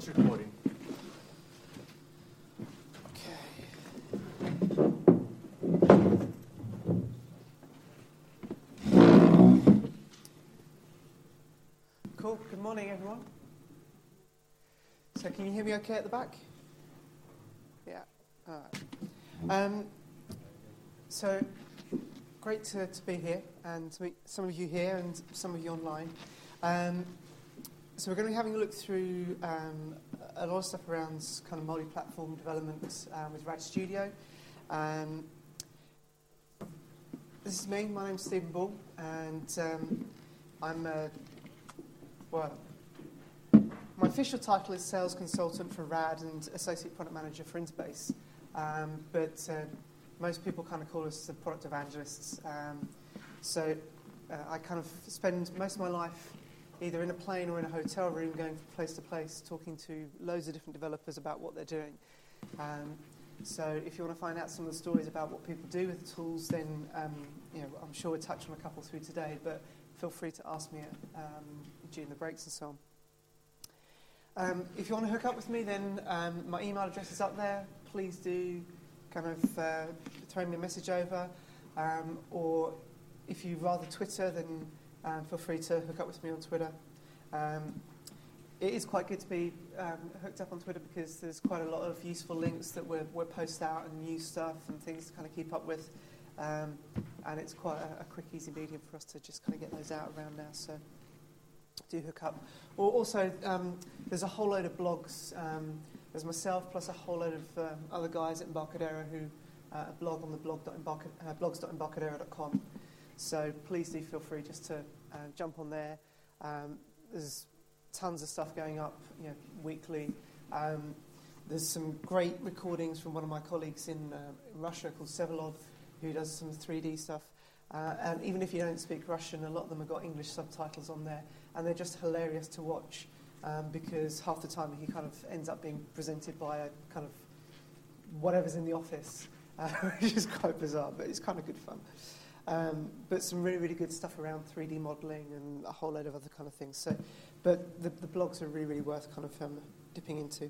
It's recording. Cool. Good morning, everyone. So can you hear me okay at the back? Yeah. All right. So great to be here and to meet some of you here and some of you online. So we're going to be having a look through a lot of stuff around kind of multi-platform development with Rad Studio. This is me. My name's Stephen Ball, and I'm my official title is Sales Consultant for Rad and Associate Product Manager for Interbase. But most people kind of call us the Product Evangelists. So I kind of spend most of my life either in a plane or in a hotel room going from place to place, talking to loads of different developers about what they're doing. So if you want to find out some of the stories about what people do with the tools, then I'm sure we'll touch on a couple through today, but feel free to ask me during the breaks and so on. If you want to hook up with me, then my email address is up there. Please do kind of throw me a message over. Or if you rather Twitter, then feel free to hook up with me on Twitter. It is quite good to be hooked up on Twitter because there's quite a lot of useful links that we're post out and news stuff and things to kind of keep up with. And it's quite a quick, easy medium for us to just kind of get those out around now. So do hook up. Or also, there's a whole load of blogs. There's myself plus a whole load of other guys at Embarcadero who blog on the blogs.embarcadero.com. So please do feel free just to jump on there. There's tons of stuff going up, weekly. There's some great recordings from one of my colleagues in Russia called Sevolov, who does some 3D stuff. And even if you don't speak Russian, a lot of them have got English subtitles on there, and they're just hilarious to watch because half the time he kind of ends up being presented by a kind of whatever's in the office, which is quite bizarre, but it's kind of good fun. But some really, really good stuff around 3D modelling and a whole load of other kind of things. So, but the blogs are really, really worth kind of dipping into.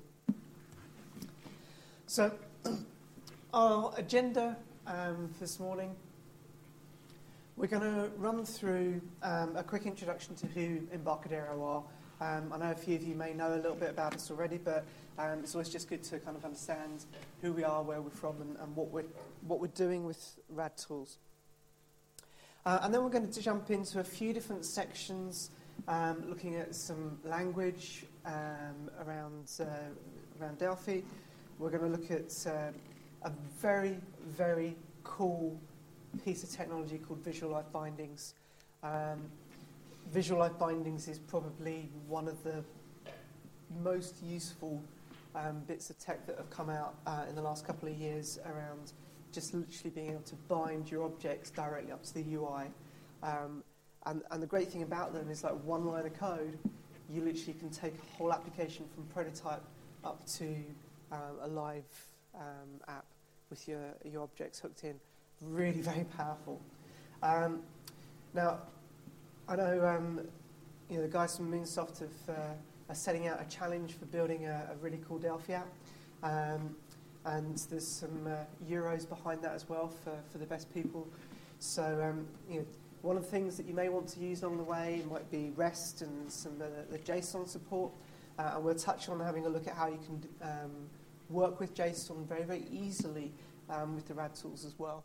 So our agenda for this morning, we're going to run through a quick introduction to who Embarcadero are. I know a few of you may know a little bit about us already, but it's always just good to kind of understand who we are, where we're from, and what we're doing with Rad tools. And then we're going to jump into a few different sections, looking at some language around Delphi. We're going to look at a very, very cool piece of technology called Visual Live Bindings. Visual Live Bindings is probably one of the most useful bits of tech that have come out in the last couple of years around just literally being able to bind your objects directly up to the UI. And the great thing about them is, like, one line of code, you literally can take a whole application from prototype up to a live app with your objects hooked in. Really very powerful. Now, I know the guys from Moonsoft are setting out a challenge for building a really cool Delphi app. And there's some euros behind that as well for the best people. So one of the things that you may want to use along the way might be REST and some of the JSON support. And we'll touch on having a look at how you can work with JSON very, very easily with the Rad tools as well.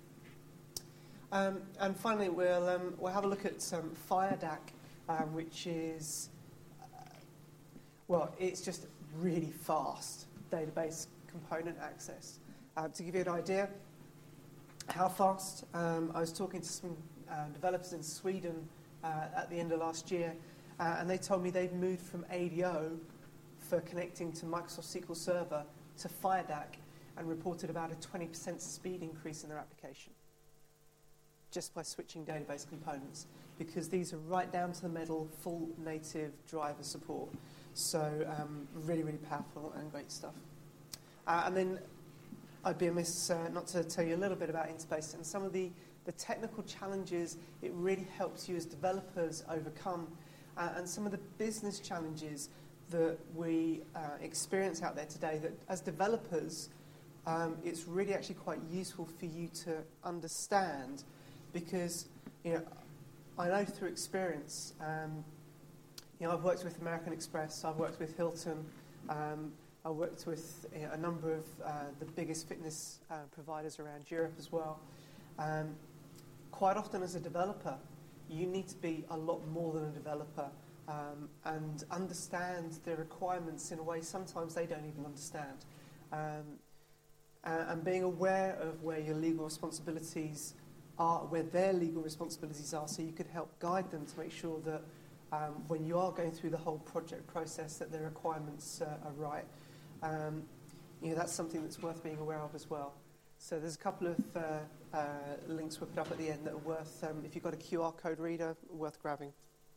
And finally, we'll have a look at FireDAC, which is, it's just really fast database component access. To give you an idea how fast, I was talking to some developers in Sweden at the end of last year, and they told me they've moved from ADO for connecting to Microsoft SQL Server to FireDAC and reported about a 20% speed increase in their application just by switching database components, because these are right down to the middle, full native driver support. So really, really powerful and great stuff. And then I'd be amiss not to tell you a little bit about Interbase and some of the technical challenges it really helps you as developers overcome, and some of the business challenges that we experience out there today, that as developers, it's really actually quite useful for you to understand, because I know through experience. I've worked with American Express, I've worked with Hilton, I've worked with a number of the biggest fitness providers around Europe as well. Quite often as a developer, you need to be a lot more than a developer and understand the requirements in a way sometimes they don't even understand. And being aware of where your legal responsibilities are, where their legal responsibilities are, so you could help guide them to make sure that when you are going through the whole project process that their requirements are right. That's something that's worth being aware of as well. So there's a couple of links we'll put up at the end that are worth, if you've got a QR code reader, worth grabbing.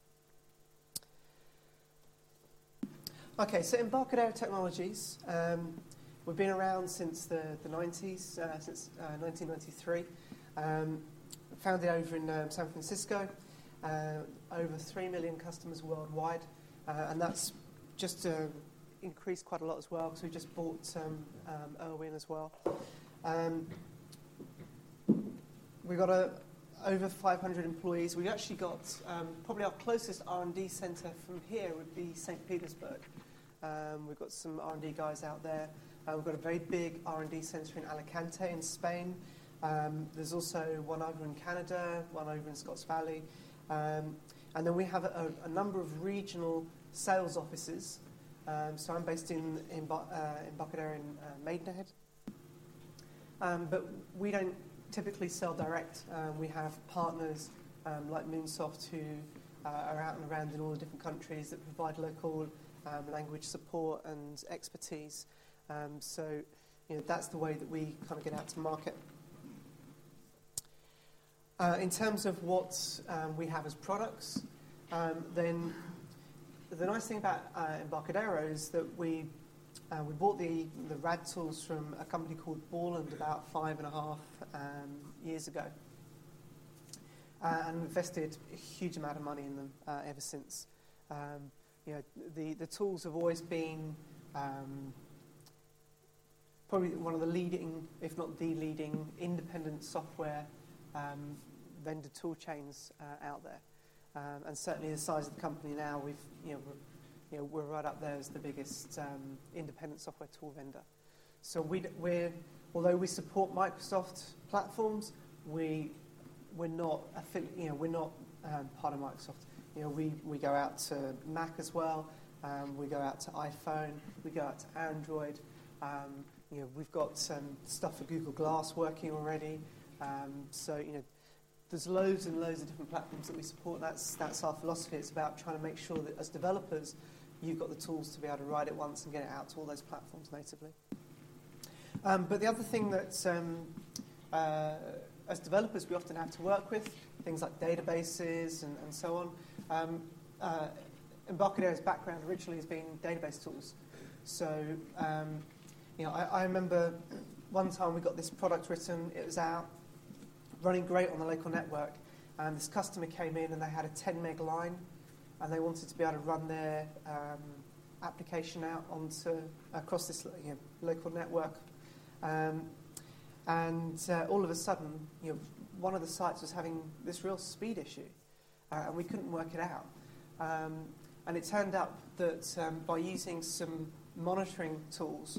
Okay, so Embarcadero Technologies, we've been around since the 90s, since 1993. Founded over in San Francisco, over 3 million customers worldwide, and that's just increased quite a lot as well, because we just bought Irwin as well. We've got over 500 employees. We've actually got probably our closest R&D centre from here would be St. Petersburg. We've got some R&D guys out there. We've got a very big R&D centre in Alicante in Spain. There's also one over in Canada, one over in Scotts Valley. And then we have a number of regional sales offices. So I'm based in Embarcadero in Maidenhead. But we don't typically sell direct. We have partners like Moonsoft who are out and around in all the different countries that provide local language support and expertise. So that's the way that we kind of get out to market. In terms of what we have as products, then the nice thing about Embarcadero is that we bought the RAD tools from a company called Borland about 5.5 years ago, and invested a huge amount of money in them ever since. The tools have always been probably one of the leading, if not the leading, independent software vendor tool chains out there. And certainly the size of the company now, we're right up there as the biggest independent software tool vendor. So although we support Microsoft platforms, we're not part of Microsoft. We go out to Mac as well. We go out to iPhone. We go out to Android. We've got stuff for Google Glass working already. There's loads and loads of different platforms that we support. That's our philosophy. It's about trying to make sure that as developers, you've got the tools to be able to write it once and get it out to all those platforms natively. But the other thing that, as developers, we often have to work with, things like databases and so on. Embarcadero's background originally has been database tools. So, I remember one time we got this product written, it was out, running great on the local network, and this customer came in and they had a 10 meg line, and they wanted to be able to run their application out across this local network. And all of a sudden, one of the sites was having this real speed issue, and we couldn't work it out. And it turned out that by using some monitoring tools,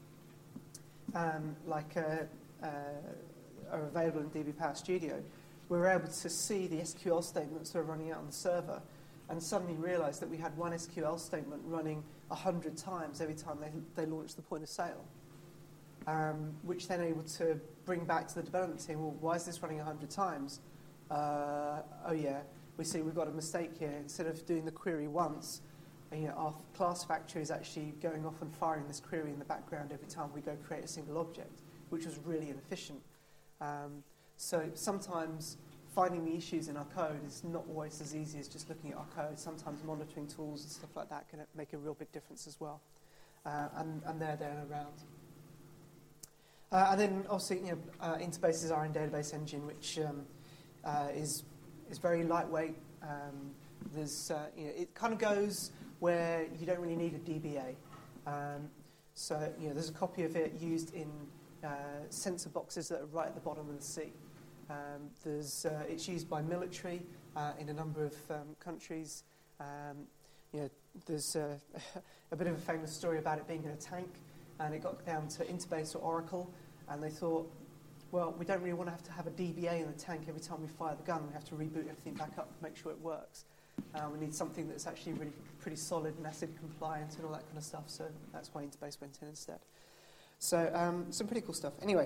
like are available in DB Power Studio, we were able to see the SQL statements that were running out on the server, and suddenly realised that we had one SQL statement running 100 times every time they launched the point of sale, which then able to bring back to the development team, well, why is this running 100 times? Oh yeah, we see we've got a mistake here. Instead of doing the query once, our class factory is actually going off and firing this query in the background every time we go create a single object, which was really inefficient. So sometimes finding the issues in our code is not always as easy as just looking at our code. Sometimes monitoring tools and stuff like that can make a real big difference as well. And they're there and around. And then obviously, Interbase is our own database engine, which is very lightweight. It kind of goes where you don't really need a DBA. So there's a copy of it used in sensor boxes that are right at the bottom of the sea. It's used by military in a number of countries. There's a bit of a famous story about it being in a tank, and it got down to Interbase or Oracle, and they thought, well, we don't really want to have a DBA in the tank every time we fire the gun. We have to reboot everything back up to make sure it works. We need something that's actually really pretty solid and ACID compliant and all that kind of stuff, so that's why Interbase went in instead. So some pretty cool stuff. Anyway,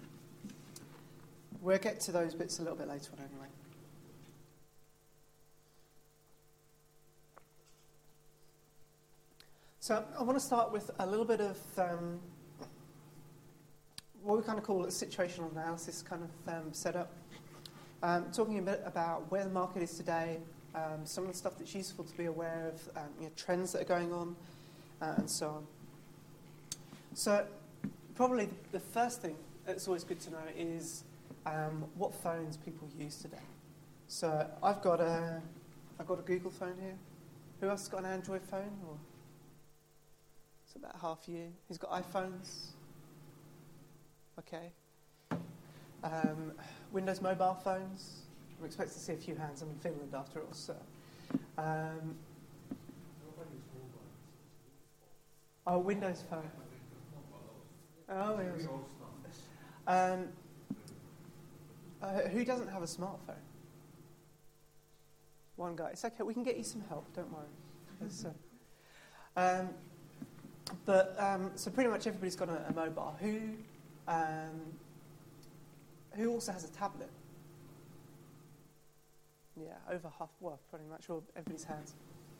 we'll get to those bits a little bit later on anyway. So I want to start with a little bit of what we kind of call a situational analysis kind of setup. Talking a bit about where the market is today, some of the stuff that's useful to be aware of, trends that are going on, and so on. So probably the first thing that's always good to know is what phones people use today. So I've got a Google phone here. Who else has got an Android phone? Or it's about half you. Who's got iPhones? Okay. Windows mobile phones. I'm expecting to see a few hands. I'm in Finland after all, so. Windows phone. Oh, yes. Who doesn't have a smartphone? One guy. It's okay. We can get you some help. Don't worry. So pretty much everybody's got a mobile. Who also has a tablet? Yeah, over half. Well, pretty much all everybody's hands.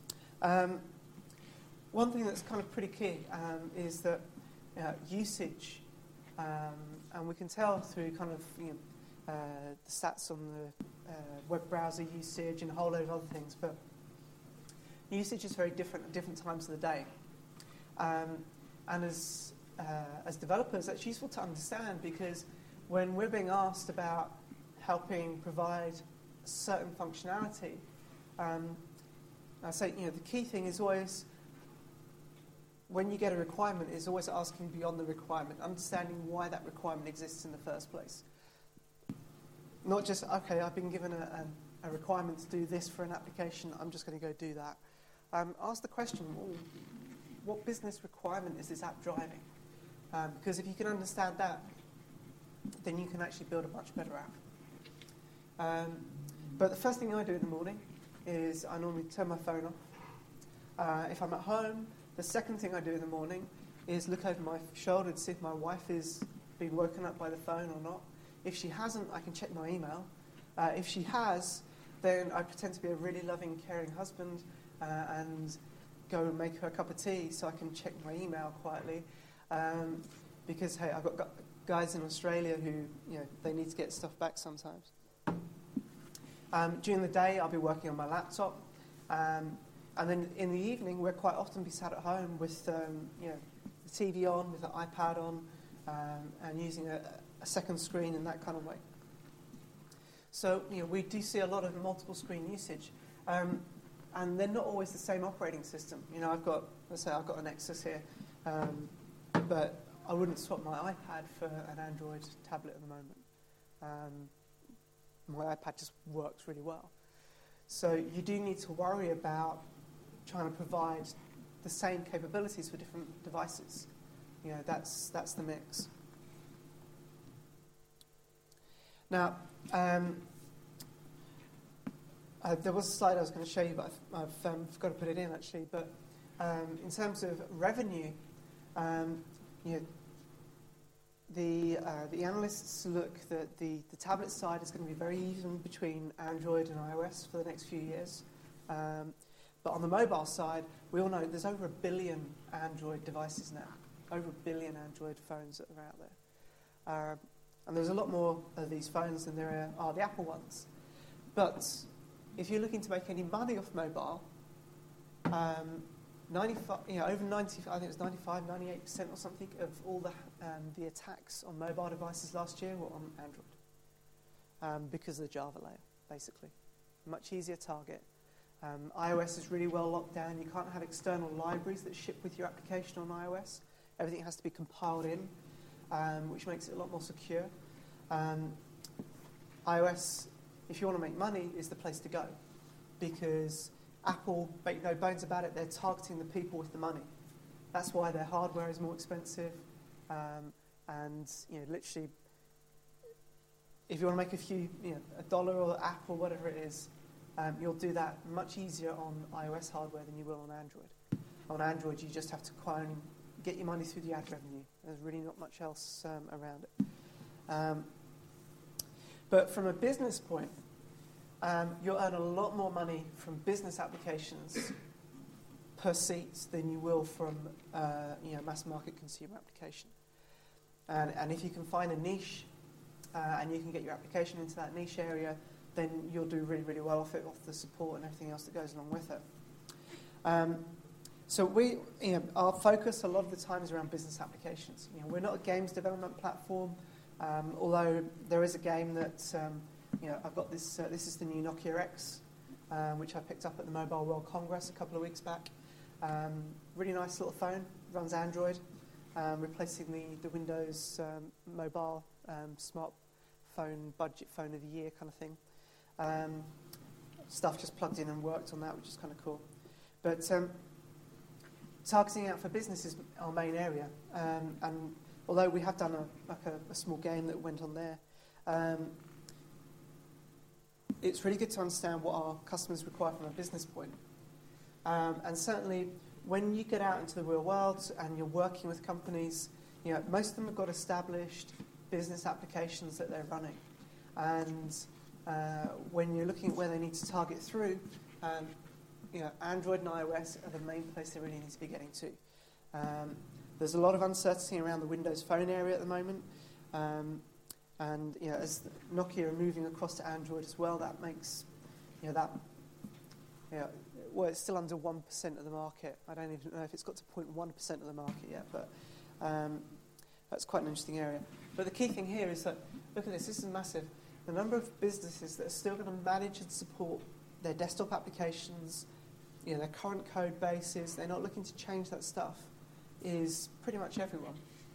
One thing that's kind of pretty key is that usage, and we can tell through kind of the stats on the web browser usage and a whole load of other things, but usage is very different at different times of the day. And as developers, that's useful to understand, because when we're being asked about helping provide certain functionality, I say the key thing is always, when you get a requirement, is always asking beyond the requirement, understanding why that requirement exists in the first place. Not just, okay, I've been given a requirement to do this for an application, I'm just going to go do that. Ask the question, well, what business requirement is this app driving? Because if you can understand that, then you can actually build a much better app. But the first thing I do in the morning is I normally turn my phone off. If I'm at home, the second thing I do in the morning is look over my shoulder to see if my wife has been woken up by the phone or not. If she hasn't, I can check my email. If she has, then I pretend to be a really loving, caring husband and go and make her a cup of tea so I can check my email quietly. Because, hey, I've got guys in Australia who, they need to get stuff back sometimes. During the day, I'll be working on my laptop. And then in the evening, we'll quite often be sat at home with the TV on, with the iPad on, and using a second screen in that kind of way. So we do see a lot of multiple screen usage, and they're not always the same operating system. I've got a Nexus here, but I wouldn't swap my iPad for an Android tablet at the moment. My iPad just works really well. So you do need to worry about trying to provide the same capabilities for different devices. That's the mix. Now, there was a slide I was going to show you, but I've forgot to put it in actually. But in terms of revenue, the analysts look that the tablet side is going to be very even between Android and iOS for the next few years. But on the mobile side, we all know there's over 1 billion Android devices now, over 1 billion Android phones that are out there. And there's a lot more of these phones than there are the Apple ones. But if you're looking to make any money off mobile, 95, over 90, I think it was 95, 98% or something of all the attacks on mobile devices last year were on Android, because of the Java layer, basically. Much easier target. iOS is really well locked down. You can't have external libraries that ship with your application on iOS. Everything has to be compiled in, which makes it a lot more secure. iOS, if you want to make money, is the place to go, because Apple, make no bones about it, they're targeting the people with the money. That's why their hardware is more expensive, and literally, if you want to make a few, $1 or app or whatever it is, you'll do that much easier on iOS hardware than you will on Android. On Android, you just have to get your money through the ad revenue. There's really not much else around it. But from a business point, you'll earn a lot more money from business applications per seat than you will from mass market consumer application. And if you can find a niche and you can get your application into that niche area, then you'll do really, really well off it, off the support and everything else that goes along with it. So our focus a lot of the time is around business applications. We're not a games development platform, although there is a game that I've got this. This is the new Nokia X, which I picked up at the Mobile World Congress a couple of weeks back. Really nice little phone, runs Android, replacing the Windows mobile smartphone budget phone of the year kind of thing. Stuff just plugged in and worked on that, which is kind of cool. But targeting out for business is our main area, and although we have done a small game that went on there, it's really good to understand what our customers require from a business point. And certainly, when you get out into the real world and you're working with companies, most of them have got established business applications that they're running. And when you're looking at where they need to target through, Android and iOS are the main place they really need to be getting to. There's a lot of uncertainty around the Windows Phone area at the moment. And as Nokia are moving across to Android as well, that makes well, it's still under 1% of the market. I don't even know if it's got to 0.1% of the market yet, but that's quite an interesting area. But the key thing here is that, look at this, this is massive. The number of businesses that are still going to manage and support their desktop applications, their current code bases, they're not looking to change that stuff, is pretty much everyone.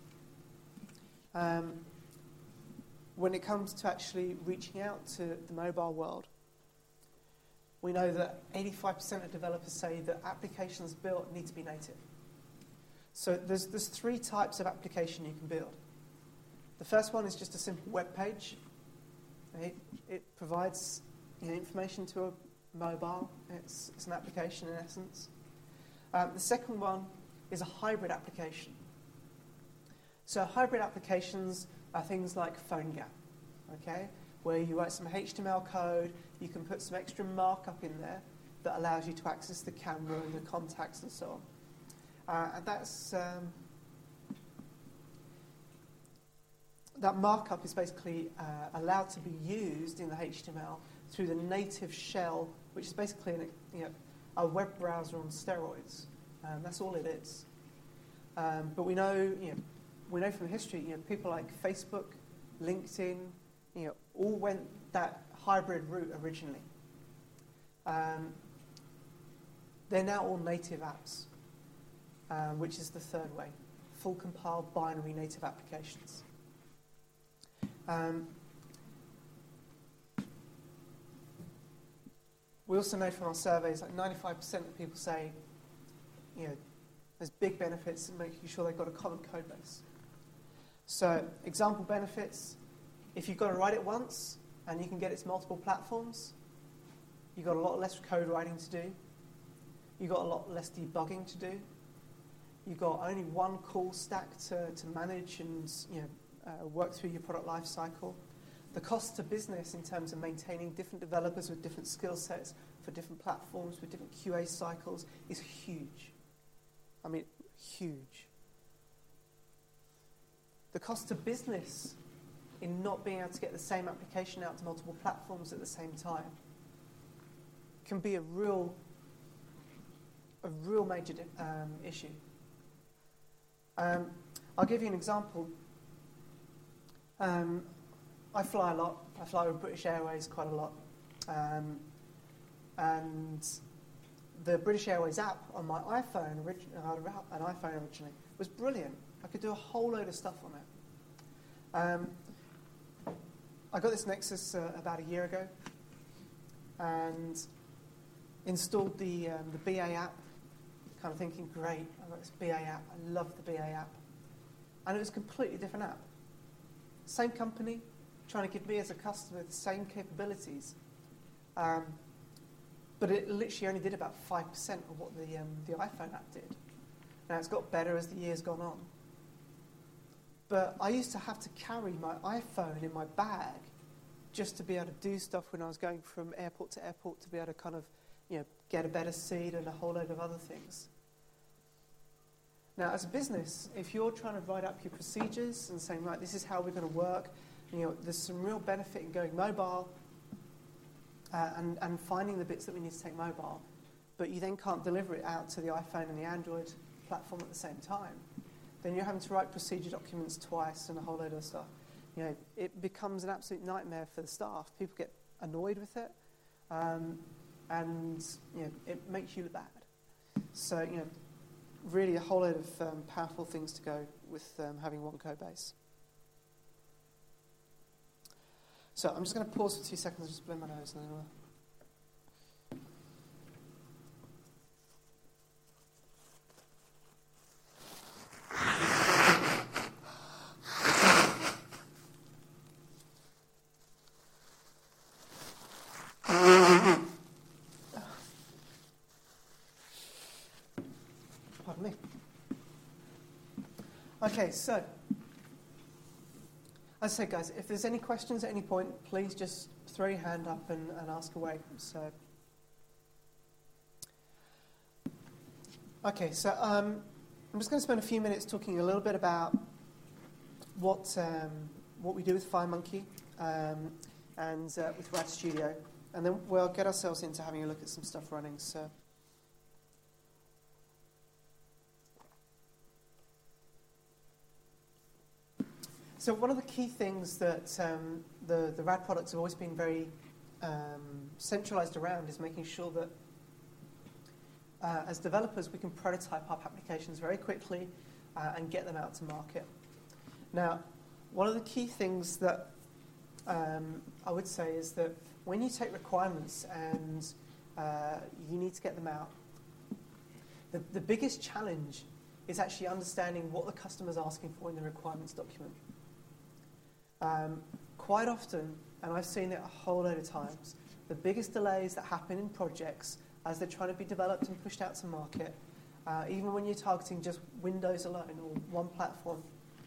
When it comes to actually reaching out to the mobile world, we know that 85% of developers say that applications built need to be native. So there's three types of application you can build. The first one is just a simple web page. It provides information to a mobile. It's an application in essence. The second one is a hybrid application. So hybrid applications are things like PhoneGap, okay, where you write some HTML code, you can put some extra markup in there that allows you to access the camera and the contacts and so on. And that markup is basically allowed to be used in the HTML through the native shell, which is basically a web browser on steroids. That's all it is. But we know from history, people like Facebook, LinkedIn, all went that hybrid route originally. They're now all native apps, which is the third way, full compiled binary native applications. We also know from our surveys that 95% of people say, there's big benefits in making sure they've got a common code base. So, example benefits, if you've got to write it once and you can get it to multiple platforms, you've got a lot less code writing to do, you've got a lot less debugging to do, you've got only one call stack to manage and work through your product life cycle. The cost to business in terms of maintaining different developers with different skill sets for different platforms with different QA cycles is huge. I mean, huge. The cost to business in not being able to get the same application out to multiple platforms at the same time can be a real major issue. I'll give you an example. I fly a lot. I fly with British Airways quite a lot. And the British Airways app on my iPhone, I had an iPhone originally, was brilliant. I could do a whole load of stuff on it. I got this Nexus about a year ago and installed the BA app, kind of thinking, great, I've got this BA app, I love the BA app. And it was a completely different app. Same company, trying to give me as a customer the same capabilities. But it literally only did about 5% of what the iPhone app did. Now, it's got better as the year's gone on. But I used to have to carry my iPhone in my bag just to be able to do stuff when I was going from airport to airport, to be able to kind of, get a better seat and a whole load of other things. Now, as a business, if you're trying to write up your procedures and saying, right, this is how we're going to work, there's some real benefit in going mobile and finding the bits that we need to take mobile, but you then can't deliver it out to the iPhone and the Android platform at the same time, then you're having to write procedure documents twice and a whole load of stuff. It becomes an absolute nightmare for the staff. People get annoyed with it, and it makes you look bad. So, really a whole load of powerful things to go with having one code base. So I'm just going to pause for 2 seconds and just blow my nose and then we'll... Pardon me. Okay, so as I said, guys, if there's any questions at any point, please just throw your hand up and ask away. So, okay, so I'm just going to spend a few minutes talking a little bit about what we do with FireMonkey and with Rad Studio, and then we'll get ourselves into having a look at some stuff running. So one of the key things that the Rad products have always been very centralized around is making sure that as developers we can prototype up applications very quickly and get them out to market. Now, one of the key things that I would say is that when you take requirements and you need to get them out, the biggest challenge is actually understanding what the customer's asking for in the requirements document. Quite often, and I've seen it a whole load of times, the biggest delays that happen in projects as they're trying to be developed and pushed out to market, even when you're targeting just Windows alone or one platform,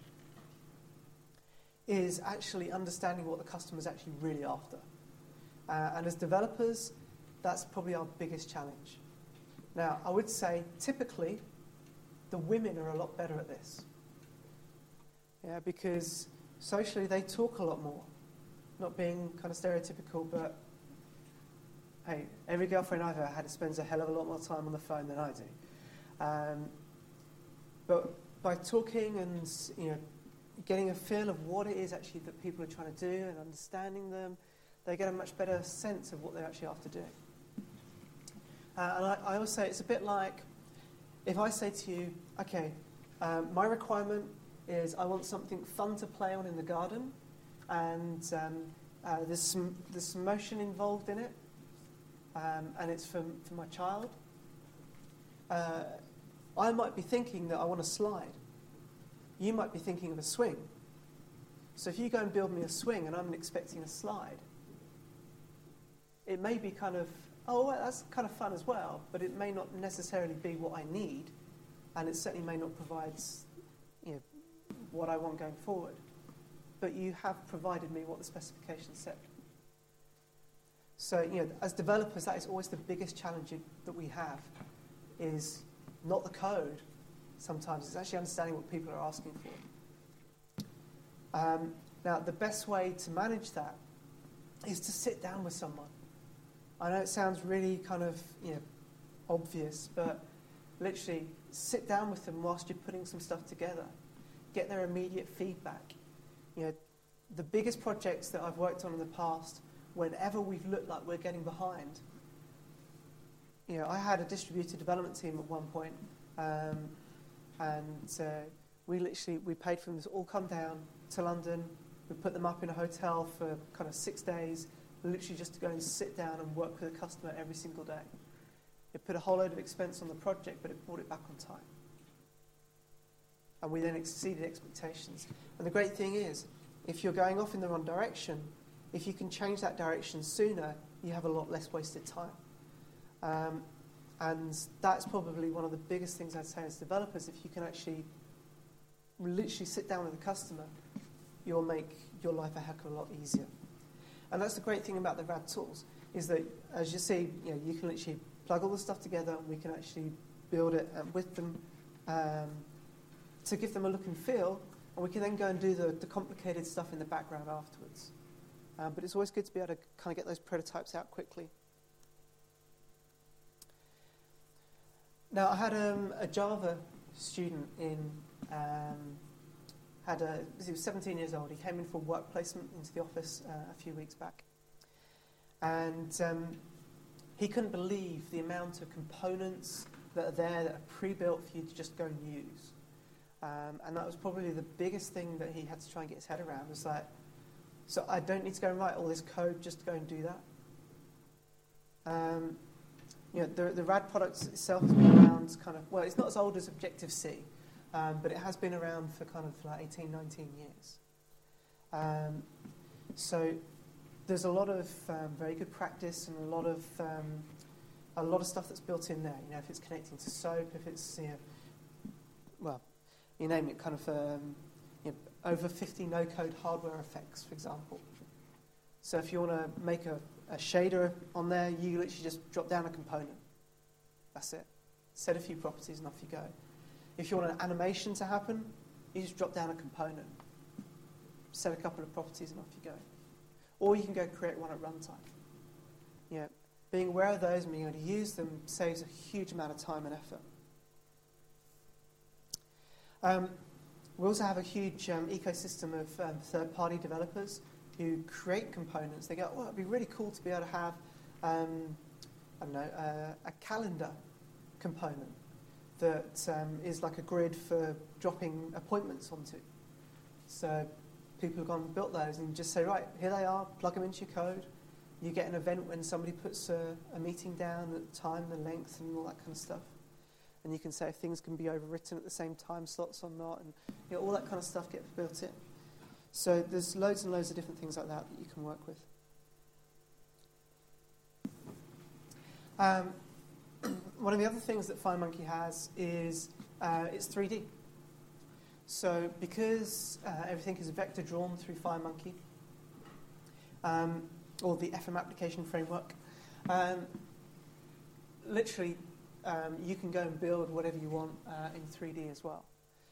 is actually understanding what the customer's actually really after. And as developers, that's probably our biggest challenge. Now, I would say typically the women are a lot better at this. Yeah, because socially, they talk a lot more. Not being kind of stereotypical, but hey, every girlfriend I've ever had spends a hell of a lot more time on the phone than I do. But by talking and getting a feel of what it is actually that people are trying to do and understanding them, they get a much better sense of what they're actually after doing. And I always say it's a bit like if I say to you, okay, my requirement is I want something fun to play on in the garden, and there's some motion involved in it, and it's for my child. I might be thinking that I want a slide. You might be thinking of a swing. So if you go and build me a swing and I'm expecting a slide, it may be kind of, oh, well, that's kind of fun as well, but it may not necessarily be what I need, and it certainly may not provide what I want going forward. But you have provided me what the specification said. So, as developers, that is always the biggest challenge that we have, is not the code sometimes, it's actually understanding what people are asking for. Now, the best way to manage that is to sit down with someone. I know it sounds really kind of obvious, but literally sit down with them whilst you're putting some stuff together. Get their immediate feedback. The biggest projects that I've worked on in the past, whenever we've looked like we're getting behind, I had a distributed development team at one point, and we paid for them to all come down to London. We put them up in a hotel for kind of 6 days, literally just to go and sit down and work with a customer every single day. It put a whole load of expense on the project, but it brought it back on time. And we then exceeded expectations. And the great thing is, if you're going off in the wrong direction, if you can change that direction sooner, you have a lot less wasted time. And that's probably one of the biggest things I'd say as developers. If you can actually literally sit down with a customer, you'll make your life a heck of a lot easier. And that's the great thing about the RAD tools, is that, as you see, you can literally plug all the stuff together, and we can actually build it with them to give them a look and feel, and we can then go and do the complicated stuff in the background afterwards. But it's always good to be able to kind of get those prototypes out quickly. Now, I had a Java student he was 17 years old. He came in for work placement into the office a few weeks back. And he couldn't believe the amount of components that are there that are pre-built for you to just go and use. And that was probably the biggest thing that he had to try and get his head around, was like, so I don't need to go and write all this code just to go and do that. The RAD product itself has been around it's not as old as Objective-C, but it has been around for kind of like 18, 19 years. So there's a lot of very good practice and a lot of stuff that's built in there. If it's connecting to SOAP, if it's you name it, kind of over 50 no-code hardware effects, for example. So if you want to make a shader on there, you literally just drop down a component. That's it. Set a few properties and off you go. If you want an animation to happen, you just drop down a component. Set a couple of properties and off you go. Or you can go create one at runtime. Being aware of those and being able to use them saves a huge amount of time and effort. We also have a huge ecosystem of third-party developers who create components. They go, it'd be really cool to be able to have, a calendar component that is like a grid for dropping appointments onto. So people have gone and built those and just say, right, here they are, plug them into your code. You get an event when somebody puts a meeting down, the time, the length, and all that kind of stuff. And you can say if things can be overwritten at the same time slots or not, and all that kind of stuff gets built in. So there's loads and loads of different things like that you can work with. One of the other things that FireMonkey has is it's 3D. So because everything is vector drawn through FireMonkey, or the FM application framework, literally you can go and build whatever you want in 3D as well.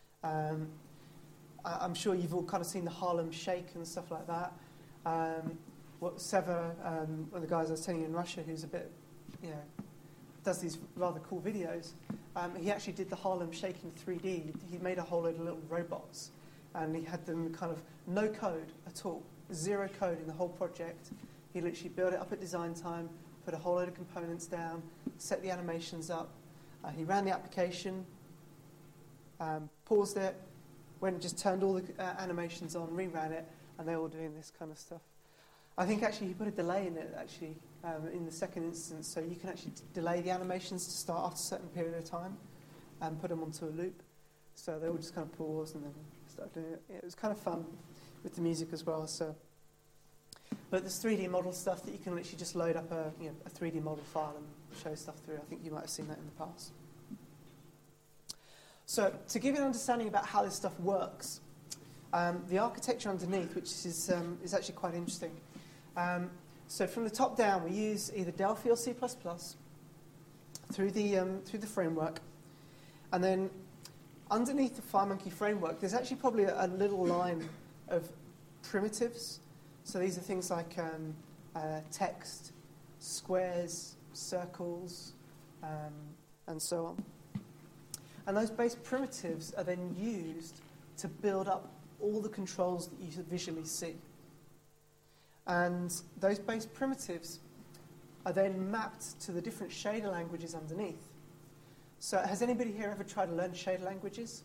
I'm sure you've all kind of seen the Harlem Shake and stuff like that. Sever, one of the guys I was telling you in Russia, who's a bit, does these rather cool videos. He actually did the Harlem Shake in 3D. He made a whole load of little robots, and he had them kind of no code at all, zero code in the whole project. He literally built it up at design time, put a whole load of components down, set the animations up. He ran the application, paused it, went and just turned all the animations on, reran it, and they're all doing this kind of stuff. I think actually he put a delay in it actually in the second instance, so you can actually delay the animations to start after a certain period of time and put them onto a loop. So they all just kind of pause and then start doing it. It was kind of fun with the music as well. So, but there's 3D model stuff that you can literally just load up a 3D model file and show stuff through. I think you might have seen that in the past. So to give you an understanding about how this stuff works, the architecture underneath, which is actually quite interesting. So from the top down, we use either Delphi or C++ through the framework, and then underneath the FireMonkey framework, there's actually probably a little line of primitives. So these are things like text, squares, circles, and so on. And those base primitives are then used to build up all the controls that you visually see. And those base primitives are then mapped to the different shader languages underneath. So has anybody here ever tried to learn shader languages?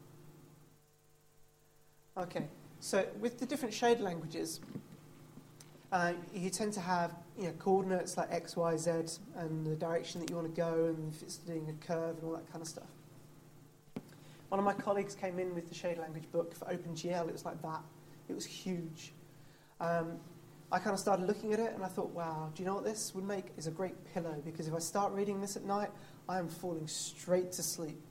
Okay, so with the different shader languages, you tend to have coordinates like X, Y, Z, and the direction that you want to go, and if it's doing a curve and all that kind of stuff. One of my colleagues came in with the shader language book for OpenGL. It was like that. It was huge. I kind of started looking at it, and I thought, wow, do you know what this would make? Is a great pillow, because if I start reading this at night, I am falling straight to sleep.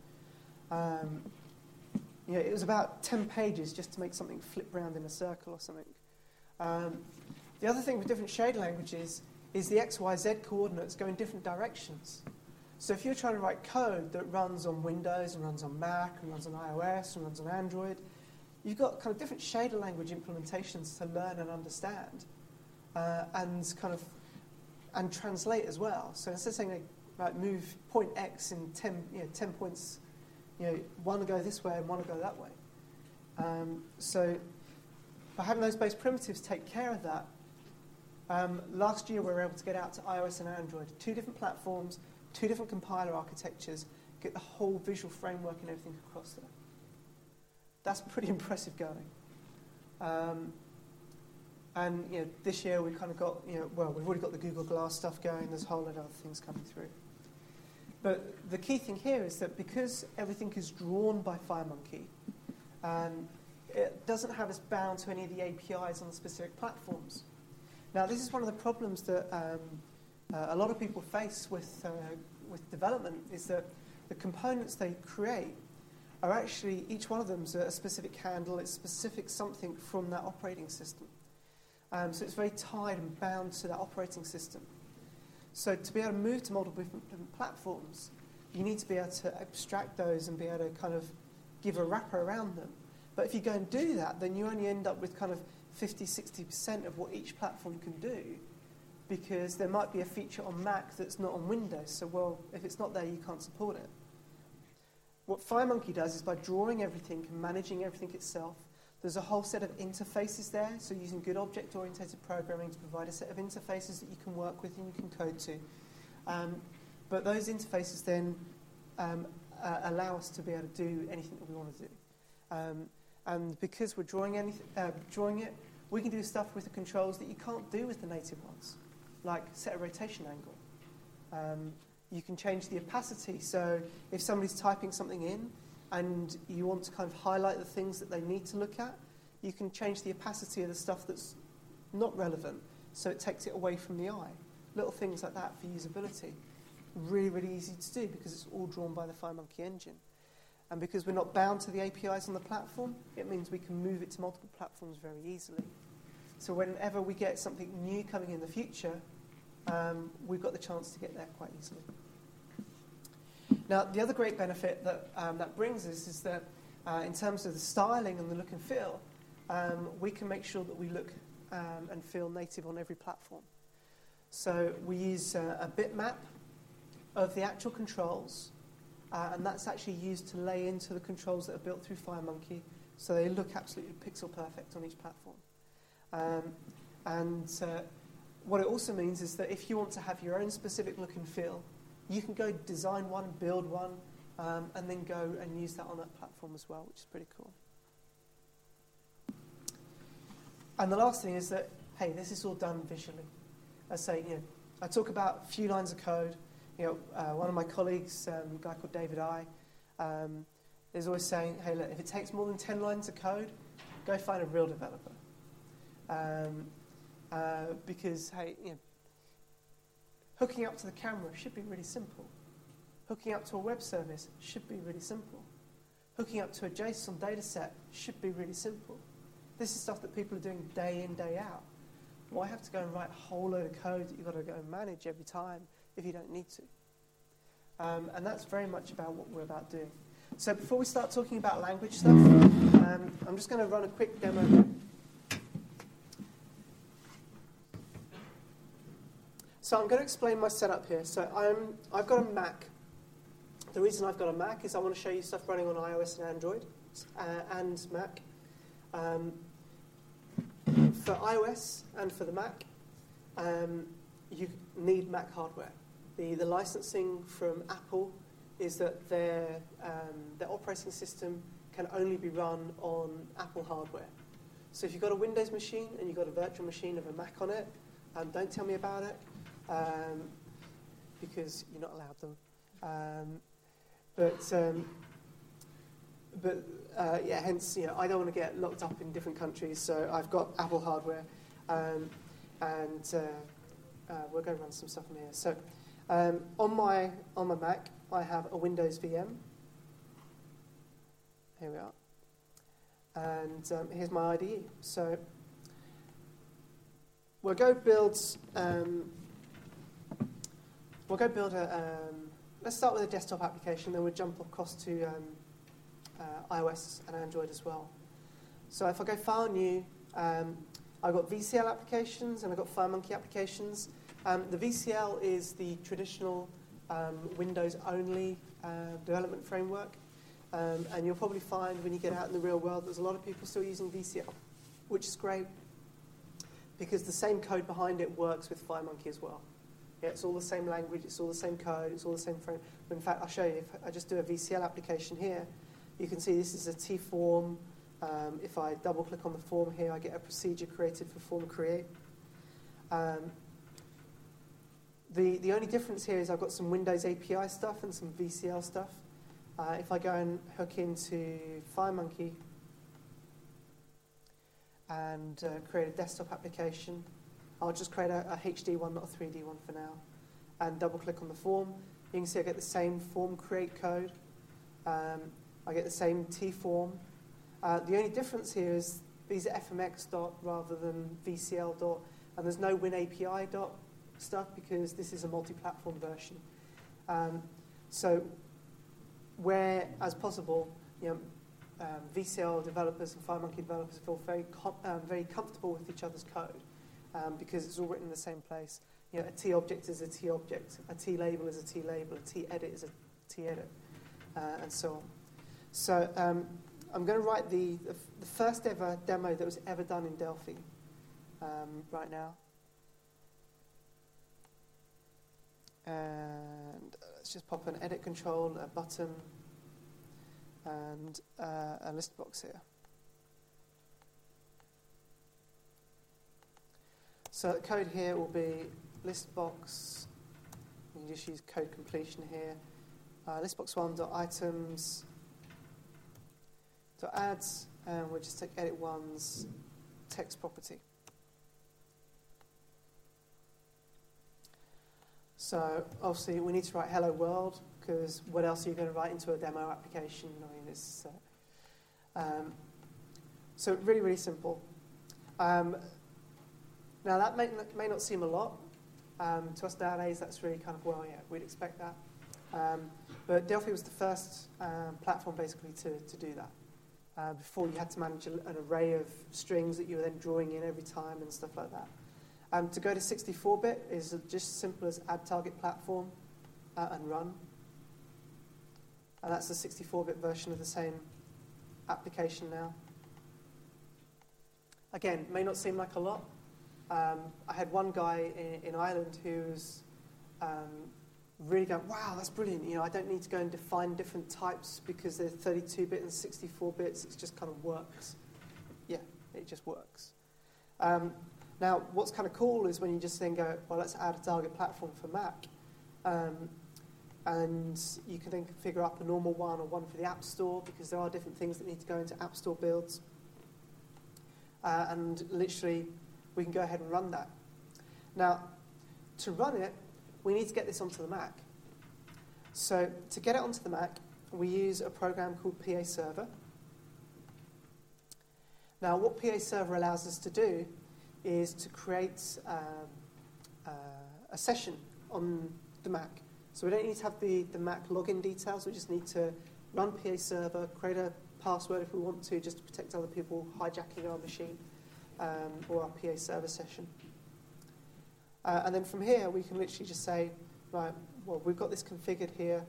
It was about 10 pages just to make something flip round in a circle or something. The other thing with different shader languages is the X, Y, Z coordinates go in different directions. So if you're trying to write code that runs on Windows and runs on Mac and runs on iOS and runs on Android, you've got kind of different shader language implementations to learn and understand and translate as well. So instead of saying like move point X in 10 points, one will go this way and one will go that way. So by having those base primitives take care of that, last year we were able to get out to iOS and Android, 2 different platforms, 2 different compiler architectures, get the whole visual framework and everything across there. That's pretty impressive going. And this year we kind of got, we've already got the Google Glass stuff going, there's a whole lot of other things coming through. But the key thing here is that because everything is drawn by FireMonkey, it doesn't have us bound to any of the APIs on the specific platforms. Now, this is one of the problems that a lot of people face with development, is that the components they create are actually, each one of them is a specific handle, it's specific something from that operating system. So it's very tied and bound to that operating system. So to be able to move to multiple different platforms, you need to be able to abstract those and be able to kind of give a wrapper around them. But if you go and do that, then you only end up with kind of 50, 60% of what each platform can do, because there might be a feature on Mac that's not on Windows. So, well, if it's not there, you can't support it. What FireMonkey does is by drawing everything and managing everything itself, there's a whole set of interfaces there, so using good object-oriented programming to provide a set of interfaces that you can work with and you can code to. But those interfaces then allow us to be able to do anything that we want to do. And because we're drawing it, we can do stuff with the controls that you can't do with the native ones, like set a rotation angle. You can change the opacity, so if somebody's typing something in, and you want to kind of highlight the things that they need to look at, you can change the opacity of the stuff that's not relevant, so it takes it away from the eye. Little things like that for usability. Really, really easy to do because it's all drawn by the FireMonkey engine. And because we're not bound to the APIs on the platform, it means we can move it to multiple platforms very easily. So whenever we get something new coming in the future, we've got the chance to get there quite easily. Now, the other great benefit that that brings us is that in terms of the styling and the look and feel, we can make sure that we look and feel native on every platform. So we use a bitmap of the actual controls, and that's actually used to lay into the controls that are built through FireMonkey, so they look absolutely pixel perfect on each platform. What it also means is that if you want to have your own specific look and feel, you can go design one, build one, and then go and use that on that platform as well, which is pretty cool. And the last thing is that, hey, this is all done visually. I say, I talk about a few lines of code. One of my colleagues, a guy called David I, is always saying, hey, look, if it takes more than 10 lines of code, go find a real developer. Because, hey, hooking up to the camera should be really simple. Hooking up to a web service should be really simple. Hooking up to a JSON data set should be really simple. This is stuff that people are doing day in, day out. Why have to go and write a whole load of code that you've got to go and manage every time if you don't need to? And that's very much about what we're about doing. So before we start talking about language stuff, I'm just going to run a quick demo. So I'm going to explain my setup here. So I've got a Mac. The reason I've got a Mac is I want to show you stuff running on iOS and Android and Mac. For iOS and for the Mac, you need Mac hardware. The licensing from Apple is that their operating system can only be run on Apple hardware. So if you've got a Windows machine and you've got a virtual machine of a Mac on it, don't tell me about it, because you're not allowed them. Hence, I don't want to get locked up in different countries, so I've got Apple hardware, and we're going to run some stuff from here. So on my Mac, I have a Windows VM. Here we are. And here's my IDE. So we'll go build let's start with a desktop application, then we'll jump across to iOS and Android as well. So if I go File, New, I've got VCL applications and I've got FireMonkey applications. The VCL is the traditional Windows-only development framework. And you'll probably find when you get out in the real world there's a lot of people still using VCL, which is great because the same code behind it works with FireMonkey as well. Yeah, it's all the same language, it's all the same code, it's all the same frame. But in fact, I'll show you, if I just do a VCL application here, you can see this is a T-form. If I double-click on the form here, I get a procedure created for form create. The only difference here is I've got some Windows API stuff and some VCL stuff. If I go and hook into FireMonkey and create a desktop application, I'll just create a HD one, not a 3D one for now, and double-click on the form. You can see I get the same form create code. I get the same T-form. The only difference here is these are FMX dot rather than VCL dot, and there's no WinAPI dot stuff because this is a multi-platform version. So where, as possible, VCL developers and FireMonkey developers feel very comfortable with each other's code because it's all written in the same place. A T object is a T object, a T label is a T label, a T edit is a T edit, and so on. So I'm going to write the first ever demo that was ever done in Delphi right now. And let's just pop an edit control, a button, and a list box here. So the code here will be list box. You can just use code completion here. Listbox1.items.adds, and we'll just take edit one's text property. So obviously we need to write hello world because what else are you going to write into a demo application? I mean, it's so really, really simple. Now that may not seem a lot to us nowadays. That's really kind of we'd expect that. But Delphi was the first platform basically to do that. Before you had to manage an array of strings that you were then drawing in every time and stuff like that. To go to 64-bit is just as simple as add target platform and run. And that's the 64-bit version of the same application now. Again, may not seem like a lot. I had one guy in Ireland who was really going, wow, that's brilliant. I don't need to go and define different types because they're 32-bit and 64 bits. It just kind of works. Yeah, it just works. Now, what's kind of cool is when you just then go, well, let's add a target platform for Mac. And you can then configure up a normal one or one for the App Store because there are different things that need to go into App Store builds. And literally, we can go ahead and run that. Now, to run it, we need to get this onto the Mac. So to get it onto the Mac, we use a program called PA Server. Now, what PA Server allows us to do is to create a session on the Mac. So we don't need to have the Mac login details. We just need to run PA Server, create a password if we want to, just to protect other people hijacking our machine or our PA Server session. And then from here, we can literally just say, right, well, we've got this configured here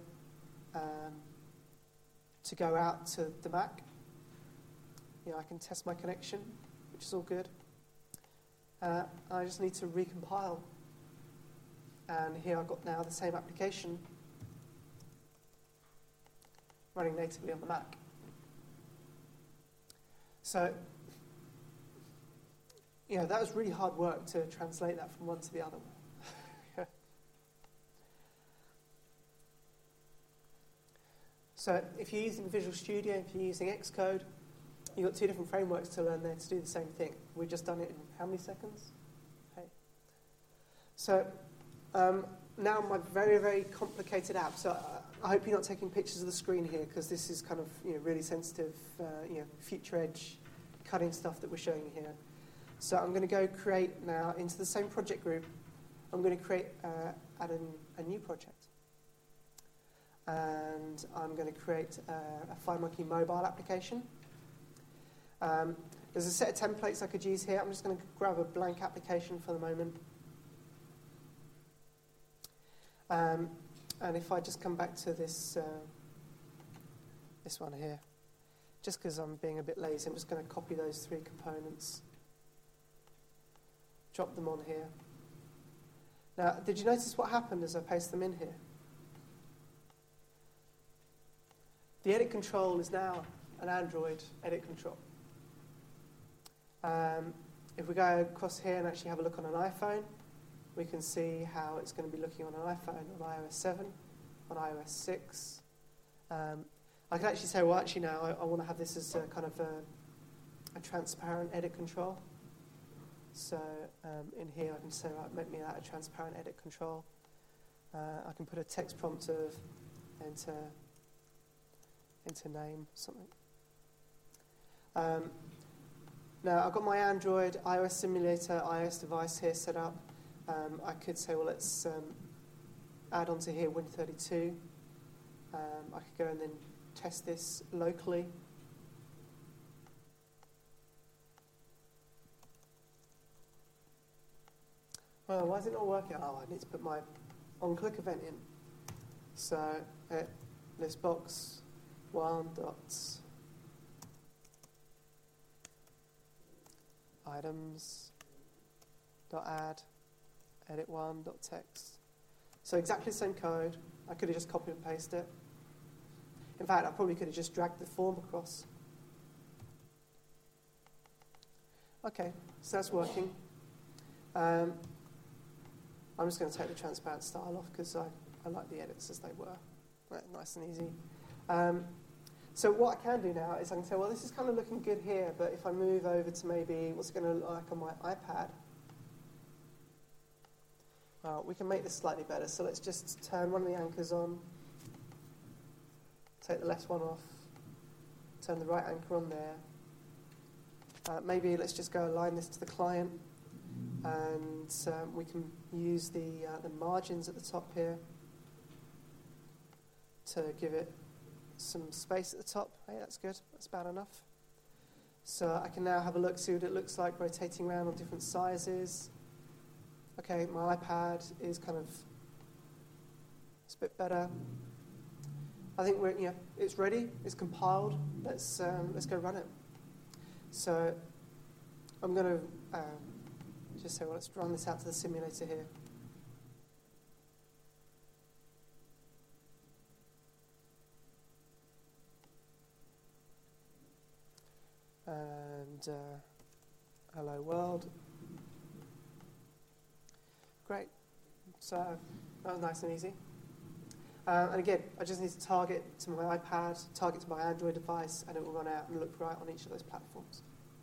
to go out to the Mac. I can test my connection, which is all good. I just need to recompile And here I've got now the same application running natively on the Mac. So, that was really hard work to translate that from one to the other. So if you're using Visual Studio, if you're using Xcode, you've got two different frameworks to learn there to do the same thing. We've just done it in how many seconds? Hey. So now my very, very complicated app. So I hope you're not taking pictures of the screen here, because this is kind of really sensitive, future edge cutting stuff that we're showing you here. So I'm going to go create now into the same project group. I'm going to add a new project. And I'm going to create a FineMonkey mobile application. There's a set of templates I could use here. I'm just going to grab a blank application for the moment. And if I just come back to this one here, just because I'm being a bit lazy, I'm just going to copy those three components, drop them on here. Now, did you notice what happened as I paste them in here? The edit control is now an Android edit control. If we go across here and actually have a look on an iPhone, we can see how it's going to be looking on an iPhone, on iOS 7, on iOS 6. I can actually say, well, actually now I want to have this as a kind of a transparent edit control. So in here I can say, right, make me that a transparent edit control. I can put a text prompt of enter name, something. Now I've got my Android, iOS simulator, iOS device here set up. I could say, well, let's add onto here Win32. I could go and then test this locally. Well, why is it not working? Oh, I need to put my on-click event in. So list box 1 dots items dot add edit 1 dot text. So exactly the same code. I could have just copied and pasted it. In fact, I probably could have just dragged the form across. Okay, so that's working. I'm just going to take the transparent style off because I like the edits as they were. Right, nice and easy. So what I can do now is I can say, well, this is kind of looking good here, but if I move over to maybe what's it going to look like on my iPad, well, we can make this slightly better. So let's just turn one of the anchors on, take the left one off, turn the right anchor on there. Maybe let's just go align this to the client, and we can use the margins at the top here to give it some space at the top. Hey, that's good. That's about enough. So I can now have a look, see what it looks like rotating around on different sizes. Okay, my iPad is kind of, it's a bit better. I think it's ready. It's compiled. Let's go run it. So I'm going to just say, well, let's run this out to the simulator here. And hello world. Great. So that was nice and easy. And again, I just need to target to my iPad, target to my Android device, and it will run out and look right on each of those platforms.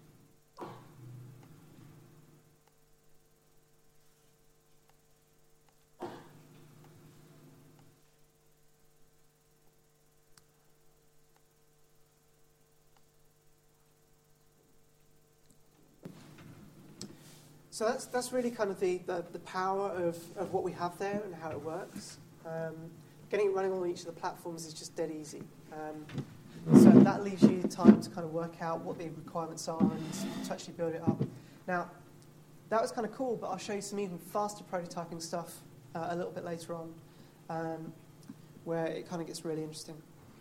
So that's really kind of the power of what we have there and how it works. Getting it running on each of the platforms is just dead easy. So that leaves you time to kind of work out what the requirements are and to actually build it up. Now, that was kind of cool, but I'll show you some even faster prototyping stuff a little bit later on, where it kind of gets really interesting.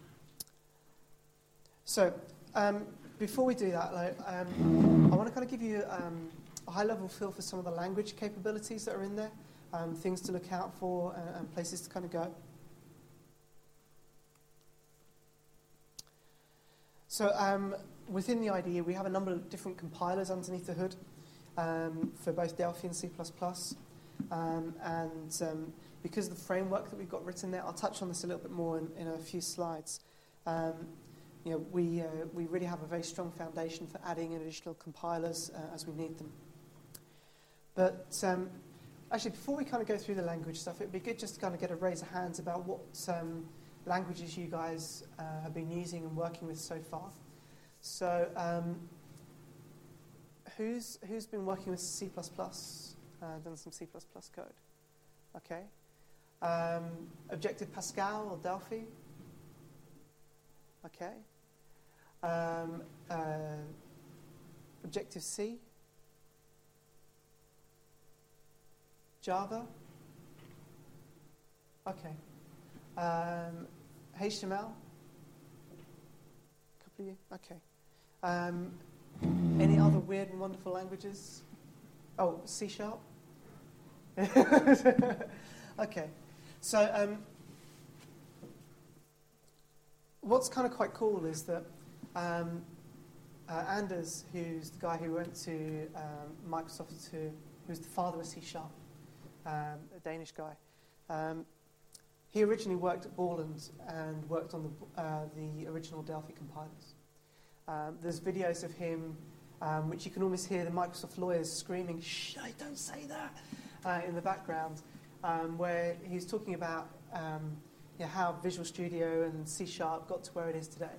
So before we do that, I want to kind of give you a high-level feel for some of the language capabilities that are in there. things to look out for, and places to kind of go. So within the IDE, we have a number of different compilers underneath the hood for both Delphi and C++. Because of the framework that we've got written there, I'll touch on this a little bit more in a few slides. We really have a very strong foundation for adding in additional compilers as we need them. But actually, before we kind of go through the language stuff, it'd be good just to kind of get a raise of hands about what languages you guys have been using and working with so far. So who's been working with C++, done some C++ code? Okay. Objective Pascal or Delphi? Okay. Objective C? Java? Okay. HTML? A couple of you? Okay. Any other weird and wonderful languages? Oh, C#? Okay. So what's kind of quite cool is that Anders, who's the guy who went to Microsoft, who's the father of C#, a Danish guy, he originally worked at Borland and worked on the original Delphi compilers. There's videos of him, which you can almost hear the Microsoft lawyers screaming, "Shh, don't say that," in the background, where he's talking about how Visual Studio and C# got to where it is today.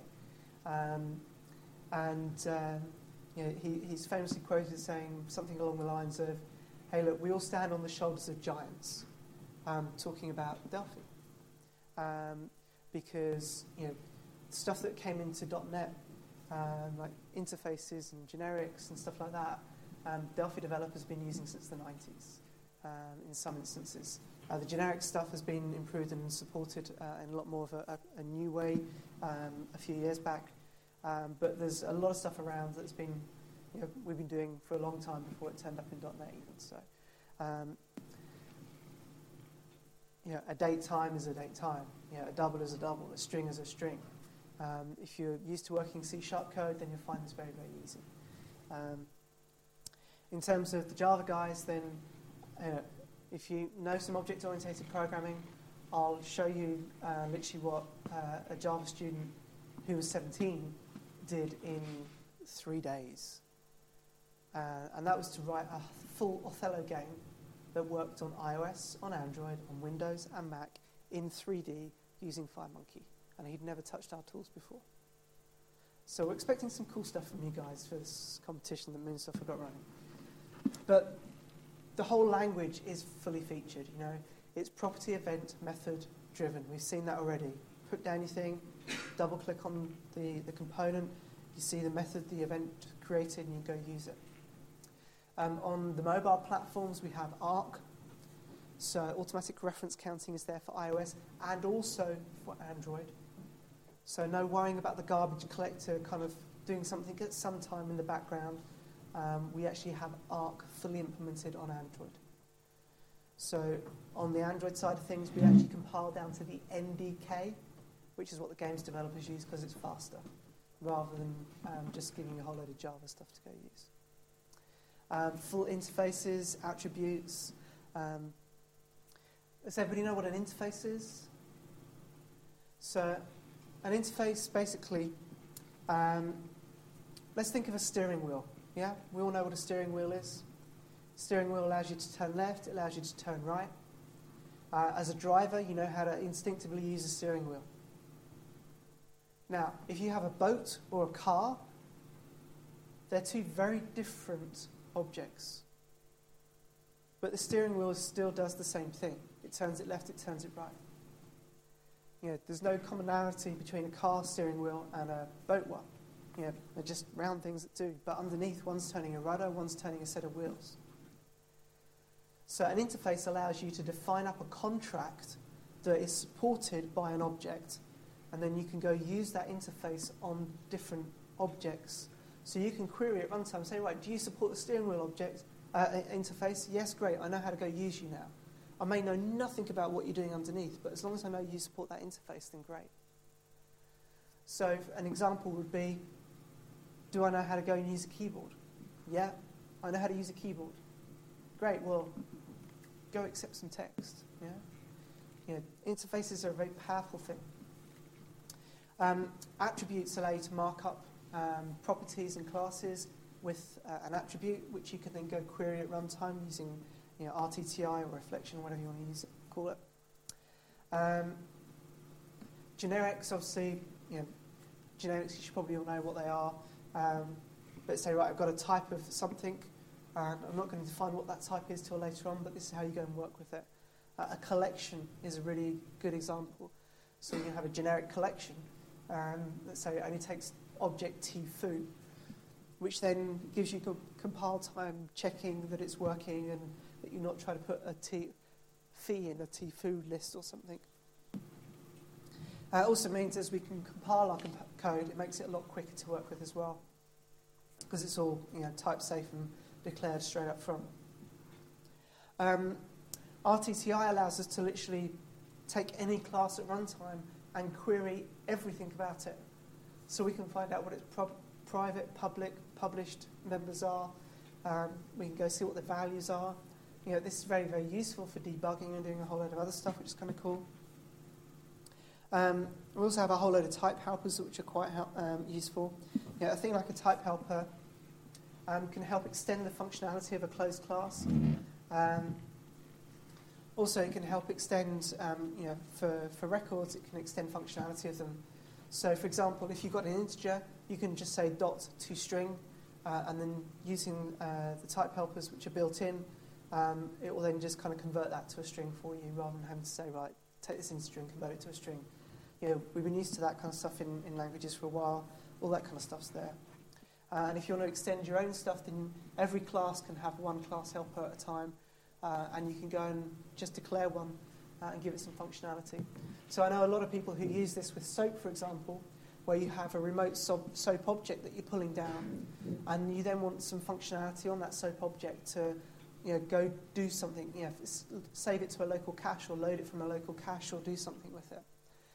He's famously quoted as saying something along the lines of, "Hey, look, we all stand on the shoulders of giants," talking about Delphi. Because stuff that came into .NET, like interfaces and generics and stuff like that, Delphi developers have been using since the 90s in some instances. The generic stuff has been improved and supported in a lot more of a new way a few years back. But there's a lot of stuff around that's been, we've been doing for a long time before it turned up in .NET even. So, a date time is a date time. A double is a double. A string is a string. If you're used to working C# code, then you'll find this very, very easy. In terms of the Java guys, then if you know some object-oriented programming, I'll show you literally what a Java student who was 17 did in 3 days. And that was to write a full Othello game that worked on iOS, on Android, on Windows and Mac in 3D using FireMonkey. And he'd never touched our tools before. So we're expecting some cool stuff from you guys for this competition that Moonsoft have got running. But the whole language is fully featured. It's property, event, method driven. We've seen that already. Put down your thing, double click on the component, you see the method, the event created, and you go use it. On the mobile platforms, we have Arc. So automatic reference counting is there for iOS and also for Android. So no worrying about the garbage collector kind of doing something at some time in the background. We actually have Arc fully implemented on Android. So on the Android side of things, we actually compile down to the NDK, which is what the games developers use because it's faster, rather than just giving you a whole load of Java stuff to go use. Full interfaces, attributes. Does everybody know what an interface is? So an interface, basically, let's think of a steering wheel. Yeah, we all know what a steering wheel is. Steering wheel allows you to turn left, it allows you to turn right. As a driver, you know how to instinctively use a steering wheel. Now, if you have a boat or a car, they're two very different objects. But the steering wheel still does the same thing. It turns it left, it turns it right. There's no commonality between a car steering wheel and a boat one. They're just round things that do. But underneath, one's turning a rudder, one's turning a set of wheels. So an interface allows you to define up a contract that is supported by an object, and then you can go use that interface on different objects. So you can query at runtime and say, right, do you support the steering wheel object interface? Yes, great, I know how to go use you now. I may know nothing about what you're doing underneath, but as long as I know you support that interface, then great. So an example would be, do I know how to go and use a keyboard? Yeah, I know how to use a keyboard. Great, well, go accept some text. Yeah, you know, interfaces are a very powerful thing. Attributes allow you to mark up properties and classes with an attribute, which you can then go query at runtime using, you know, RTTI or reflection, whatever you want to use it, call it. Generics, obviously, you know, generics, you should probably all know what they are. But say, right, I've got a type of something, and I'm not going to define what that type is till later on, but this is how you go and work with it. A collection is a really good example. So you can have a generic collection, let's say it only takes object tfoo, which then gives you compile time checking that it's working and that you're not trying to put a fee in a tfoo list or something. It also means as we can compile our code, it makes it a lot quicker to work with as well, because it's all, you know, type safe and declared straight up front. RTTI allows us to literally take any class at runtime and query everything about it. So we can find out what its private, public, published members are. We can go see what the values are. You know, this is very, very useful for debugging and doing a whole load of other stuff, which is kind of cool. We also have a whole load of type helpers, which are quite useful. You know, a thing like a type helper can help extend the functionality of a closed class. Also, it can help extend, you know, for records, it can extend functionality of them. So, for example, if you've got an integer, you can just say dot to string, and then using the type helpers, which are built in, it will then just kind of convert that to a string for you, rather than having to say, right, take this integer and convert it to a string. You know, we've been used to that kind of stuff in languages for a while. All that kind of stuff's there. And if you want to extend your own stuff, then every class can have one class helper at a time, and you can go and just declare one and give it some functionality. So I know a lot of people who use this with SOAP, for example, where you have a remote SOAP object that you're pulling down, and you then want some functionality on that SOAP object to, you know, go do something, you know, save it to a local cache or load it from a local cache or do something with it.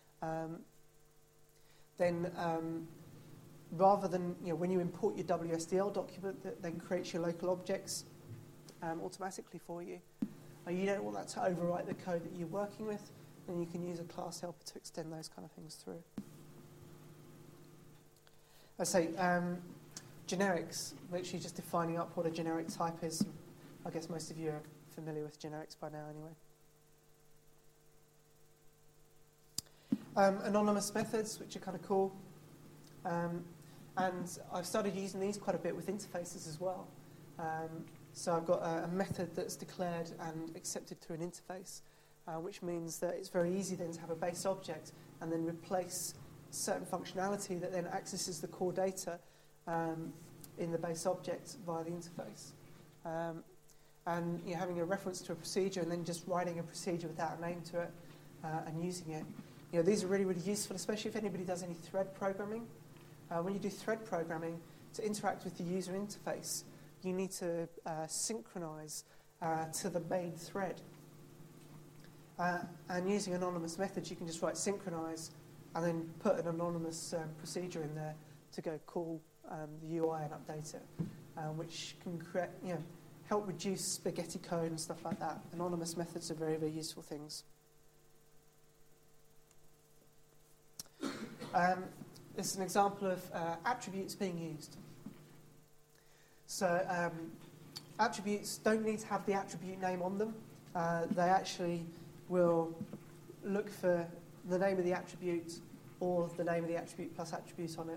Rather than, you know, when you import your WSDL document that then creates your local objects automatically for you, you don't want that to overwrite the code that you're working with, then you can use a class helper to extend those kind of things through. I say generics, literally just defining up what a generic type is. I guess most of you are familiar with generics by now anyway. Anonymous methods, which are kind of cool. And I've started using these quite a bit with interfaces as well. So I've got a method that's declared and accepted through an interface, which means that it's very easy then to have a base object and then replace certain functionality that then accesses the core data in the base object via the interface. And you're having a reference to a procedure and then just writing a procedure without a name to it and using it. You know, these are really, really useful, especially if anybody does any thread programming. When you do thread programming, to interact with the user interface, you need to synchronize to the main thread. And using anonymous methods, you can just write synchronize and then put an anonymous procedure in there to go call the UI and update it, which can create, you know, help reduce spaghetti code and stuff like that. Anonymous methods are very, very useful things. This is an example of attributes being used. So attributes don't need to have the attribute name on them. They actually will look for the name of the attribute or the name of the attribute plus attribute on it.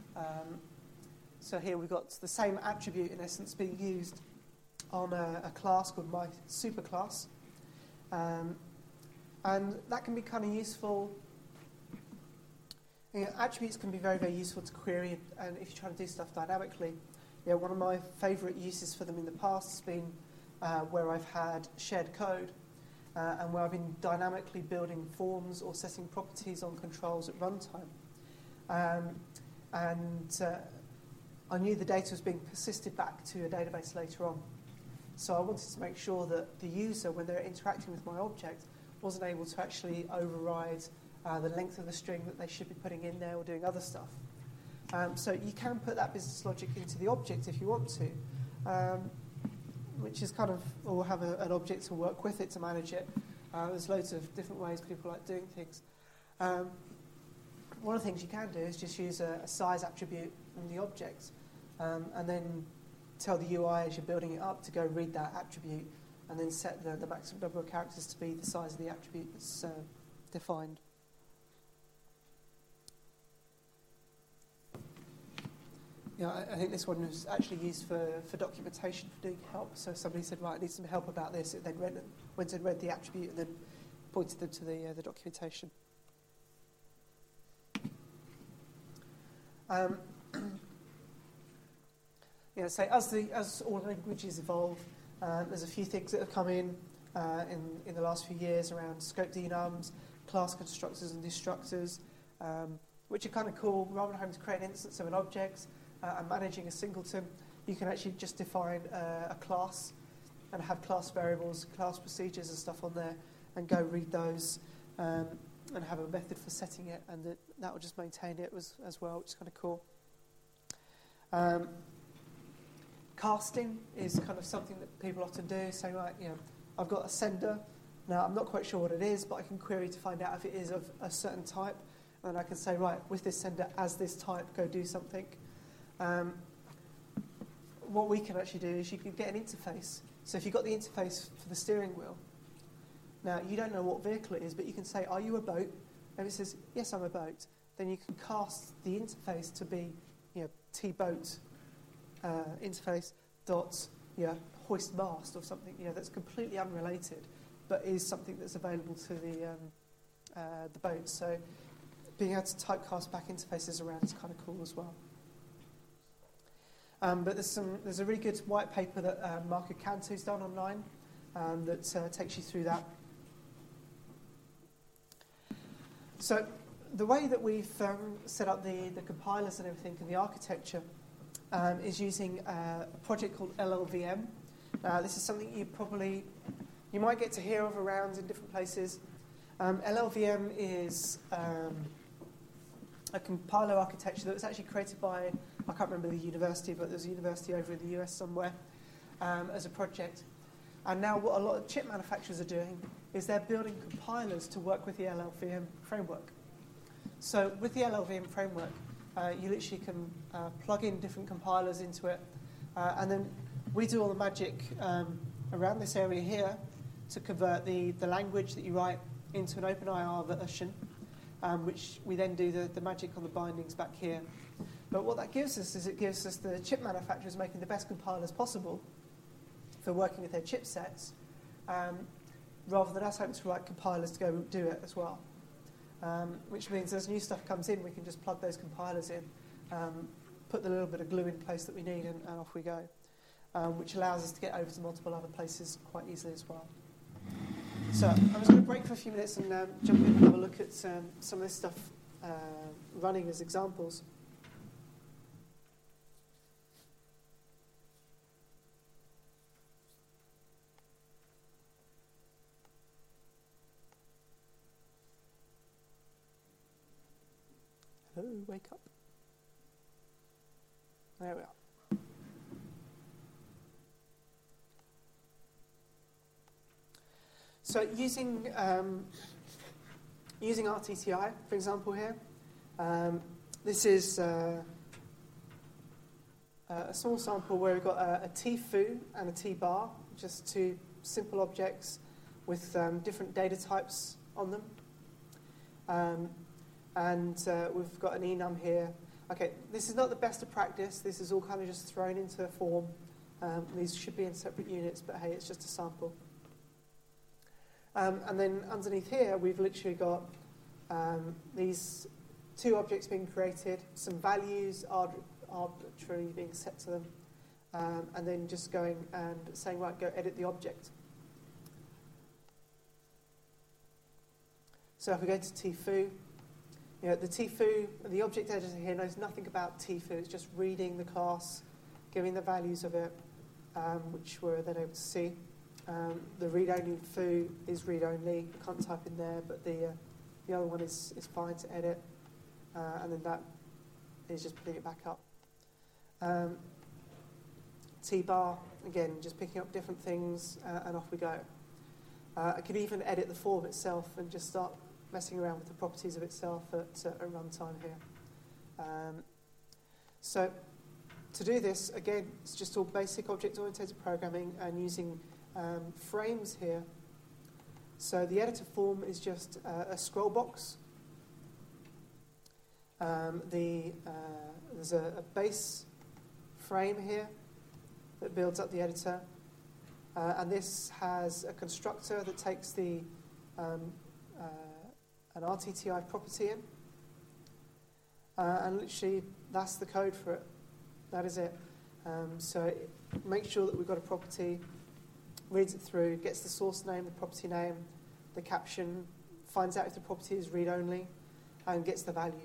So here we've got the same attribute in essence being used on a class called mySuperClass. And that can be kind of useful. You know, attributes can be very, very useful to query, and if you're trying to do stuff dynamically. You know, one of my favourite uses for them in the past has been where I've had shared code and where I've been dynamically building forms or setting properties on controls at runtime. I knew the data was being persisted back to a database later on. So I wanted to make sure that the user, when they're interacting with my object, wasn't able to actually override the length of the string that they should be putting in there or doing other stuff. So you can put that business logic into the object if you want to, which is kind of, or have an object to work with it to manage it. There's loads of different ways people like doing things. One of the things you can do is just use a size attribute in the object, and then tell the UI as you're building it up to go read that attribute, and then set the maximum number of characters to be the size of the attribute that's defined. Yeah, I think this one was actually used for documentation, for doing help. So somebody said, right, I need some help about this. It then went and read the attribute and then pointed them to the documentation. So as all languages evolve, there's a few things that have come in the last few years around scope denums, class constructors and destructors, which are kind of cool. Rather than having to create an instance of an object and managing a singleton, you can actually just define a class and have class variables, class procedures and stuff on there, and go read those and have a method for setting it, and that will just maintain it as well, which is kind of cool. Casting is kind of something that people often do, saying, right, I've got a sender. Now, I'm not quite sure what it is, but I can query to find out if it is of a certain type, and then I can say, right, with this sender as this type, go do something. What we can actually do is you can get an interface. So if you've got the interface for the steering wheel, now you don't know what vehicle it is, but you can say, are you a boat? And if it says, yes, I'm a boat, then you can cast the interface to be, T-boat interface dot hoist mast or something, that's completely unrelated, but is something that's available to the boat. So being able to typecast back interfaces around is kind of cool as well. But there's a really good white paper that Marco Cantu's done online that takes you through that. So the way that we've set up the compilers and everything and the architecture is using a project called LLVM. This is something you might get to hear of around in different places. LLVM is a compiler architecture that was actually created by, I can't remember the university, but there's a university over in the US somewhere as a project. And now what a lot of chip manufacturers are doing is they're building compilers to work with the LLVM framework. So with the LLVM framework, you literally can plug in different compilers into it, and then we do all the magic around this area here to convert the language that you write into an OpenIR version, which we then do the magic on the bindings back here. But what that gives us is it gives us the chip manufacturers making the best compilers possible for working with their chipsets, rather than us having to write compilers to go do it as well. Which means as new stuff comes in, we can just plug those compilers in, put the little bit of glue in place that we need, and off we go, which allows us to get over to multiple other places quite easily as well. So I'm just going to break for a few minutes and jump in and have a look at some of this stuff running as examples. Hello, wake up. There we are. So using RTTI, for example, here, this is a small sample where we've got a T-foo and a T-bar, just two simple objects with different data types on them. And we've got an enum here. Okay, this is not the best of practice. This is all kind of just thrown into a form. These should be in separate units, but hey, it's just a sample. And then underneath here, we've literally got these two objects being created, some values arbitrarily being set to them, and then just going and saying, right, go edit the object. So if we go to T-foo, the T-foo, the object editor here knows nothing about T-foo. It's just reading the class, giving the values of it, which we're then able to see. The read-only foo is read-only. You can't type in there, but the other one is fine to edit. And then that is just putting it back up. T-bar, again, just picking up different things, and off we go. I could even edit the form itself and just start messing around with the properties of itself at runtime here. So to do this, again, it's just all basic object-oriented programming and using frames here. So the editor form is just a scroll box. There's a base frame here that builds up the editor. And this has a constructor that takes an RTTI property in. And literally, that's the code for it. That is it. So make sure that we've got a property, reads it through, gets the source name, the property name, the caption, finds out if the property is read-only, and gets the value.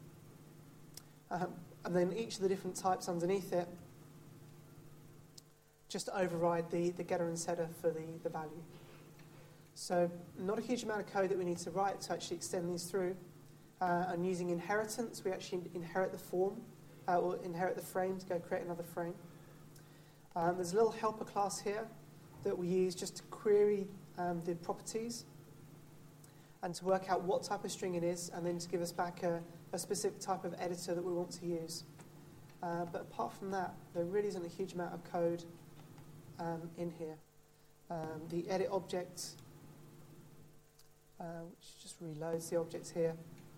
And then each of the different types underneath it just override the getter and setter for the value. So not a huge amount of code that we need to write to actually extend these through. And using inheritance, we actually inherit the form, or inherit the frame to go create another frame. There's a little helper class here that we use just to query the properties and to work out what type of string it is, and then to give us back a specific type of editor that we want to use. But apart from that, there really isn't a huge amount of code in here. The edit object, which just reloads the objects here.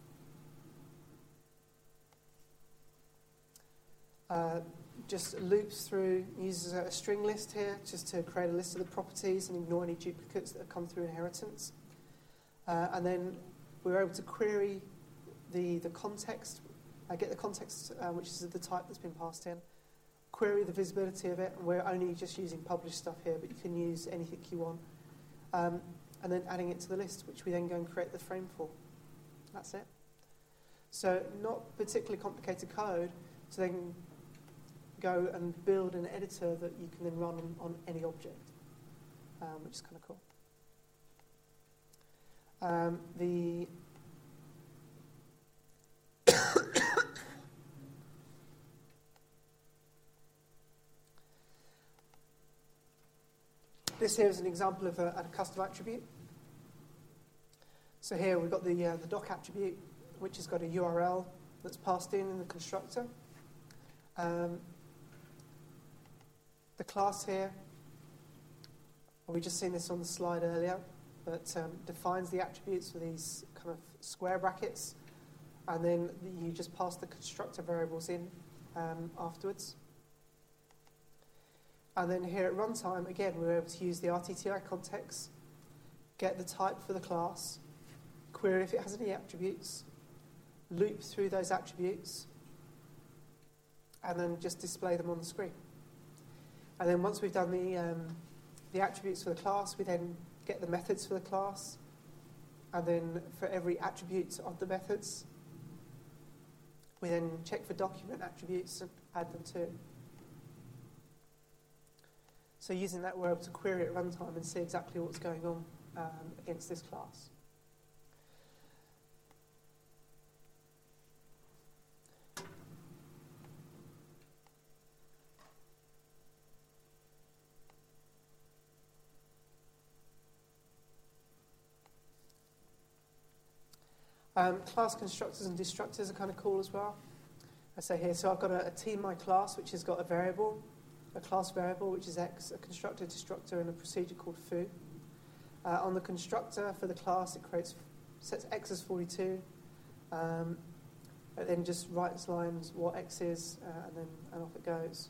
Just loops through, uses a string list here just to create a list of the properties and ignore any duplicates that have come through inheritance. And then we're able to query the context, get the context, which is the type that's been passed in, query the visibility of it, and we're only just using published stuff here, but you can use anything you want. And then adding it to the list, which we then go and create the frame for. That's it. So not particularly complicated code to then go and build an editor that you can then run on any object, which is kind of cool. This here is an example of a custom attribute. So here we've got the doc attribute, which has got a URL that's passed in the constructor. The class here, we just seen this on the slide earlier, but defines the attributes for these kind of square brackets, and then you just pass the constructor variables in afterwards. And then here at runtime, again, we're able to use the RTTI context, get the type for the class, query if it has any attributes, loop through those attributes, and then just display them on the screen. And then once we've done the attributes for the class, we then get the methods for the class, and then for every attribute of the methods, we then check for document attributes and add them to it. So using that, we're able to query at runtime and see exactly what's going on against this class. Class constructors and destructors are kind of cool as well. I say here, so I've got a team my class, which has got a variable, a class variable, which is x, a constructor, destructor, and a procedure called foo. On the constructor for the class, it sets x as 42, and then just writes lines what x is, and off it goes.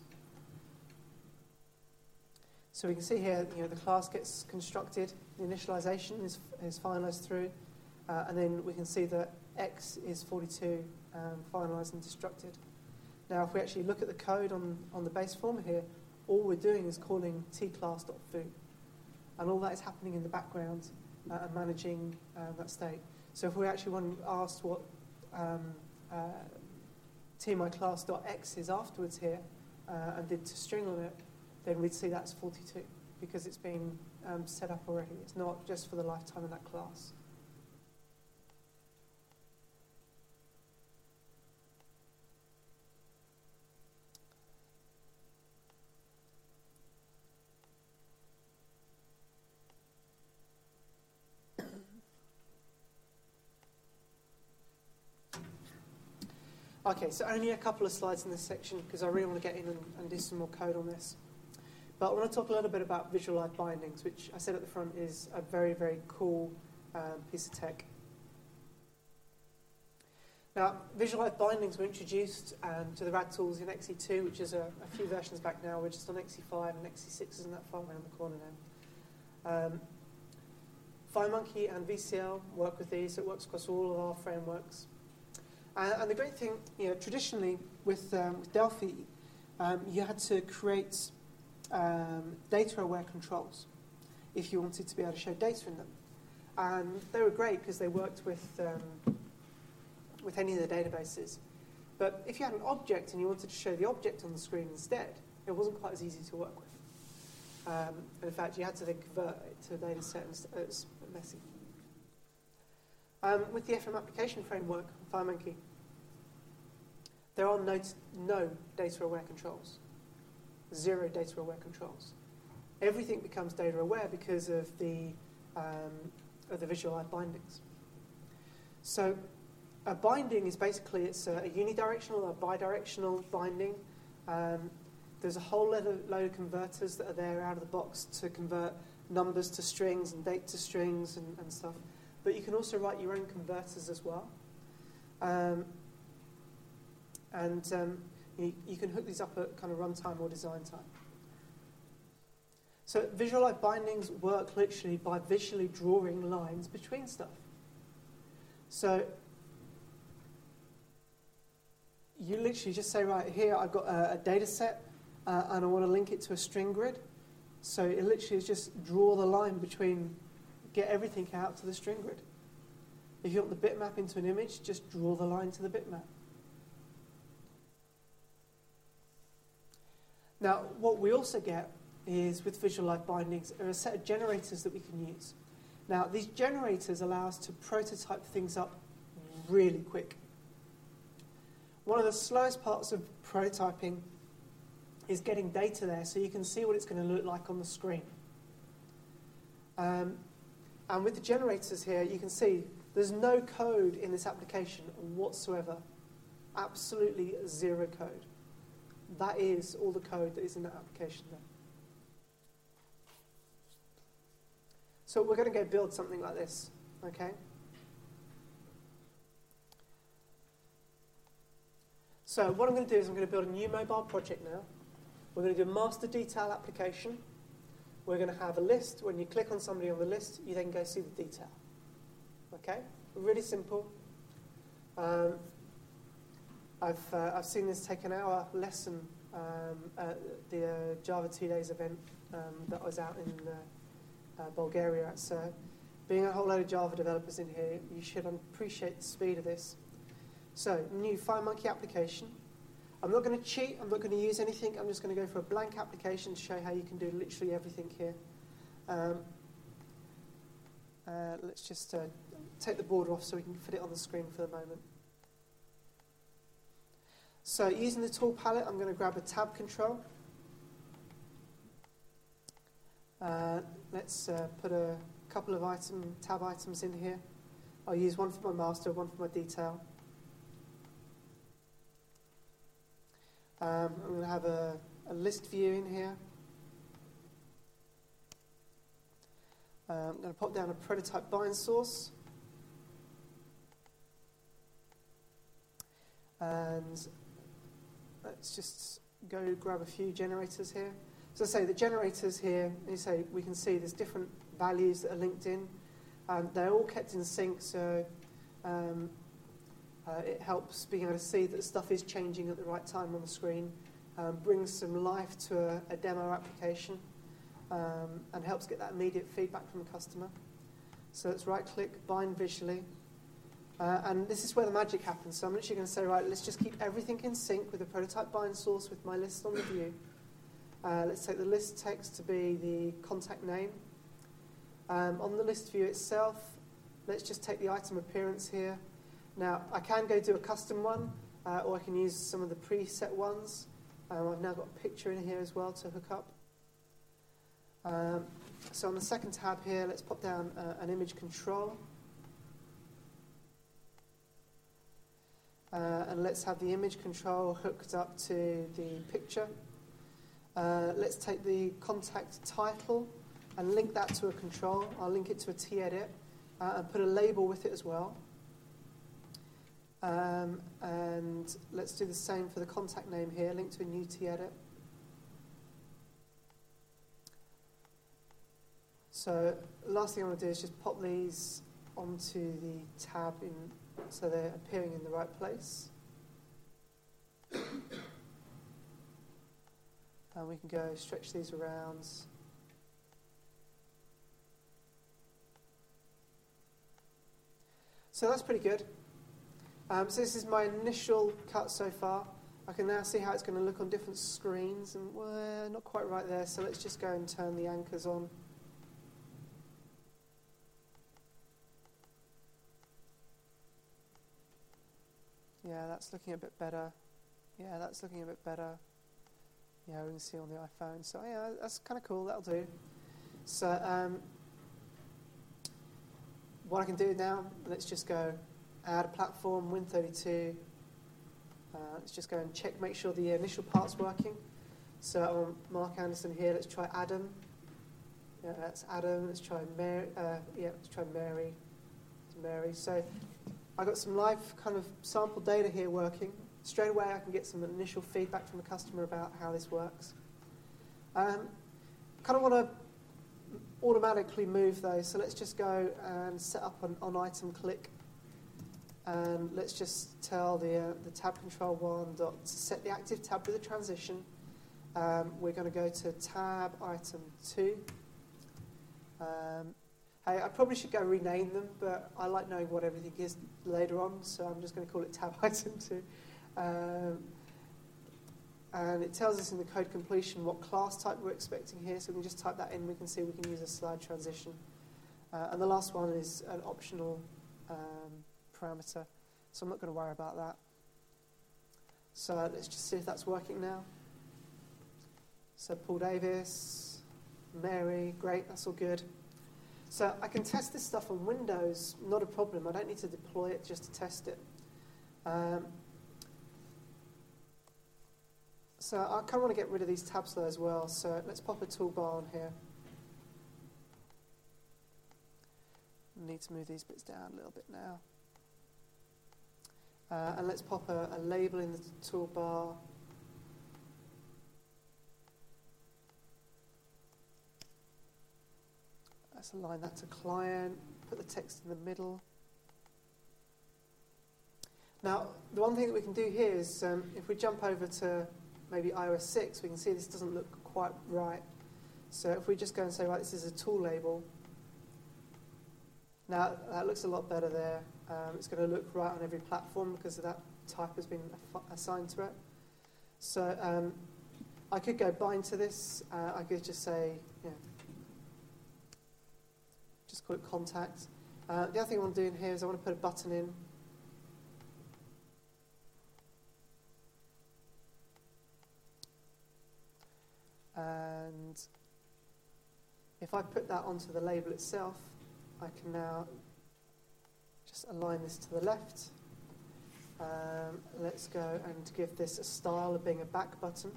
So we can see here, the class gets constructed, the initialization is finalized through, and then we can see that x is 42, finalized and destructed. Now, if we actually look at the code on the base form here, all we're doing is calling tclass.foo. And all that is happening in the background and managing that state. So if we actually want to ask what tmyclass.x is afterwards here, and did to string on it, then we'd see that's 42 because it's been set up already. It's not just for the lifetime of that class. Okay, so only a couple of slides in this section because I really want to get in and do some more code on this. But I want to talk a little bit about Visual Live Bindings, which I said at the front is a very, very cool piece of tech. Now, Visual Live Bindings were introduced to the RAD tools in XE2, which is a few versions back now. We're just on XE5 and XE6 isn't that far around the corner now. FireMonkey and VCL work with these. It works across all of our frameworks. And the great thing, traditionally with Delphi, you had to create data-aware controls if you wanted to be able to show data in them. And they were great because they worked with any of the databases. But if you had an object and you wanted to show the object on the screen instead, it wasn't quite as easy to work with. And in fact, you had to then convert it to a data set, and it was messy. With the FM application framework, FireMonkey, there are no data-aware controls, 0 data-aware controls. Everything becomes data-aware because of the Visual Live Bindings. So a binding is basically, it's a unidirectional or a bidirectional binding. There's a whole load of converters that are there out of the box to convert numbers to strings and date to strings and stuff. But you can also write your own converters as well. You can hook these up at kind of runtime or design time. So Visual Live Bindings work literally by visually drawing lines between stuff. So you literally just say, right, here I've got a data set and I want to link it to a string grid. So it literally is just draw the line between, get everything out to the string grid. If you want the bitmap into an image, just draw the line to the bitmap. Now, what we also get is, with Visual Live Bindings, are a set of generators that we can use. Now, these generators allow us to prototype things up really quick. One of the slowest parts of prototyping is getting data there so you can see what it's going to look like on the screen. And with the generators here, you can see there's no code in this application whatsoever. Absolutely 0 code. That is all the code that is in that application there. So we're going to go build something like this, okay? So what I'm going to do is I'm going to build a new mobile project now. We're going to do a master detail application. We're going to have a list. When you click on somebody on the list, you then go see the detail. Okay? Really simple. I've seen this take an hour lesson at the Java 2 Days event that was out in Bulgaria at CERN. Being a whole load of Java developers in here, you should appreciate the speed of this. So, new FireMonkey application. I'm not going to cheat, I'm not going to use anything, I'm just going to go for a blank application to show how you can do literally everything here. Let's just take the border off so we can fit it on the screen for the moment. So using the tool palette, I'm going to grab a tab control. Let's put a couple of tab items in here. I'll use one for my master, one for my detail. I'm going to have a list view in here. I'm going to pop down a prototype bind source. And let's just go grab a few generators here. So I say the generators here, we can see there's different values that are linked in. They're all kept in sync, so it helps being able to see that stuff is changing at the right time on the screen, brings some life to a demo application, and helps get that immediate feedback from the customer. So let's right-click, bind visually. And this is where the magic happens. So I'm literally going to say, right, let's just keep everything in sync with the prototype bind source with my list on the view. Let's take the list text to be the contact name. On the list view itself, let's just take the item appearance here. Now, I can go do a custom one, or I can use some of the preset ones. I've now got a picture in here as well to hook up. So on the second tab here, let's pop down an image control. And let's have the image control hooked up to the picture. Let's take the contact title and link that to a control. I'll link it to a T-edit and put a label with it as well. And let's do the same for the contact name here, link to a new T-edit. So last thing I want to do is just pop these onto the tab so they're appearing in the right place. And we can go stretch these around. So that's pretty good. So this is my initial cut so far. I can now see how it's going to look on different screens, and well, not quite right there, so let's just go and turn the anchors on. Yeah, that's looking a bit better. Yeah, that's looking a bit better. Yeah, we can see on the iPhone. So yeah, that's kind of cool, that'll do. So what I can do now, let's just go add a platform, Win32. Let's just go and check, make sure the initial part's working. So on Mark Anderson here, let's try Adam. Yeah, that's Adam. Let's try Mary. Let's try Mary. It's Mary. So I got some live kind of sample data here working. Straight away, I can get some initial feedback from the customer about how this works. Kind of want to automatically move those, so let's just go and set up an on-item click. And let's just tell the tab control one to set the active tab with a transition. We're going to go to tab item 2. Hey, I probably should go rename them, but I like knowing what everything is later on, so I'm just going to call it tab item 2. And it tells us in the code completion what class type we're expecting here, so we can just type that in. We can see we can use a slide transition. And the last one is an optional parameter, so I'm not going to worry about that. So let's just see if that's working now. So Paul Davis, Mary, great, that's all good. So I can test this stuff on Windows, not a problem. I don't need to deploy it just to test it. So I kind of want to get rid of these tabs though as well. So let's pop a toolbar on here. Need to move these bits down a little bit now. And let's pop a label in the toolbar. Let's align that to client, put the text in the middle. Now, the one thing that we can do here is if we jump over to maybe iOS 6, we can see this doesn't look quite right. So if we just go and say, right, this is a tool label. Now, that looks a lot better there. It's going to look right on every platform because of that type has been assigned to it. So I could go bind to this. I could just say, just call it contact. The other thing I want to do in here is I want to put a button in. And if I put that onto the label itself, I can now just align this to the left. Let's go and give this a style of being a back button.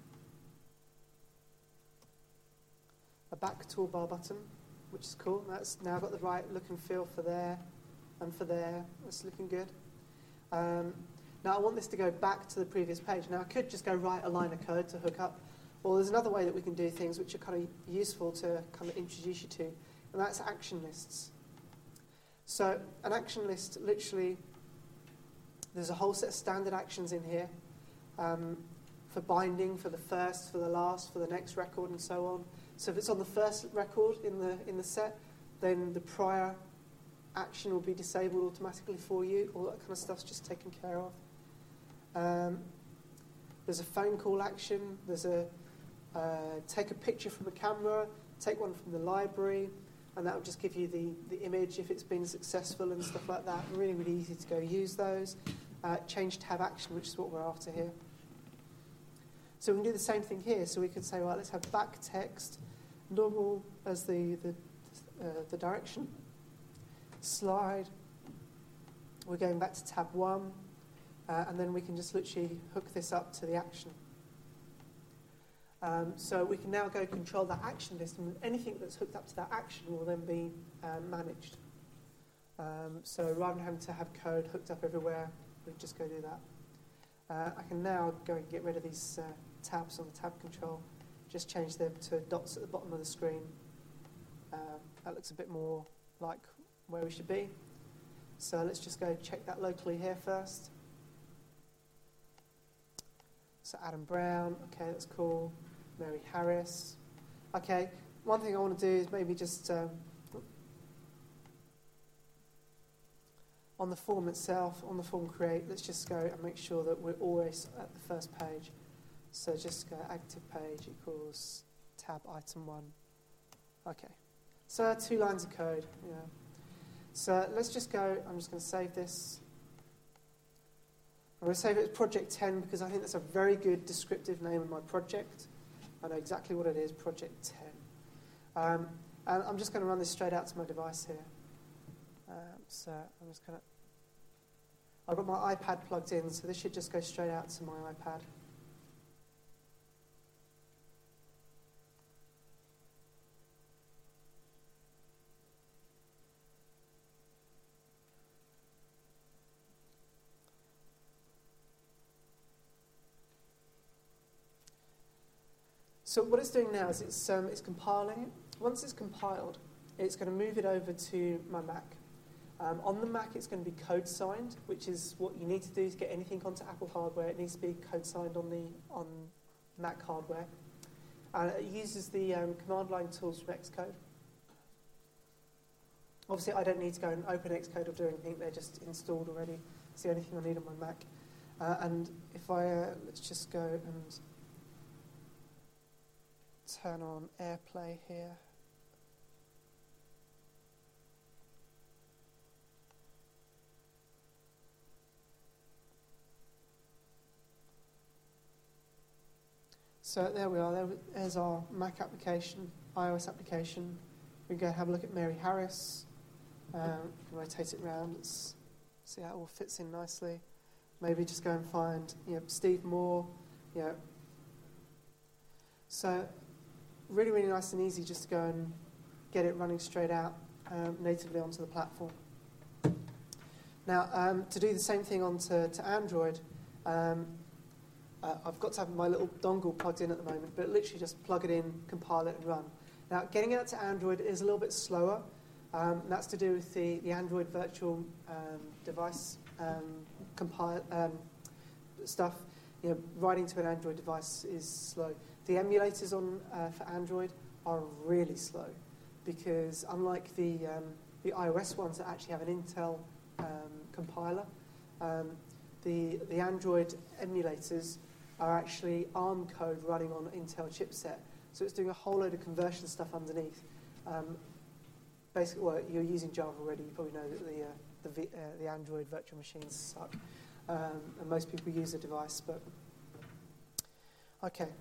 A back toolbar button, which is cool. That's now got the right look and feel for there and for there. That's looking good. Now I want this to go back to the previous page. Now I could just go write a line of code to hook up. Well, there's another way that we can do things which are kind of useful to kind of introduce you to, and that's action lists. So an action list, literally, there's a whole set of standard actions in here for binding, for the first, for the last, for the next record, and so on. So if it's on the first record in the set, then the prior action will be disabled automatically for you. All that kind of stuff's just taken care of. There's a phone call action. There's a take a picture from a camera, take one from the library, and that will just give you the image if it's been successful and stuff like that. Really, really easy to go use those. Change tab action, which is what we're after here. So we can do the same thing here. So we can say, right, let's have back text, normal as the direction, slide. We're going back to tab 1, and then we can just literally hook this up to the action. So we can now go control that action list, and anything that's hooked up to that action will then be managed. So rather than having to have code hooked up everywhere, we just go do that. I can now go and get rid of these tabs on the tab control, just change them to dots at the bottom of the screen. That looks a bit more like where we should be. So let's just go check that locally here first. So Adam Brown, okay, that's cool. Mary Harris. Okay, one thing I want to do is maybe just on the form itself, on the form create, let's just go and make sure that we're always at the first page. So just go active page equals tab item 1. Okay, so 2 lines of code. Yeah. So let's just go, I'm just going to save this. I'm going to save it as Project 10 because I think that's a very good descriptive name of my project. I know exactly what it is, Project 10. And I'm just going to run this straight out to my device here. So I'm just going to... I've got my iPad plugged in, so this should just go straight out to my iPad. So what it's doing now is it's compiling it. Once it's compiled, it's going to move it over to my Mac. On the Mac, it's going to be code signed, which is what you need to do to get anything onto Apple hardware. It needs to be code signed on Mac hardware. It uses the command line tools from Xcode. Obviously, I don't need to go and open Xcode or do anything. They're just installed already. It's the only thing I need on my Mac. And if I let's just go and turn on AirPlay here. So there we are. There's our Mac application, iOS application. We can go have a look at Mary Harris. Rotate it around. Let's see how it all fits in nicely. Maybe just go and find, Steve Moore. So really, really nice and easy just to go and get it running straight out natively onto the platform. Now, to do the same thing onto Android, I've got to have my little dongle plugged in at the moment, but literally just plug it in, compile it, and run. Now, getting out to Android is a little bit slower. That's to do with the Android virtual device compile stuff. Writing to an Android device is slow. The emulators for Android are really slow because unlike the iOS ones that actually have an Intel compiler, the Android emulators are actually ARM code running on Intel chipset. So it's doing a whole load of conversion stuff underneath. Basically, well, you're using Java already. You probably know that the Android virtual machines suck. And most people use the device, but... Okay.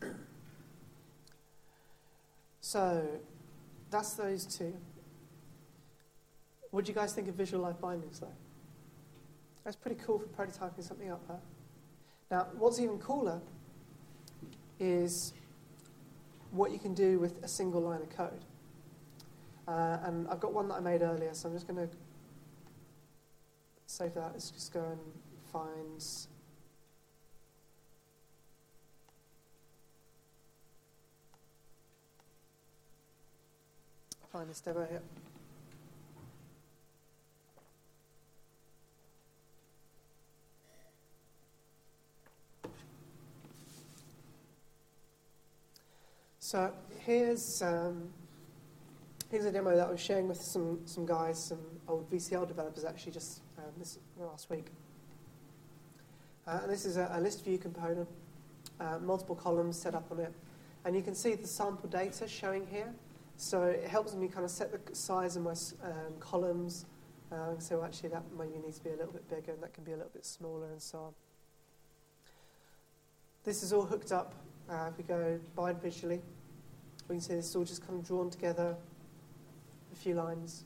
So, that's those two. What do you guys think of Visual Live Bindings, though? That's pretty cool for prototyping something up, huh? Now, what's even cooler is what you can do with a single line of code. And I've got one that I made earlier, so I'm just going to save that. Let's just go and find this demo here. So here's a demo that I was sharing with some guys, some old VCL developers actually just last week. And this is a list view component, multiple columns set up on it. And you can see the sample data showing here. So it helps me kind of set the size of my columns. So actually that maybe needs to be a little bit bigger, and that can be a little bit smaller, and so on. This is all hooked up. If we go bind visually, we can see this is all just kind of drawn together, a few lines.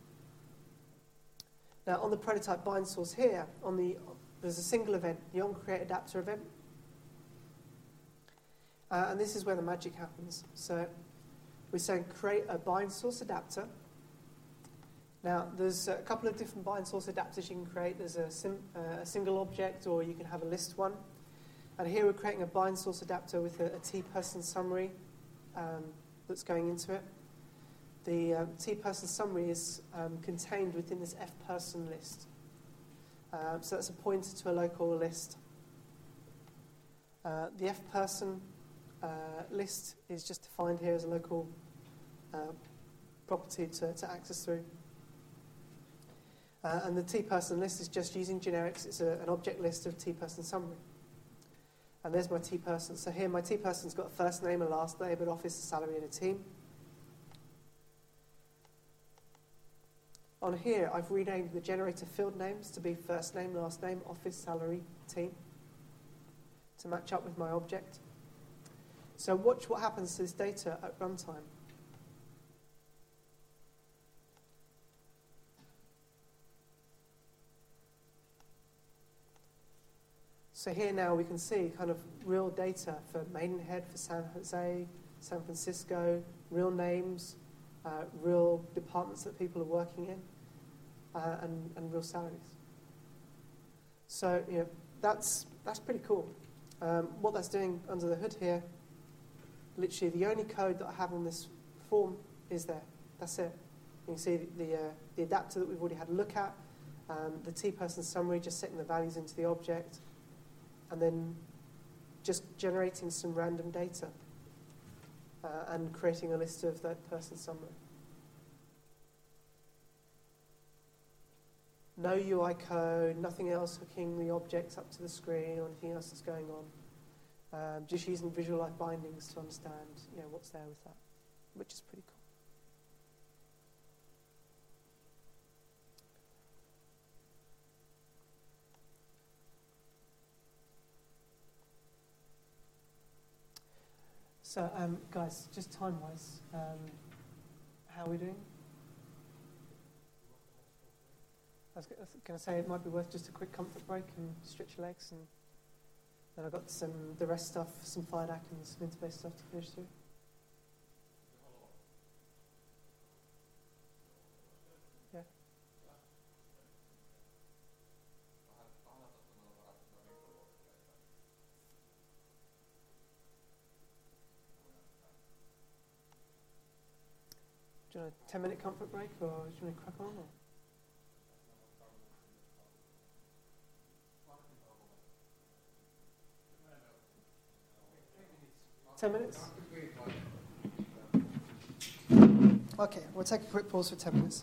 Now on the prototype bind source here, there's a single event, the onCreateAdapter event. And this is where the magic happens. So we say create a bind source adapter. Now there's a couple of different bind source adapters you can create. There's a single object, or you can have a list one. And here we're creating a bind source adapter with a T-person summary that's going into it. The T-person summary is contained within this F-person list. So that's a pointer to a local list. The F-person list is just defined here as a local property to access through. And the T-person list is just using generics. It's an object list of T-person summary. And there's my T-person. So here my T-person's got a first name, a last name, an office, a salary, and a team. On here, I've renamed the generator field names to be first name, last name, office, salary, team, to match up with my object. So watch what happens to this data at runtime. So here now we can see kind of real data for Maidenhead, for San Jose, San Francisco, real names, real departments that people are working in, and real salaries. So that's pretty cool. What that's doing under the hood here, literally the only code that I have on this form is there. That's it. You can see the adapter that we've already had a look at, the T-person summary, just setting the values into the object, and then just generating some random data and creating a list of that person's summary. No UI code, nothing else hooking the objects up to the screen or anything else that's going on. Just using visual light bindings to understand what's there with that, which is pretty cool. So, guys, just time-wise, how are we doing? I was going to say it might be worth just a quick comfort break and stretch your legs, and then I've got the rest stuff, some FIDAC and some Interbase stuff to finish through. Yeah. Do you want a 10-minute comfort break, or do you want to crack on? Or? 10 minutes? Okay, we'll take a quick pause for 10 minutes.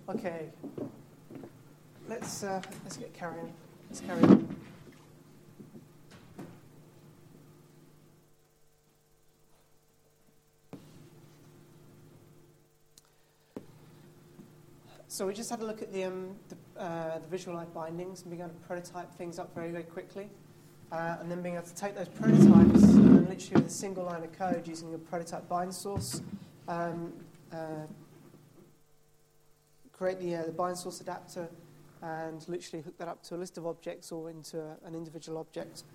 Okay, let's get carrying. Let's carry on. So we just had a look at the visual live bindings and being able to prototype things up very, very quickly. And then being able to take those prototypes and literally with a single line of code using a prototype bind source, create the bind source adapter and literally hook that up to a list of objects or into an individual object.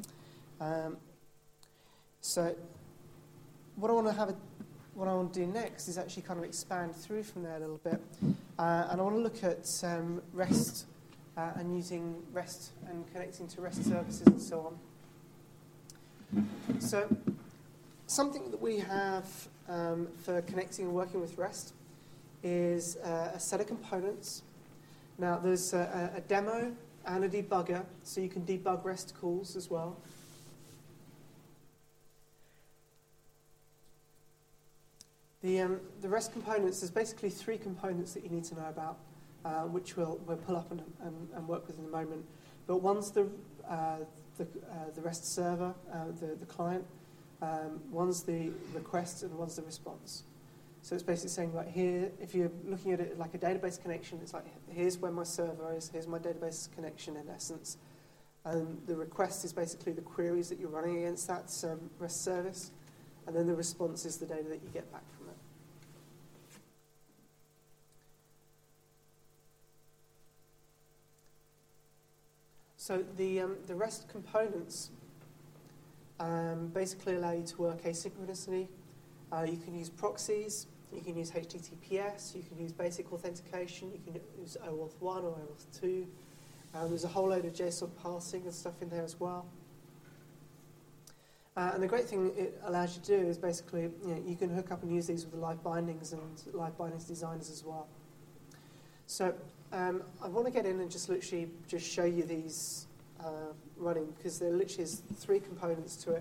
So what I want to do next is actually kind of expand through from there a little bit. And I want to look at REST and using REST and connecting to REST services and so on. So something that we have for connecting and working with REST is a set of components. Now there's a demo and a debugger, so you can debug REST calls as well. The REST components, there's basically 3 components that you need to know about, which we'll pull up and work with in a moment. But one's the REST server, the client, one's the request, and one's the response. So it's basically saying, like, here, if you're looking at it like a database connection, it's like, here's where my server is, here's my database connection in essence. And the request is basically the queries that you're running against that REST service. And then the response is the data that you get back from it. So the REST components basically allow you to work asynchronously. You can use proxies, you can use HTTPS, you can use basic authentication, you can use OAuth 1 or OAuth 2. There's a whole load of JSON parsing and stuff in there as well. And the great thing it allows you to do is basically, you can hook up and use these with the live bindings and live bindings designers as well. So I want to get in and just literally just show you these running, because there literally is 3 components to it.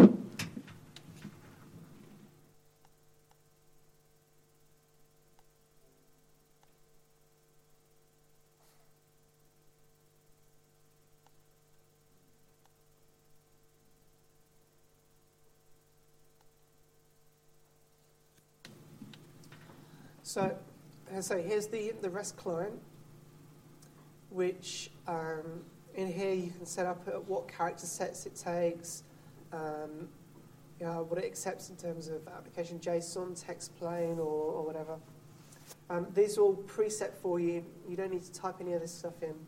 So, as I say, here's the REST client, which in here you can set up what character sets it takes, what it accepts in terms of application JSON, text plain, or whatever. These are all preset for you. You don't need to type any of this stuff in.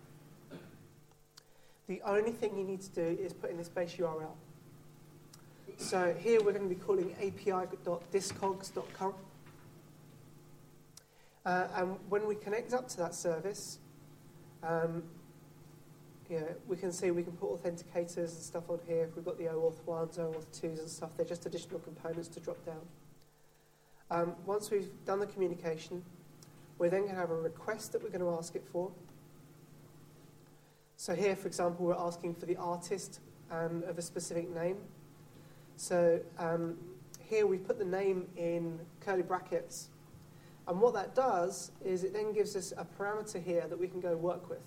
The only thing you need to do is put in this base URL. So here we're going to be calling api.discogs.com. And when we connect up to that service, we can see we can put authenticators and stuff on here. If we've got the OAuth 1s, OAuth 2s and stuff, they're just additional components to drop down. Once we've done the communication, we're then going to have a request that we're going to ask it for. So here, for example, we're asking for the artist of a specific name. So here we put the name in curly brackets. And what that does is it then gives us a parameter here that we can go work with.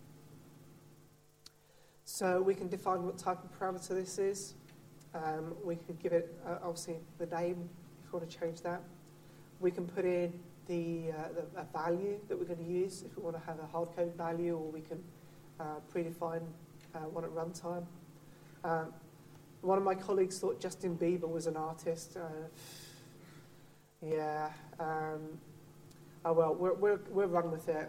So we can define what type of parameter this is. We can give it, obviously, the name if we want to change that. We can put in a value that we're going to use if we want to have a hard-coded value, or we can predefine one at runtime. One of my colleagues thought Justin Bieber was an artist. Oh well, we're run with it.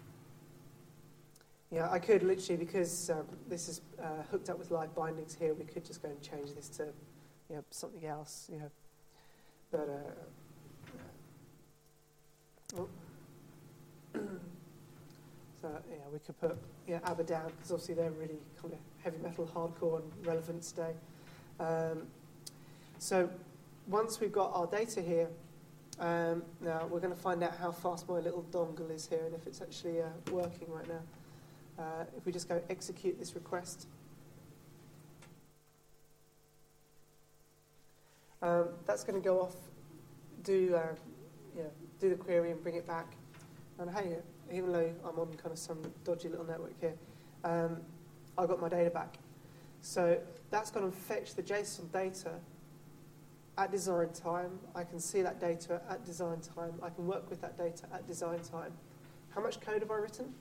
Yeah, I could literally, because this is hooked up with live bindings here, we could just go and change this to something else. But so we could put Abadan, because obviously they're really kind of heavy metal, hardcore, and relevant today. So once we've got our data here, now we're going to find out how fast my little dongle is here and if it's actually working right now. If we just go execute this request, that's going to go off, do the query and bring it back. And hey, even though I'm on kind of some dodgy little network here, I got my data back. So that's going to fetch the JSON data at design time. I can see that data at design time. I can work with that data at design time. How much code have I written?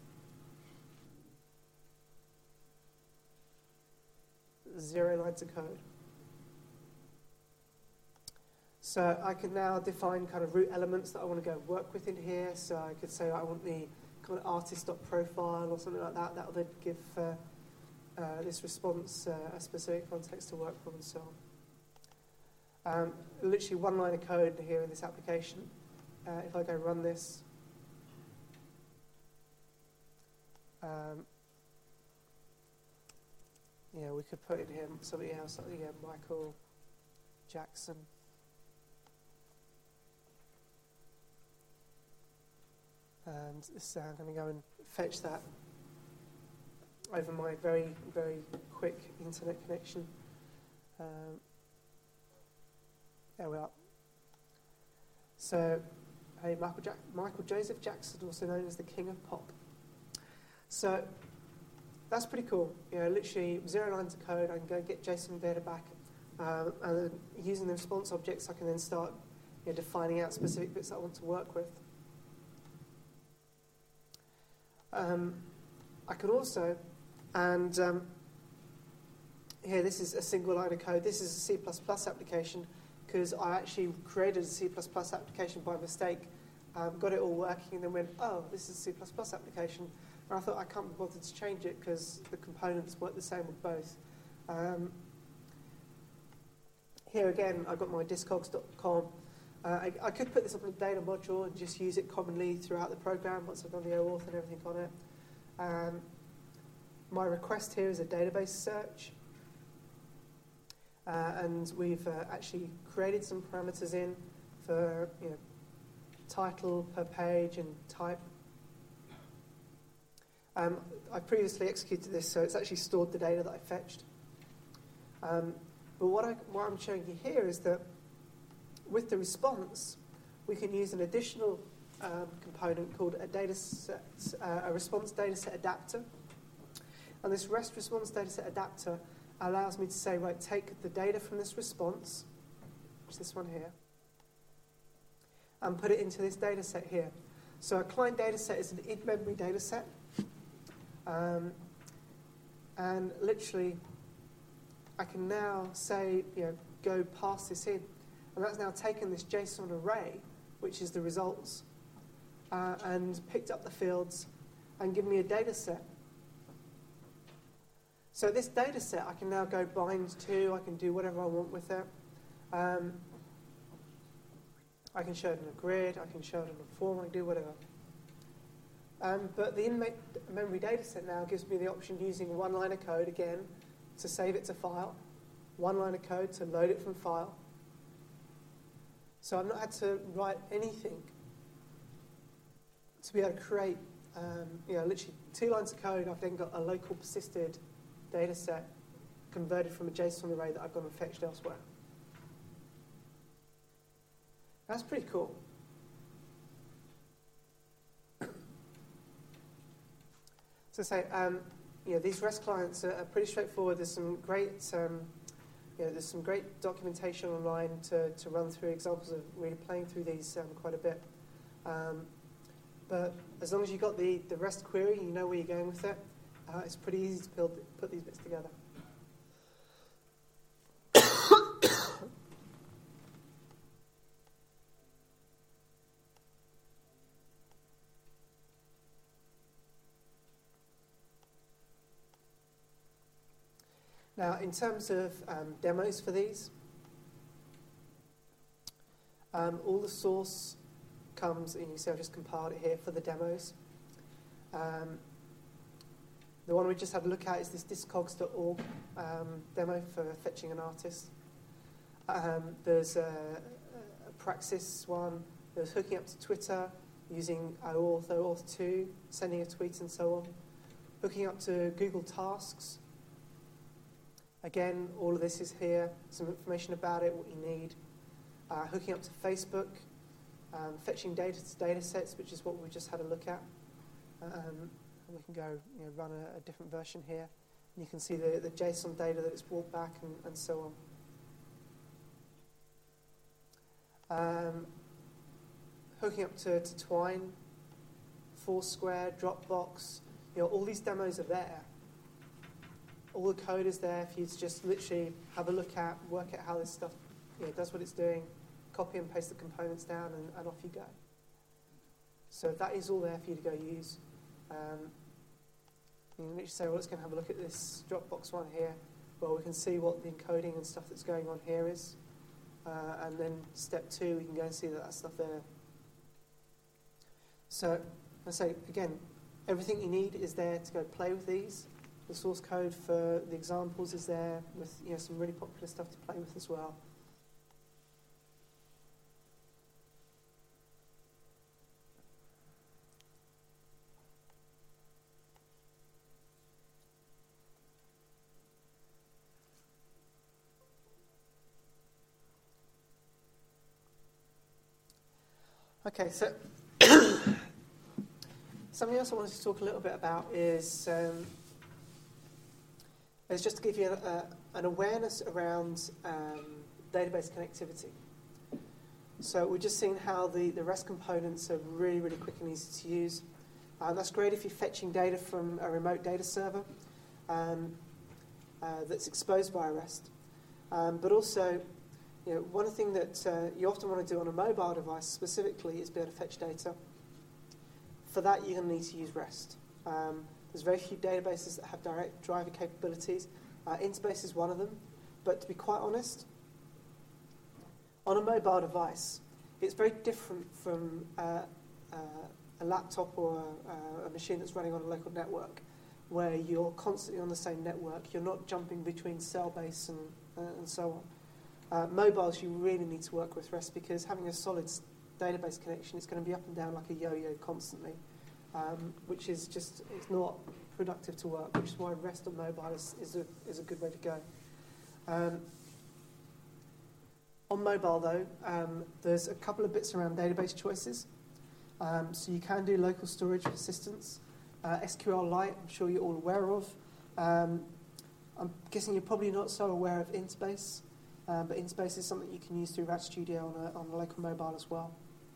Zero lines of code. So I can now define kind of root elements that I want to go work with in here. So I could say I want the kind of artist.profile or something like that. That will then give this response a specific context to work from and so on. Literally one line of code here in this application. If I go run this, yeah, we could put in here somebody else, like Michael Jackson. And this, I'm going to go and fetch that over my very, very quick internet connection. There we are. So, hey, Michael Joseph Jackson, also known as the King of Pop. So, that's pretty cool. You know, literally 0 lines of code. I can go get JSON data back, and then using the response objects, I can then start defining out specific bits that I want to work with. I can also, and here this is a single line of code. This is a C++ application because I actually created a C++ application by mistake, got it all working, and then went, oh, this is a C++ application. And I thought I can't be bothered to change it because the components work the same with both. Here again, I've got my discogs.com. I could put this up in a data module and just use it commonly throughout the program once I've done the OAuth and everything on it. My request here is a database search. And we've actually created some parameters in for title per page and type. I previously executed this, so it's actually stored the data that I fetched. But what I'm showing you here is that with the response, we can use an additional component called a response dataset adapter. And this REST response dataset adapter allows me to say, right, take the data from this response, which is this one here, and put it into this dataset here. So a client dataset is an in-memory dataset. And literally, I can now say, go pass this in. And that's now taken this JSON array, which is the results, and picked up the fields and given me a data set. So this data set I can now go bind to, I can do whatever I want with it. I can show it in a grid, I can show it in a form, I can do whatever. But the in-memory data set now gives me the option using one line of code again to save it to file, one line of code to load it from file. So I've not had to write anything to be able to create, literally 2 lines of code. I've then got a local persisted data set converted from a JSON array that I've gone and fetched elsewhere. That's pretty cool. So say, these REST clients are pretty straightforward. There's some great there's some great documentation online to run through examples of really playing through these quite a bit. But as long as you've got the REST query, you know where you're going with it, it's pretty easy to put these bits together. Now, in terms of demos for these, all the source comes, and you can see I've just compiled it here for the demos. The one we just had a look at is this discogs.org demo for fetching an artist. There's a Praxis one. There's hooking up to Twitter using OAuth, OAuth 2, sending a tweet and so on. Hooking up to Google Tasks. Again, all of this is here, some information about it, what you need. Hooking up to Facebook, fetching data to data sets, which is what we just had a look at. And we can go run a different version here. And you can see the JSON data that it's brought back and so on. Hooking up to Twine, Foursquare, Dropbox, all these demos are there. All the code is there for you to just literally have a look at, work out how this stuff does what it's doing, copy and paste the components down, and off you go. So that is all there for you to go use. You can literally say, well, let's go and have a look at this Dropbox one here. Well, we can see what the encoding and stuff that's going on here is. And then step 2, we can go and see that stuff there. So, I say, again, everything you need is there to go play with these. The source code for the examples is there with some really popular stuff to play with as well. Okay, so something else I wanted to talk a little bit about is just to give you an awareness around database connectivity. So we've just seen how the REST components are really, really quick and easy to use. That's great if you're fetching data from a remote data server that's exposed by REST. But also, one thing that you often want to do on a mobile device specifically is be able to fetch data. For that, you're going to need to use REST. There's very few databases that have direct driver capabilities. Interbase is one of them. But to be quite honest, on a mobile device, it's very different from a laptop or a machine that's running on a local network, where you're constantly on the same network. You're not jumping between cell-based and so on. Mobiles, you really need to work with REST because having a solid database connection, it's going to be up and down like a yo-yo constantly, which is just, it's not productive to work, which is why REST on mobile is a good way to go. On mobile, though, there's a couple of bits around database choices. So you can do local storage persistence. SQLite, I'm sure you're all aware of. I'm guessing you're probably not so aware of Interbase. But Interbase is something you can use through RAD Studio on a local mobile as well.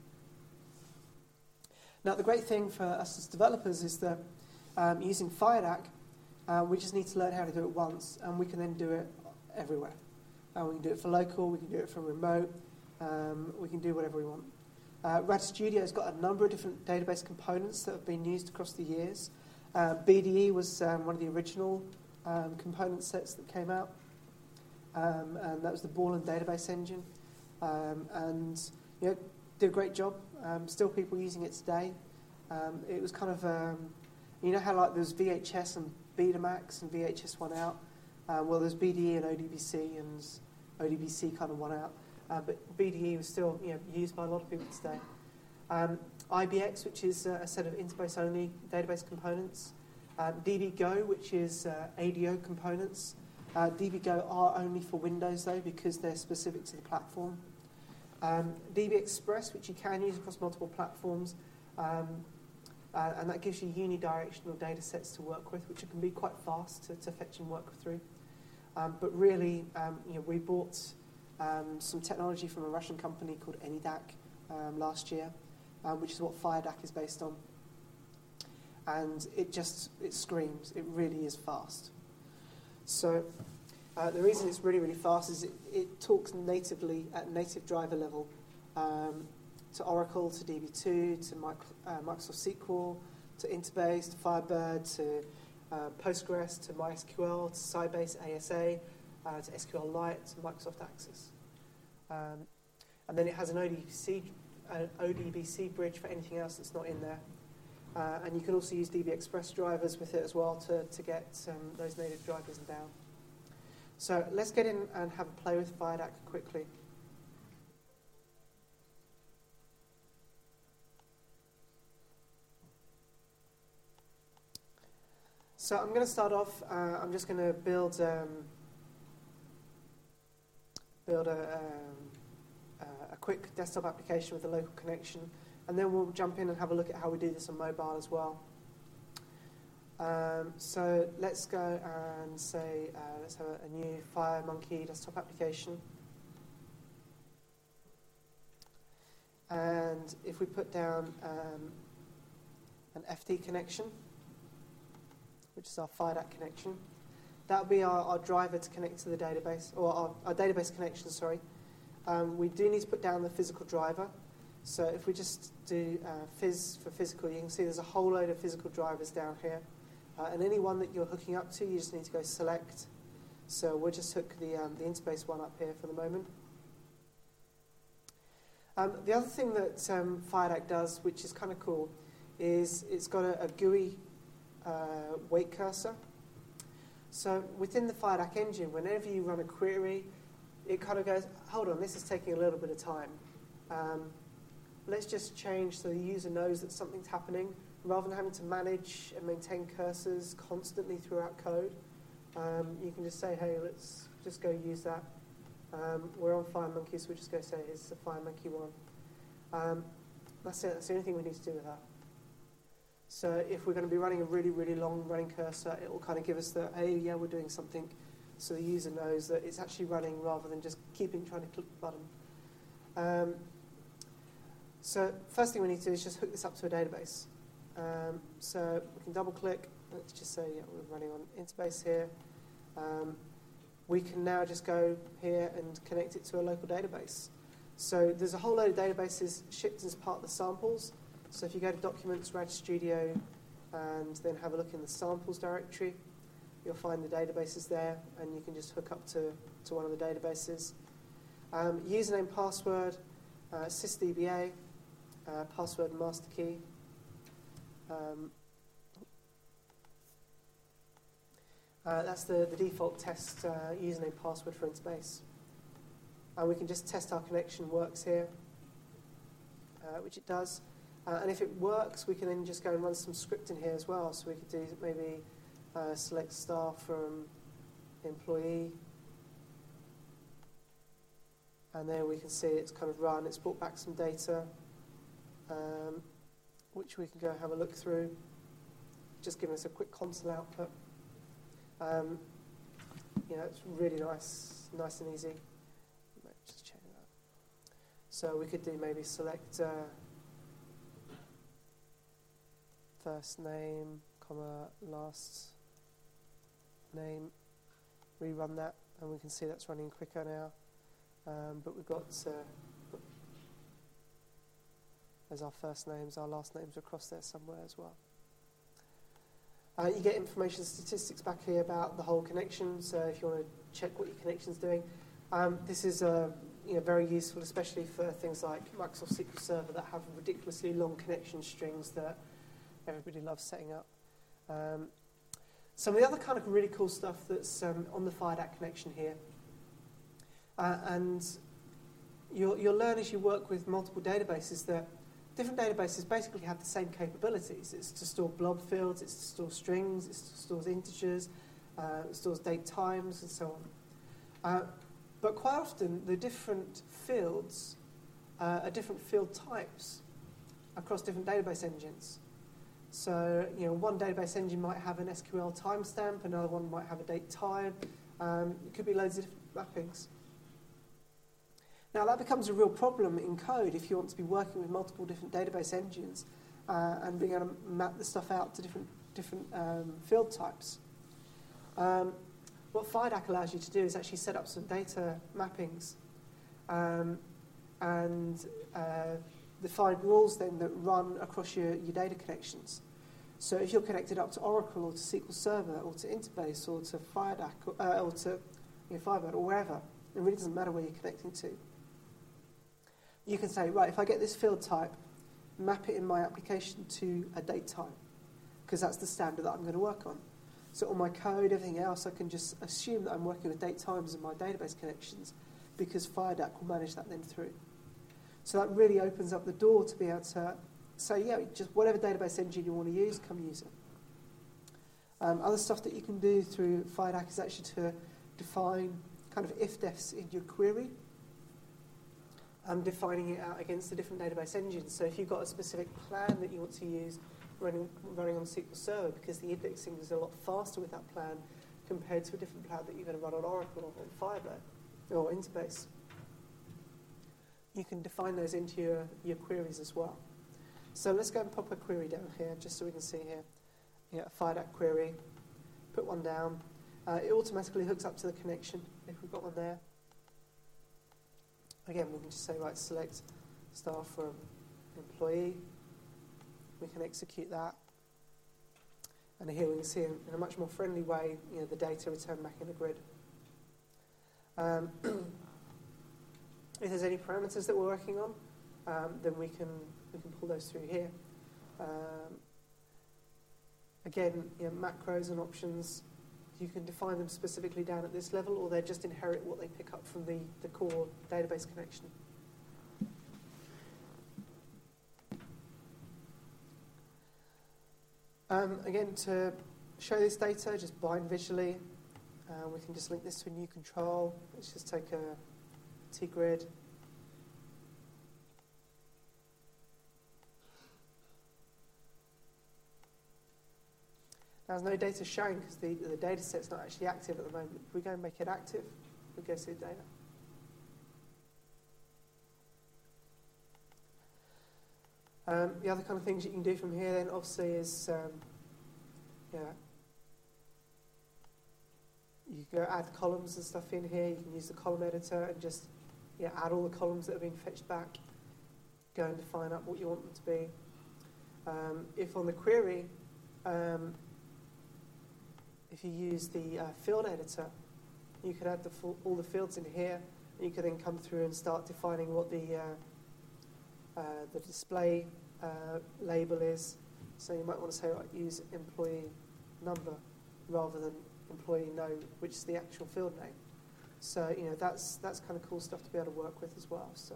Now, the great thing for us as developers is that using FireDAC, we just need to learn how to do it once, and we can then do it everywhere. We can do it for local, we can do it for remote, we can do whatever we want. RAD Studio has got a number of different database components that have been used across the years. BDE was one of the original component sets that came out. And that was the Borland database engine, and did a great job. Still people using it today. It was kind of how like there's VHS and Betamax and VHS won out. Well, there's BDE and ODBC, and ODBC kind of won out. But BDE was still used by a lot of people today. IBX, which is a set of Interbase-only database components. DBGo, which is ADO components. DBGo are only for Windows, though, because they're specific to the platform. DB Express, which you can use across multiple platforms, and that gives you unidirectional data sets to work with, which can be quite fast to fetch and work through. But really, we bought some technology from a Russian company called AnyDAC last year, which is what FireDAC is based on. And it screams. It really is fast. So the reason it's really, really fast is it talks natively at native driver level to Oracle, to DB2, to Microsoft SQL, to Interbase, to Firebird, to Postgres, to MySQL, to Sybase ASA, to SQLite, to Microsoft Access. And then it has an ODBC bridge for anything else that's not in there. And you can also use DB Express drivers with it as well to get those native drivers down. So let's get in and have a play with FireDAC quickly. So I'm going to start off. I'm just going to build a a quick desktop application with a local connection, and then we'll jump in and have a look at how we do this on mobile as well. So let's go and say, let's have a new FireMonkey desktop application. And if we put down an FD connection, which is our FireDAC connection, that'll be our driver to connect to the database, or our database connection, sorry. We do need to put down the physical driver. So if we just do phys for physical, you can see there's a whole load of physical drivers down here. And any one that you're hooking up to, you just need to go select. So we'll just hook the Interbase one up here for the moment. The other thing that FireDAC does, which is kind of cool, is it's got a GUI wait cursor. So within the FireDAC engine, whenever you run a query, it kind of goes, hold on, this is taking a little bit of time. Let's just change so the user knows that something's happening, rather than having to manage and maintain cursors constantly throughout code. You can just say, hey, let's just go use that. We're on FireMonkey, so we're just going to say, here's the FireMonkey one. That's it. That's the only thing we need to do with that. So if we're going to be running a really, really long running cursor, it will kind of give us the, hey, yeah, we're doing something, so the user knows that it's actually running rather than just trying to click the button. So first thing we need to do is just hook this up to a database. So we can double click. Let's just say, yeah, we're running on Interbase here. We can now just go here and connect it to a local database. So there's a whole load of databases shipped as part of the samples. So if you go to Documents, Rad Studio, and then have a look in the samples directory, you'll find the databases there, and you can just hook up to one of the databases. Username, password, sysdba, password and master key. That's the default test username password for Interbase. And we can just test our connection works here, which it does. And if it works, we can then just go and run some script in here as well. So we could do maybe select star from employee. And there we can see it's kind of run. It's brought back some data, which we can go have a look through, just giving us a quick console output. It's really nice and easy. Just change that. So we could do maybe select first name, comma, last name, rerun that, and we can see that's running quicker now. But we've got, there's our first names, our last names are across there somewhere as well. You get information statistics back here about the whole connection, so if you want to check what your connection's doing. This is very useful, especially for things like Microsoft SQL Server that have ridiculously long connection strings that everybody loves setting up. Some of the other kind of really cool stuff that's on the FireDAC connection here, and you'll learn as you work with multiple databases that different databases basically have the same capabilities. It's to store blob fields, it's to store strings, it's to store integers, it stores date times, and so on. But quite often, the different fields are different field types across different database engines. So, one database engine might have an SQL timestamp, another one might have a date time. It could be loads of different mappings. Now, that becomes a real problem in code if you want to be working with multiple different database engines and being able to map the stuff out to different field types. What FireDAC allows you to do is actually set up some data mappings and define rules then that run across your data connections. So if you're connected up to Oracle or to SQL Server or to Interbase or to FireDAC or to Firebird or wherever, it really doesn't matter where you're connecting to. You can say, right, if I get this field type, map it in my application to a date time, because that's the standard that I'm going to work on. So all my code, everything else, I can just assume that I'm working with date times in my database connections, because FireDAC will manage that then through. So that really opens up the door to be able to say, yeah, just whatever database engine you want to use, come use it. Other stuff that you can do through FireDAC is actually to define kind of if-defs in your query. and defining it out against the different database engines. So if you've got a specific plan that you want to use running on SQL Server, because the indexing is a lot faster with that plan compared to a different plan that you're going to run on Oracle or on Firebase or Interbase, you can define those into your queries as well. So let's go and pop a query down here, just so we can see here. Yeah, a FIDAC query, put one down. It automatically hooks up to the connection if we've got one there. Again, we can just say, right, select staff from employee. We can execute that. And here we can see in a much more friendly way, the data returned back in the grid. If there's any parameters that we're working on, then we can pull those through here. Again, macros and options, you can define them specifically down at this level, or they just inherit what they pick up from the core database connection. Again, to show this data, just bind visually. We can just link this to a new control. Let's just take a T-grid. Now, there's no data showing because the data set's not actually active at the moment. If we go and make it active, we go see the data. The other kind of things you can do from here then obviously is you can go add columns and stuff in here. You can use the column editor and just add all the columns that have been fetched back. Go and define up what you want them to be. If on the query, if you use the field editor, you could add all the fields in here, and you could then come through and start defining what the display label is. So you might want to say, right, use employee number rather than employee node, which is the actual field name. So that's kind of cool stuff to be able to work with as well. So.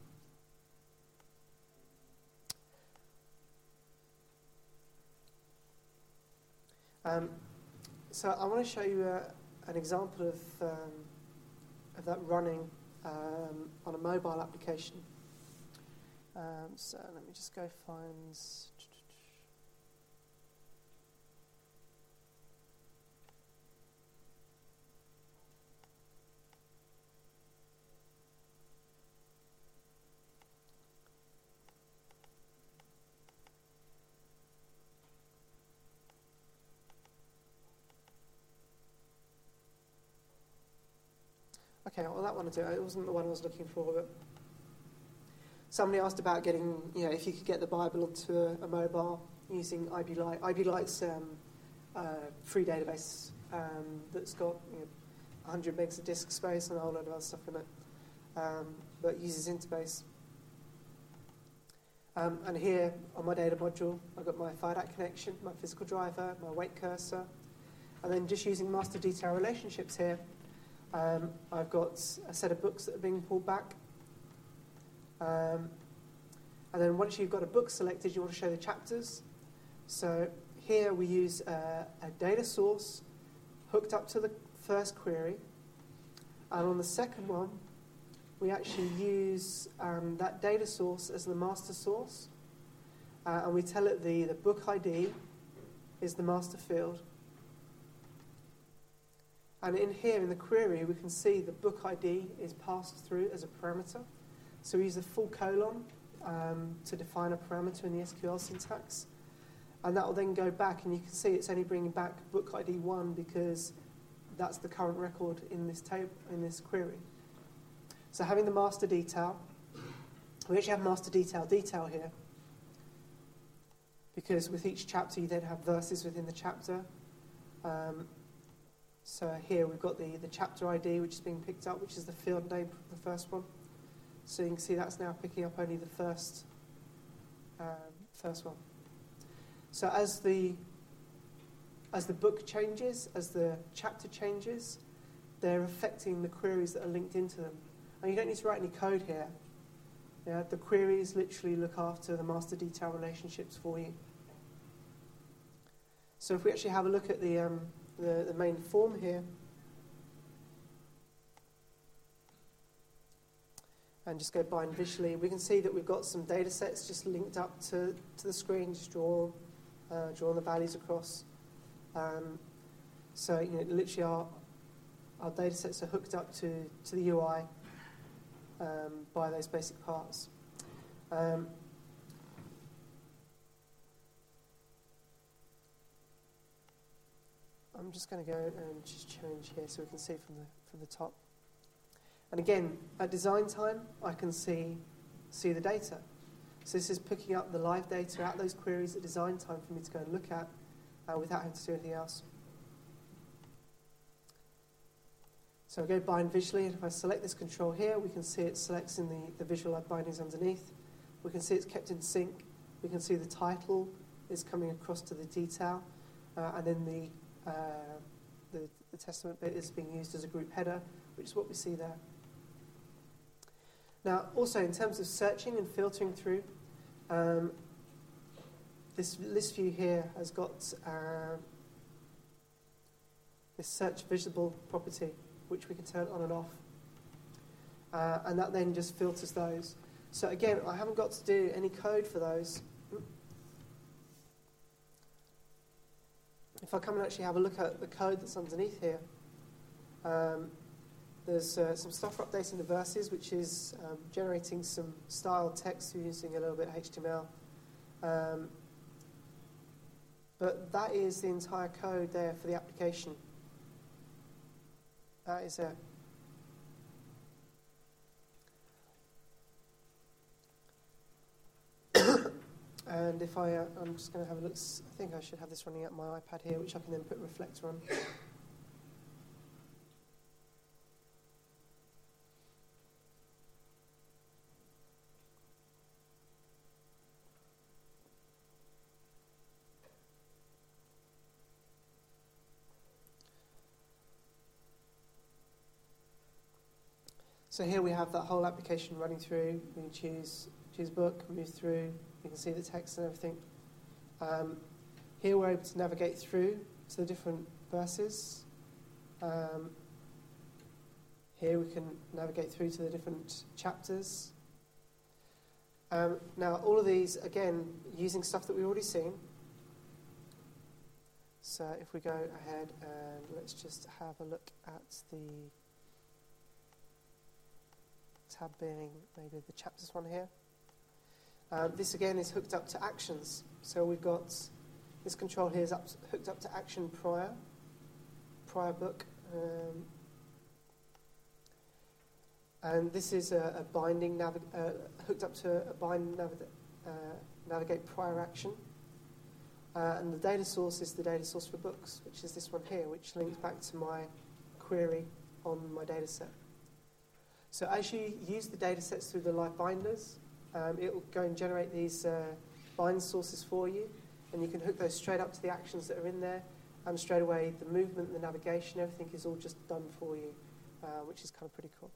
So I want to show you an example of that running on a mobile application. So let me just go find. Okay, well that one I do. It wasn't the one I was looking for, but somebody asked about getting, if you could get the Bible onto a mobile using IB Lite. IB Lite's free database that's got 100 megs of disk space and a whole load of other stuff in it, but uses Interbase. And here on my data module, I've got my FIDAC connection, my physical driver, my weight cursor, and then just using master detail relationships here. I've got a set of books that are being pulled back. And then once you've got a book selected, you want to show the chapters. So here we use a data source hooked up to the first query. And on the second one, we actually use that data source as the master source. And we tell it the book ID is the master field. And in here, in the query, we can see the book ID is passed through as a parameter. So we use a full colon to define a parameter in the SQL syntax. And that will then go back, and you can see it's only bringing back book ID 1 because that's the current record in this table, in this query. So having the master detail, we actually have master detail here, because with each chapter you then have verses within the chapter. So here we've got the chapter ID, which is being picked up, which is the field name for the first one. So you can see that's now picking up only the first one. So as the book changes, as the chapter changes, they're affecting the queries that are linked into them. And you don't need to write any code here. Yeah, the queries literally look after the master detail relationships for you. So if we actually have a look at the main form here, and just go bind visually, we can see that we've got some data sets just linked up to the screen, just drawing the values across. So literally our data sets are hooked up to the UI by those basic parts. I'm just going to go and just change here so we can see from the top. And again, at design time, I can see the data. So this is picking up the live data out those queries at design time for me to go and look at without having to do anything else. So I go bind visually, and if I select this control here, we can see it selects in the visual bindings underneath. We can see it's kept in sync. We can see the title is coming across to the detail, and then the testament bit is being used as a group header, which is what we see there. Now, also in terms of searching and filtering through, this list view here has got this search visible property, which we can turn on and off. And that then just filters those. So again, I haven't got to do any code for those. If I come and actually have a look at the code that's underneath here, there's some stuff for updating the verses, which is generating some styled text using a little bit of HTML. But that is the entire code there for the application. That is it. And if I'm just going to have a look. I think I should have this running at my iPad here, which I can then put Reflector on. So here we have that whole application running through. We can choose book, move through. You can see the text and everything. Here we're able to navigate through to the different verses. Here we can navigate through to the different chapters. Now all of these, again, using stuff that we've already seen. So if we go ahead and let's just have a look at the tab being maybe the chapters one here. This again is hooked up to actions. So we've got this control here is hooked up to action prior book. And this is a binding hooked up to a bind navigate prior action. And the data source is the data source for books, which is this one here, which links back to my query on my data set. So as you use the data sets through the live binders, it will go and generate these bind sources for you, and you can hook those straight up to the actions that are in there, and straight away the movement, the navigation, everything is all just done for you, which is kind of pretty cool.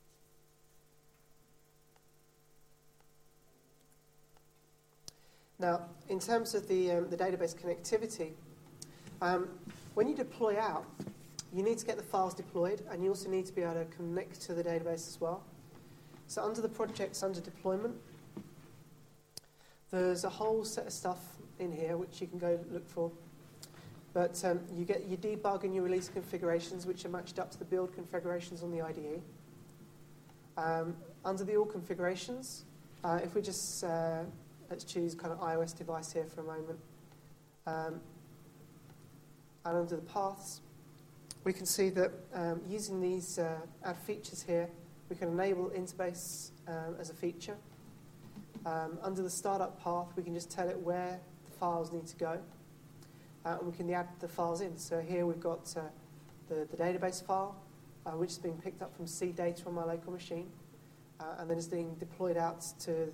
Now, in terms of the database connectivity, when you deploy out, you need to get the files deployed, and you also need to be able to connect to the database as well. So under the projects, under deployment, there's a whole set of stuff in here which you can go look for. But you get your debug and your release configurations, which are matched up to the build configurations on the IDE. Under the all configurations, if we just let's choose kind of iOS device here for a moment, and under the paths, we can see that using these add features here, we can enable Interbase as a feature. Under the startup path, we can just tell it where the files need to go, and we can add the files in. So here we've got the database file, which is being picked up from C data on my local machine, and then is being deployed out to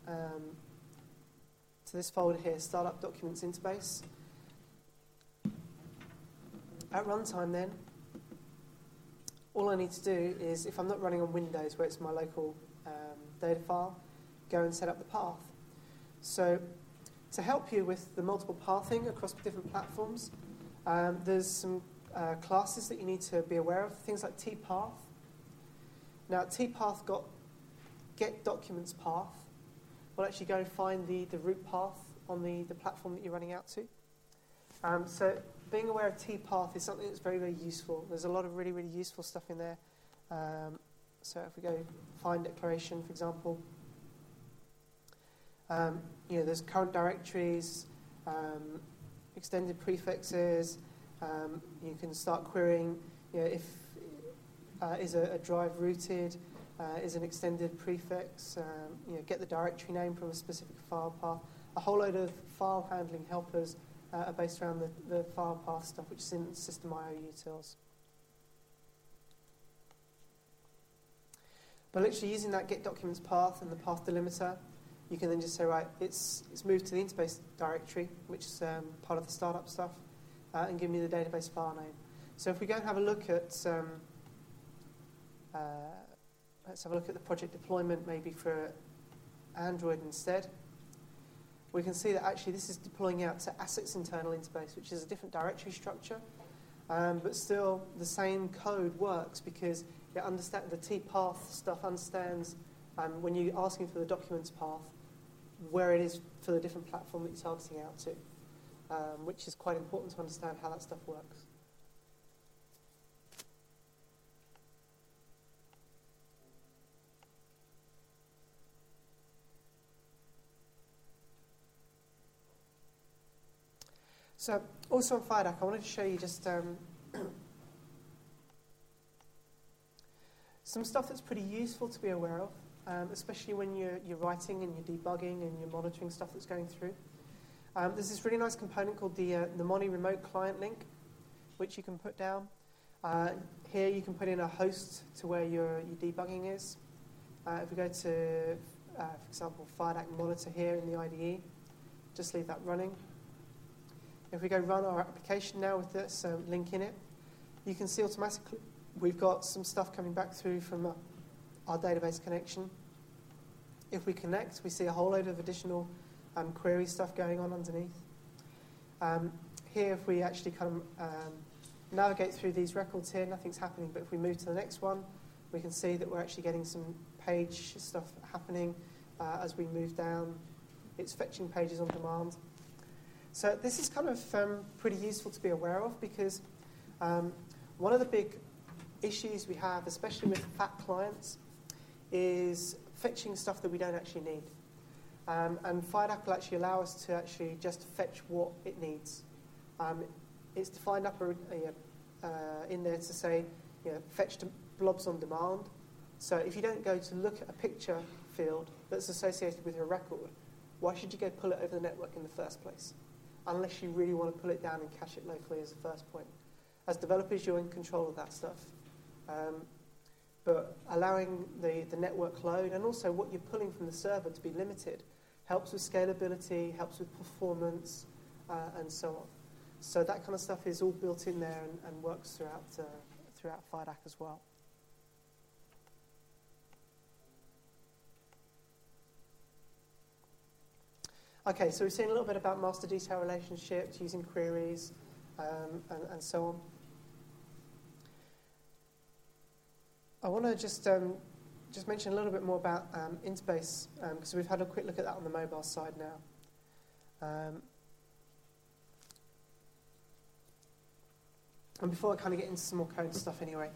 this folder here, Startup Documents Interbase. At runtime then, all I need to do is, if I'm not running on Windows, where it's my local data file, go and set up the path. So to help you with the multiple pathing across different platforms, there's some classes that you need to be aware of, things like tpath. Now, tpath got get documents path will actually go and find the root path on the platform that you're running out to. So being aware of tpath is something that's very, very useful. There's a lot of really, really useful stuff in there. So if we go find declaration, for example, there's current directories, extended prefixes. You can start querying, if is a drive rooted, is an extended prefix, get the directory name from a specific file path. A whole load of file handling helpers are based around the file path stuff, which is in system.io utils. But literally using that get documents path and the path delimiter, you can then just say, right, it's moved to the Interbase directory, which is part of the startup stuff, and give me the database file name. So if we go and have a look at, let's have a look at the project deployment maybe for Android instead. We can see that actually this is deploying out to Assets internal Interbase, which is a different directory structure, but still the same code works because the tpath stuff understands when you're asking for the documents path where it is for the different platform that you're targeting out to, which is quite important to understand how that stuff works. So also on FireDAC, I wanted to show you just some stuff that's pretty useful to be aware of, especially when you're writing and you're debugging and you're monitoring stuff that's going through. There's this really nice component called the Moni remote client link, which you can put down. Here you can put in a host to where your debugging is. If we go to, for example, FireDAC monitor here in the IDE, just leave that running. If we go run our application now with this link in it, you can see automatically we've got some stuff coming back through from our database connection. If we connect, we see a whole load of additional query stuff going on underneath. Here, if we actually kind of navigate through these records here, nothing's happening. But if we move to the next one, we can see that we're actually getting some page stuff happening as we move down. It's fetching pages on demand. So this is kind of pretty useful to be aware of because one of the big issues we have, especially with fat clients, is fetching stuff that we don't actually need. And FireDAC will actually allow us to actually just fetch what it needs. It's defined up in there to say, fetch blobs on demand. So if you don't go to look at a picture field that's associated with your record, why should you go pull it over the network in the first place? Unless you really want to pull it down and cache it locally as a first point. As developers, you're in control of that stuff. But allowing the network load and also what you're pulling from the server to be limited helps with scalability, helps with performance, and so on. So that kind of stuff is all built in there and works throughout FireDAC as well. Okay, so we've seen a little bit about master detail relationships, using queries, and so on. I want to just mention a little bit more about Interbase, because we've had a quick look at that on the mobile side now. And before I kind of get into some more code stuff anyway,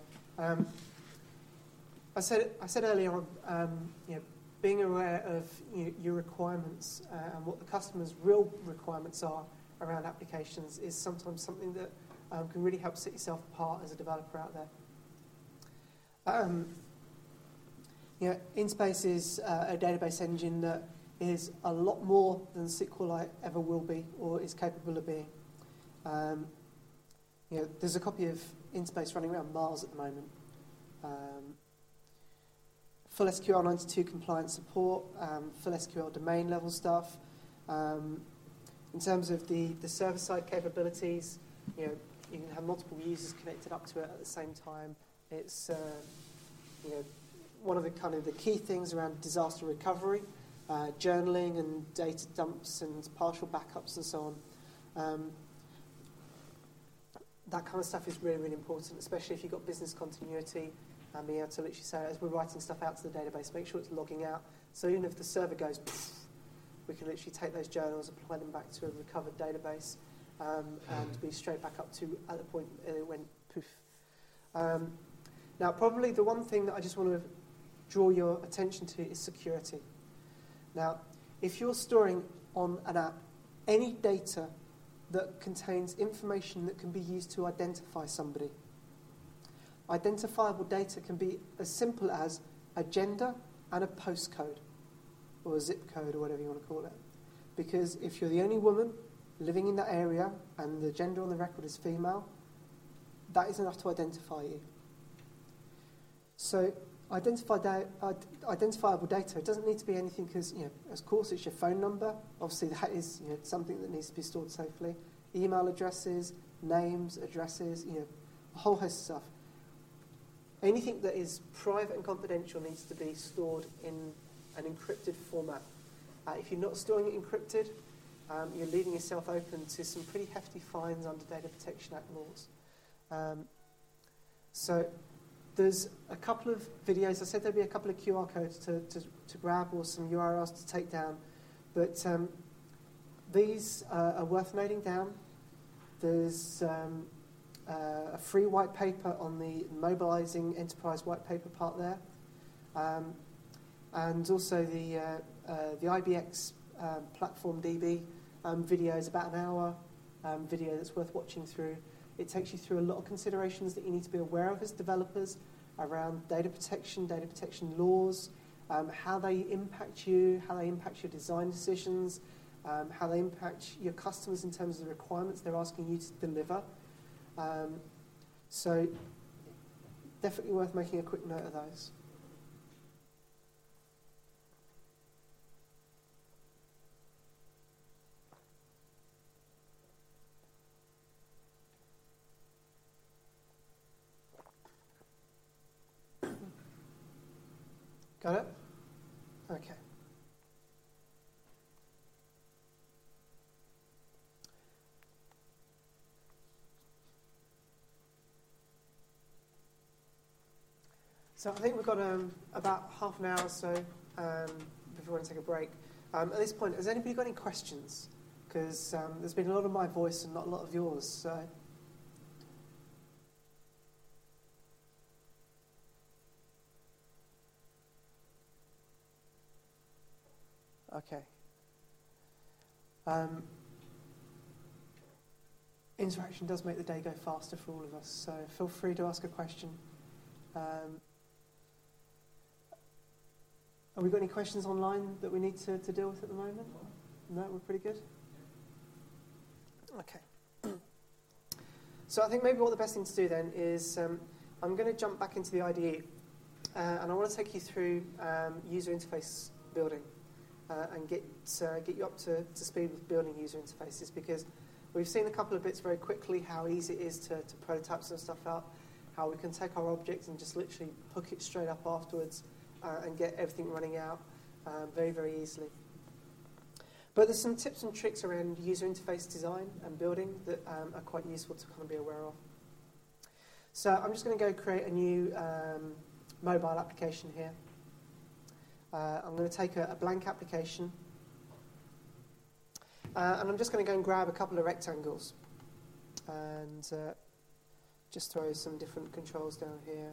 I said earlier on, being aware of your requirements and what the customer's real requirements are around applications is sometimes something that can really help set yourself apart as a developer out there. Interbase is a database engine that is a lot more than SQLite ever will be or is capable of being. There's a copy of Interbase running around Mars at the moment. Full SQL 92 compliant support, full SQL domain level stuff. In terms of the server-side capabilities, you can have multiple users connected up to it at the same time. It's one of the key things around disaster recovery, journaling and data dumps and partial backups and so on. That kind of stuff is really, really important, especially if you've got business continuity and being able to literally say, as we're writing stuff out to the database, make sure it's logging out. So even if the server goes, we can literally take those journals, apply them back to a recovered database, and be straight back up to at the point it went poof. Now, probably the one thing that I just want to draw your attention to is security. Now, if you're storing on an app any data that contains information that can be used to identify somebody, identifiable data can be as simple as a gender and a postcode, or a zip code, or whatever you want to call it. Because if you're the only woman living in that area and the gender on the record is female, that is enough to identify you. So identifiable data, it doesn't need to be anything because, of course, it's your phone number. Obviously, that is something that needs to be stored safely. Email addresses, names, addresses, a whole host of stuff. Anything that is private and confidential needs to be stored in an encrypted format. If you're not storing it encrypted, you're leaving yourself open to some pretty hefty fines under Data Protection Act laws. So there's a couple of videos. I said there'd be a couple of QR codes to grab or some URLs to take down. But these are worth noting down. There's a free white paper on the Mobilizing Enterprise white paper part there. And also the IBX Platform DB video is about an hour video that's worth watching through. It takes you through a lot of considerations that you need to be aware of as developers around data protection laws, how they impact you, how they impact your design decisions, how they impact your customers in terms of the requirements they're asking you to deliver. So definitely worth making a quick note of those. Got it? Okay. So I think we've got about half an hour or so before we want to take a break. At this point, has anybody got any questions? Because there's been a lot of my voice and not a lot of yours. So. Okay. Interaction does make the day go faster for all of us, so feel free to ask a question. Have we got any questions online that we need to deal with at the moment? No, we're pretty good? Okay. So I think maybe what the best thing to do then is I'm going to jump back into the IDE and I want to take you through user interface building. And get you up to speed with building user interfaces, because we've seen a couple of bits very quickly how easy it is to prototype some stuff out, how we can take our object and just literally hook it straight up afterwards and get everything running out very, very easily. But there's some tips and tricks around user interface design and building that are quite useful to kind of be aware of. So I'm just going to go create a new mobile application here. I'm going to take a blank application and I'm just going to go and grab a couple of rectangles and just throw some different controls down here.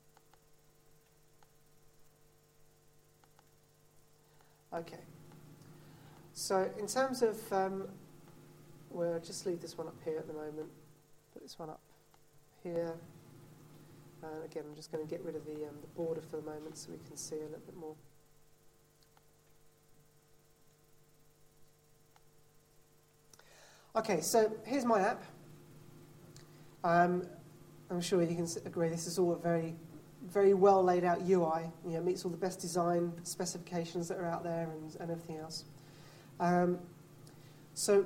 Okay. So in terms of, well, I'll just leave this one up here at the moment, put this one up here. And again, I'm just going to get rid of the border for the moment so we can see a little bit more. Okay, so here's my app. I'm sure you can agree this is all a very, very well laid out UI. It meets all the best design specifications that are out there and everything else. So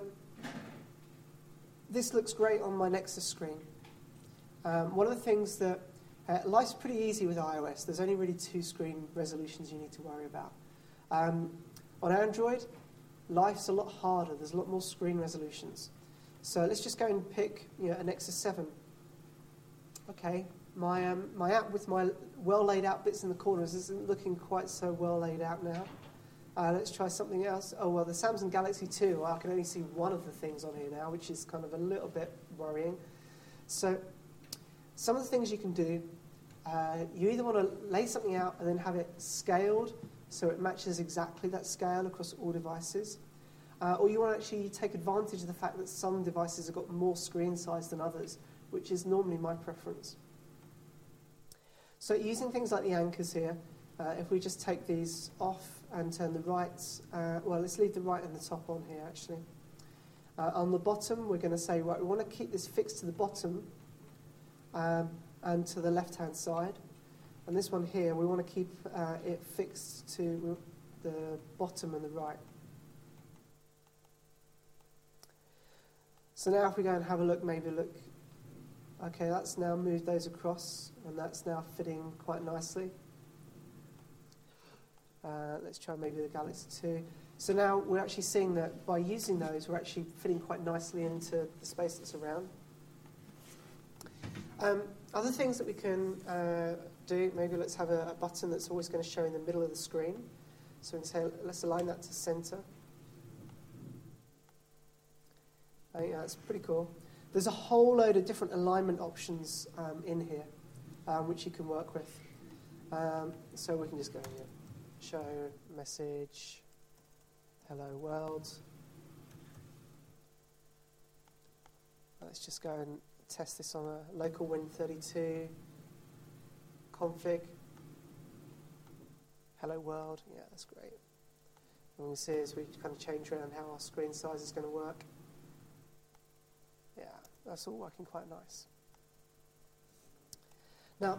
this looks great on my Nexus screen. One of the things that life's pretty easy with iOS. There's only really 2 screen resolutions you need to worry about. On Android, life's a lot harder. There's a lot more screen resolutions. So let's just go and pick a Nexus 7. Okay, my app with my well laid out bits in the corners isn't looking quite so well laid out now. Let's try something else. Oh, well, the Samsung Galaxy 2, I can only see one of the things on here now, which is kind of a little bit worrying. So some of the things you can do, you either want to lay something out and then have it scaled so it matches exactly that scale across all devices, or you want to actually take advantage of the fact that some devices have got more screen size than others, which is normally my preference. So using things like the anchors here, if we just take these off and turn the right, well, let's leave the right and the top on here, actually. On the bottom, we're going to say, right, we want to keep this fixed to the bottom and to the left-hand side. And this one here, we want to keep it fixed to the bottom and the right. So now if we go and have a look, maybe look, okay, that's now moved those across, and that's now fitting quite nicely. Let's try maybe the Galaxy 2. So now we're actually seeing that by using those, we're actually fitting quite nicely into the space that's around. Other things that we can do, maybe let's have a button that's always going to show in the middle of the screen. So we can say, let's align that to center. I think that's pretty cool. There's a whole load of different alignment options in here, which you can work with. So we can just go here. Show, message, hello world. Let's just go and test this on a local Win32 config. Hello world, yeah, that's great. And we see as we kind of change around how our screen size is going to work. Yeah, that's all working quite nice. Now,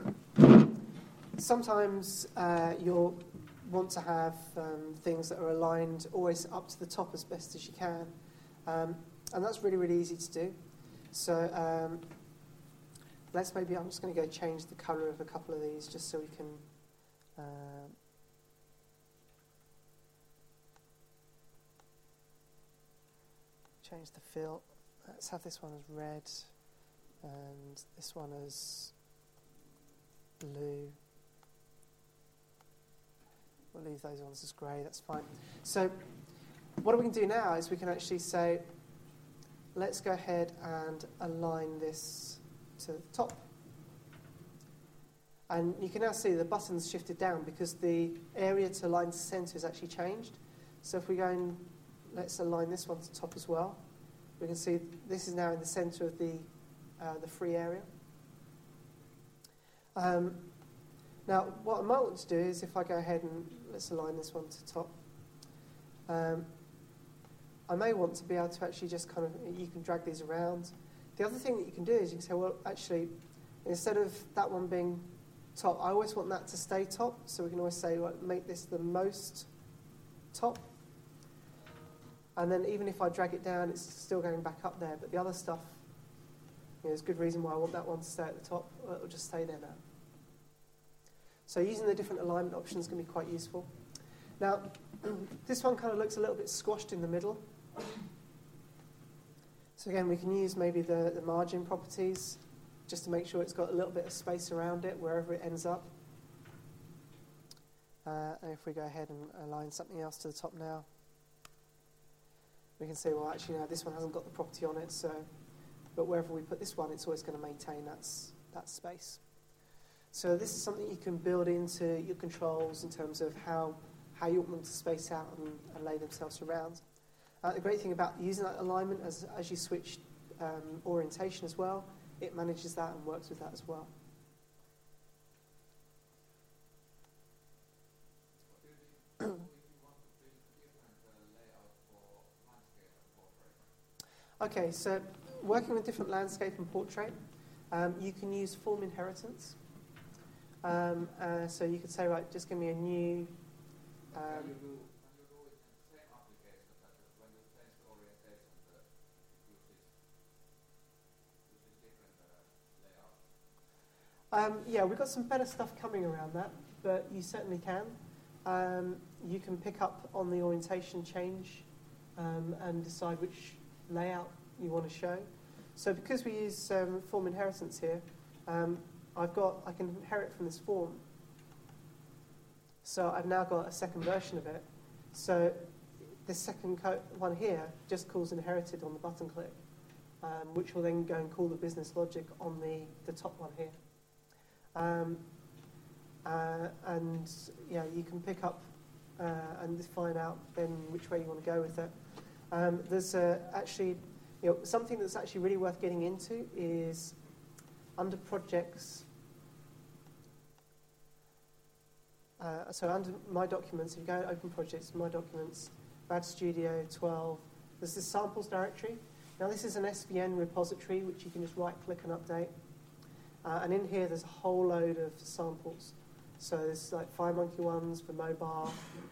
sometimes you'll want to have things that are aligned always up to the top as best as you can. And that's really, really easy to do. So let's maybe, I'm just going to go change the colour of a couple of these just so we can change the fill. Let's have this one as red and this one as blue. We'll leave those ones as grey, that's fine. So what we can do now is we can actually say, let's go ahead and align this to the top. And you can now see the button's shifted down because the area to align to centre has actually changed. So if we go and let's align this one to top as well, we can see this is now in the centre of the free area. Now, what I might want to do is if I go ahead and let's align this one to top, I may want to be able to actually just kind of, you can drag these around. The other thing that you can do is you can say, well, actually, instead of that one being top, I always want that to stay top, so we can always say, well, make this the most top. And then even if I drag it down, it's still going back up there, but the other stuff, there's good reason why I want that one to stay at the top, or it'll just stay there now. So using the different alignment options can be quite useful. Now, this one kind of looks a little bit squashed in the middle. So again, we can use maybe the margin properties just to make sure it's got a little bit of space around it wherever it ends up. And if we go ahead and align something else to the top now, we can say, well, actually, no, this one hasn't got the property on it, so, but wherever we put this one, it's always going to maintain that space. So this is something you can build into your controls in terms of how you want them to space out and lay themselves around. The great thing about using that alignment as you switch orientation as well, it manages that and works with that as well. Okay, so working with different landscape and portrait, you can use form inheritance. So you could say, right, just give me a new... yeah, we've got some better stuff coming around that, but you certainly can. You can pick up on the orientation change and decide which layout you want to show. So because we use form inheritance here, I can inherit from this form. So I've now got a second version of it. So this second one here just calls inherited on the button click, which will then go and call the business logic on the top one here. And yeah, you can pick up and find out then which way you want to go with it. There's actually, something that's actually really worth getting into is under projects. So under My Documents, if you go to Open Projects, My Documents, RAD Studio 12, there's this samples directory. Now this is an SVN repository which you can just right-click and update. And in here there's a whole load of samples. So there's like FireMonkey ones for mobile,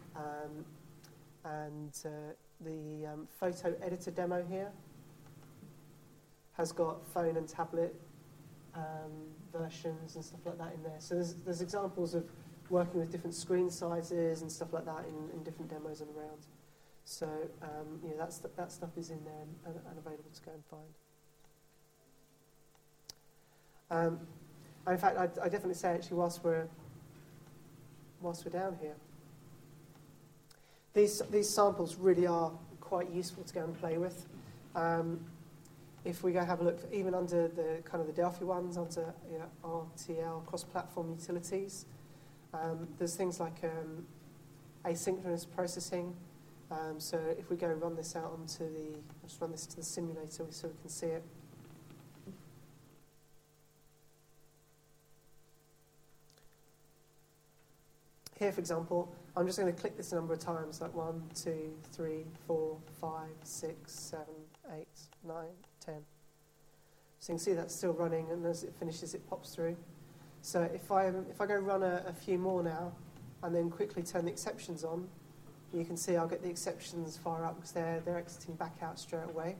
and the photo editor demo here has got phone and tablet versions and stuff like that in there. So there's examples of working with different screen sizes and stuff like that in different demos and around. So that stuff is in there and available to go and find. And in fact, I definitely say actually whilst we're down here, these samples really are quite useful to go and play with. If we go have a look, even under the kind of the Delphi ones, under RTL cross-platform utilities, there's things like asynchronous processing. So if we go run this out onto I'll just run this to the simulator so we can see it. Here, for example, I'm just going to click this a number of times, like 1, 2, 3, 4, 5, 6, 7, 8, 9, 10. So you can see that's still running, and as it finishes, it pops through. So if I go run a few more now, and then quickly turn the exceptions on, you can see I'll get the exceptions fire up because they're exiting back out straight away.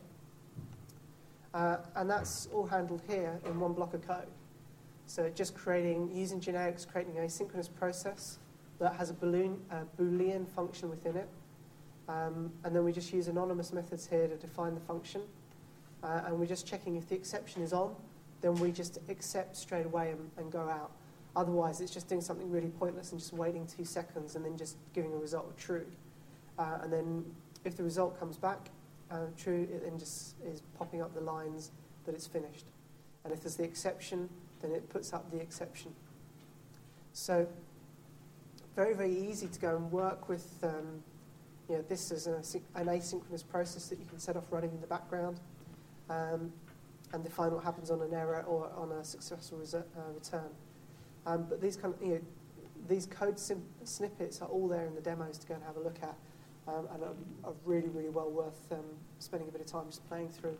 And that's all handled here in one block of code. So just using generics, creating an asynchronous process that has a Boolean function within it. And then we just use anonymous methods here to define the function. And we're just checking if the exception is on, then we just accept straight away and go out. Otherwise, it's just doing something really pointless and just waiting 2 seconds and then just giving a result of true. And then if the result comes back true, it then just is popping up the lines that it's finished. And if there's the exception, then it puts up the exception. So very, very easy to go and work with. This is an asynchronous process that you can set off running in the background and define what happens on an error or on a successful return. But these these code snippets are all there in the demos to go and have a look at, and are really, really well worth spending a bit of time just playing through.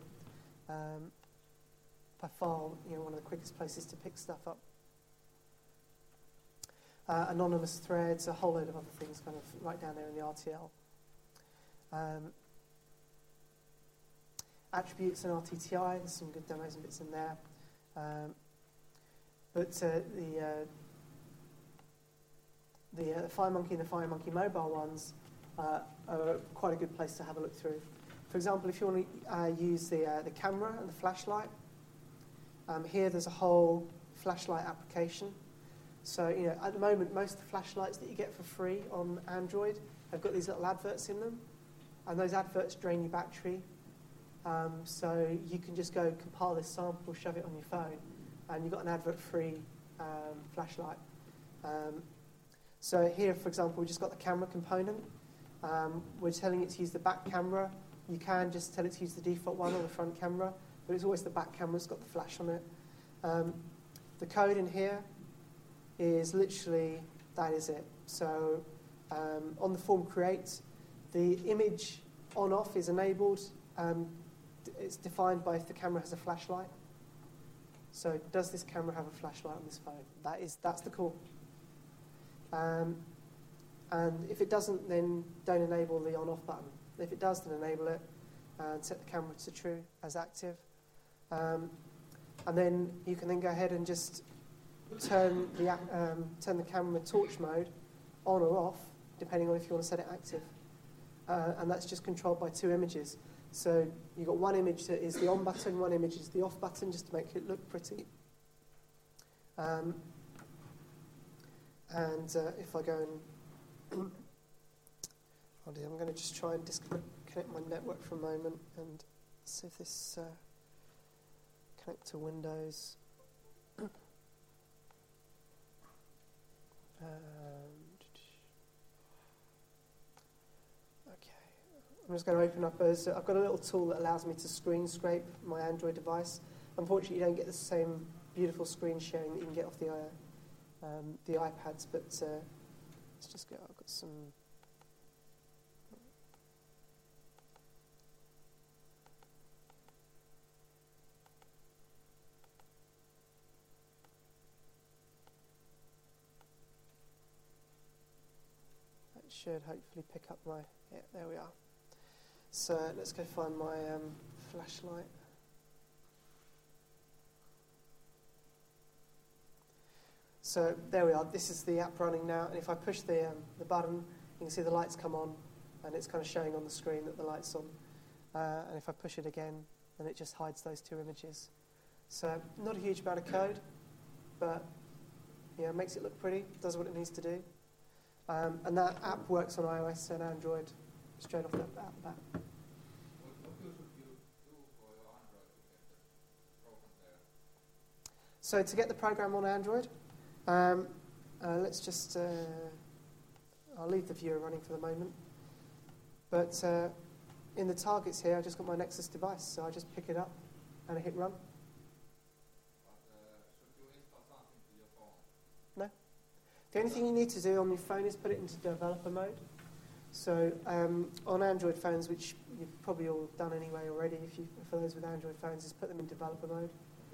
By far, one of the quickest places to pick stuff up. Anonymous threads, a whole load of other things kind of right down there in the RTL. Attributes and RTTI, there's some good demos and bits in there. But the FireMonkey and the FireMonkey mobile ones are quite a good place to have a look through. For example, if you want to use the camera and the flashlight, here there's a whole flashlight application. So, at the moment, most of the flashlights that you get for free on Android have got these little adverts in them, and those adverts drain your battery. So you can just go compile this sample, shove it on your phone, and you've got an advert-free flashlight. So here, for example, we've just got the camera component. We're telling it to use the back camera. You can just tell it to use the default one or the front camera, but it's always the back camera that's got the flash on it. The code in here is literally, that is it. So on the form create, the image on-off is enabled. It's defined by if the camera has a flashlight. So does this camera have a flashlight on this phone? That's the call. And if it doesn't, then don't enable the on-off button. If it does, then enable it and set the camera to true as active. And then you can then go ahead and just turn the camera torch mode on or off, depending on if you want to set it active. And that's just controlled by 2 images. So you've got one image that is the on button, one image is the off button, just to make it look pretty. And if I go and I'm going to just try and disconnect my network for a moment and see if this connect to Windows. Okay, I'm just going to open up I've got a little tool that allows me to screen scrape my Android device. Unfortunately, you don't get the same beautiful screen sharing that you can get off the iPads, but let's just go. I've got some. Should hopefully pick up my, yeah, there we are. So let's go find my flashlight. So there we are, this is the app running now, and if I push the button, you can see the lights come on, and it's kind of showing on the screen that the light's on. And if I push it again, then it just hides those two images. So not a huge amount of code, but yeah, it makes it look pretty, does what it needs to do. And that app works on iOS and Android straight off the bat. What you should you do for your Android to get the program there? So to get the program on Android, let's just, I'll leave the viewer running for the moment. But in the targets here, I just got my Nexus device, so I just pick it up and I hit run. But should you install something to your phone? No. The only thing you need to do on your phone is put it into developer mode. So on Android phones, which you've probably all done anyway already, for those with Android phones, is put them in developer mode.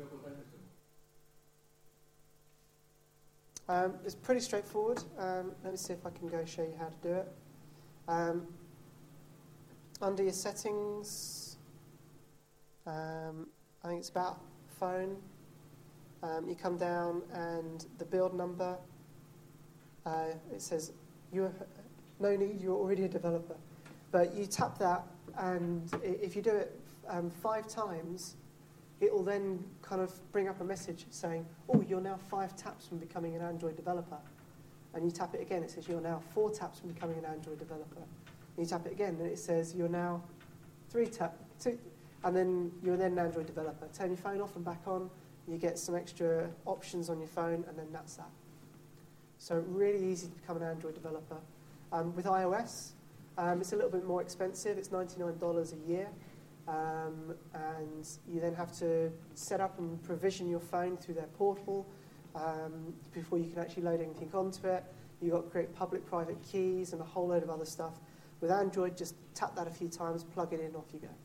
It's pretty straightforward. Let me see if I can go show you how to do it. Under your settings, I think it's about phone. You come down and the build number. It says, no need, you're already a developer. But you tap that, and if you do it 5 times, it will then kind of bring up a message saying, oh, you're now 5 taps from becoming an Android developer. And you tap it again, it says you're now 4 taps from becoming an Android developer. And you tap it again, and it says you're now 2, and then you're then an Android developer. Turn your phone off and back on, you get some extra options on your phone, and then that's that. So really easy to become an Android developer. With iOS, it's a little bit more expensive. It's $99 a year. And you then have to set up and provision your phone through their portal before you can actually load anything onto it. You've got to create public-private keys and a whole load of other stuff. With Android, just tap that a few times, plug it in, off you go.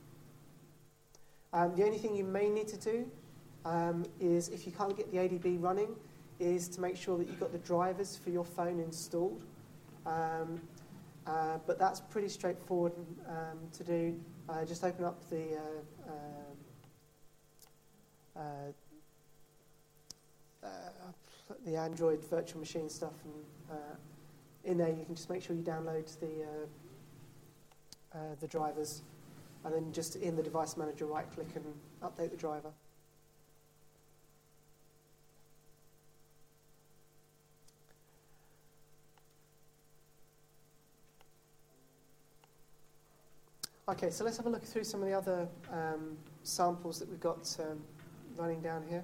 The only thing you may need to do is, if you can't get the ADB running, is to make sure that you've got the drivers for your phone installed. But that's pretty straightforward to do. Just open up the Android virtual machine stuff, and in there you can just make sure you download the drivers, and then just in the device manager right-click and update the driver. Okay, so let's have a look through some of the other samples that we've got running down here.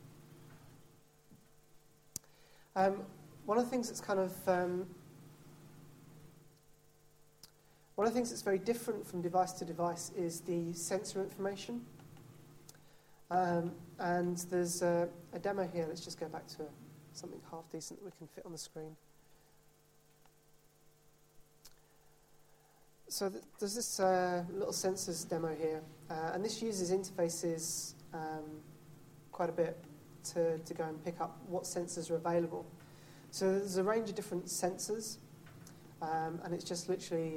One of the things that's one of the things that's very different from device to device is the sensor information. And there's a demo here. Let's just go back to something half decent that we can fit on the screen. So there's this little sensors demo here, and this uses interfaces quite a bit to go and pick up what sensors are available. So there's a range of different sensors, and it's just literally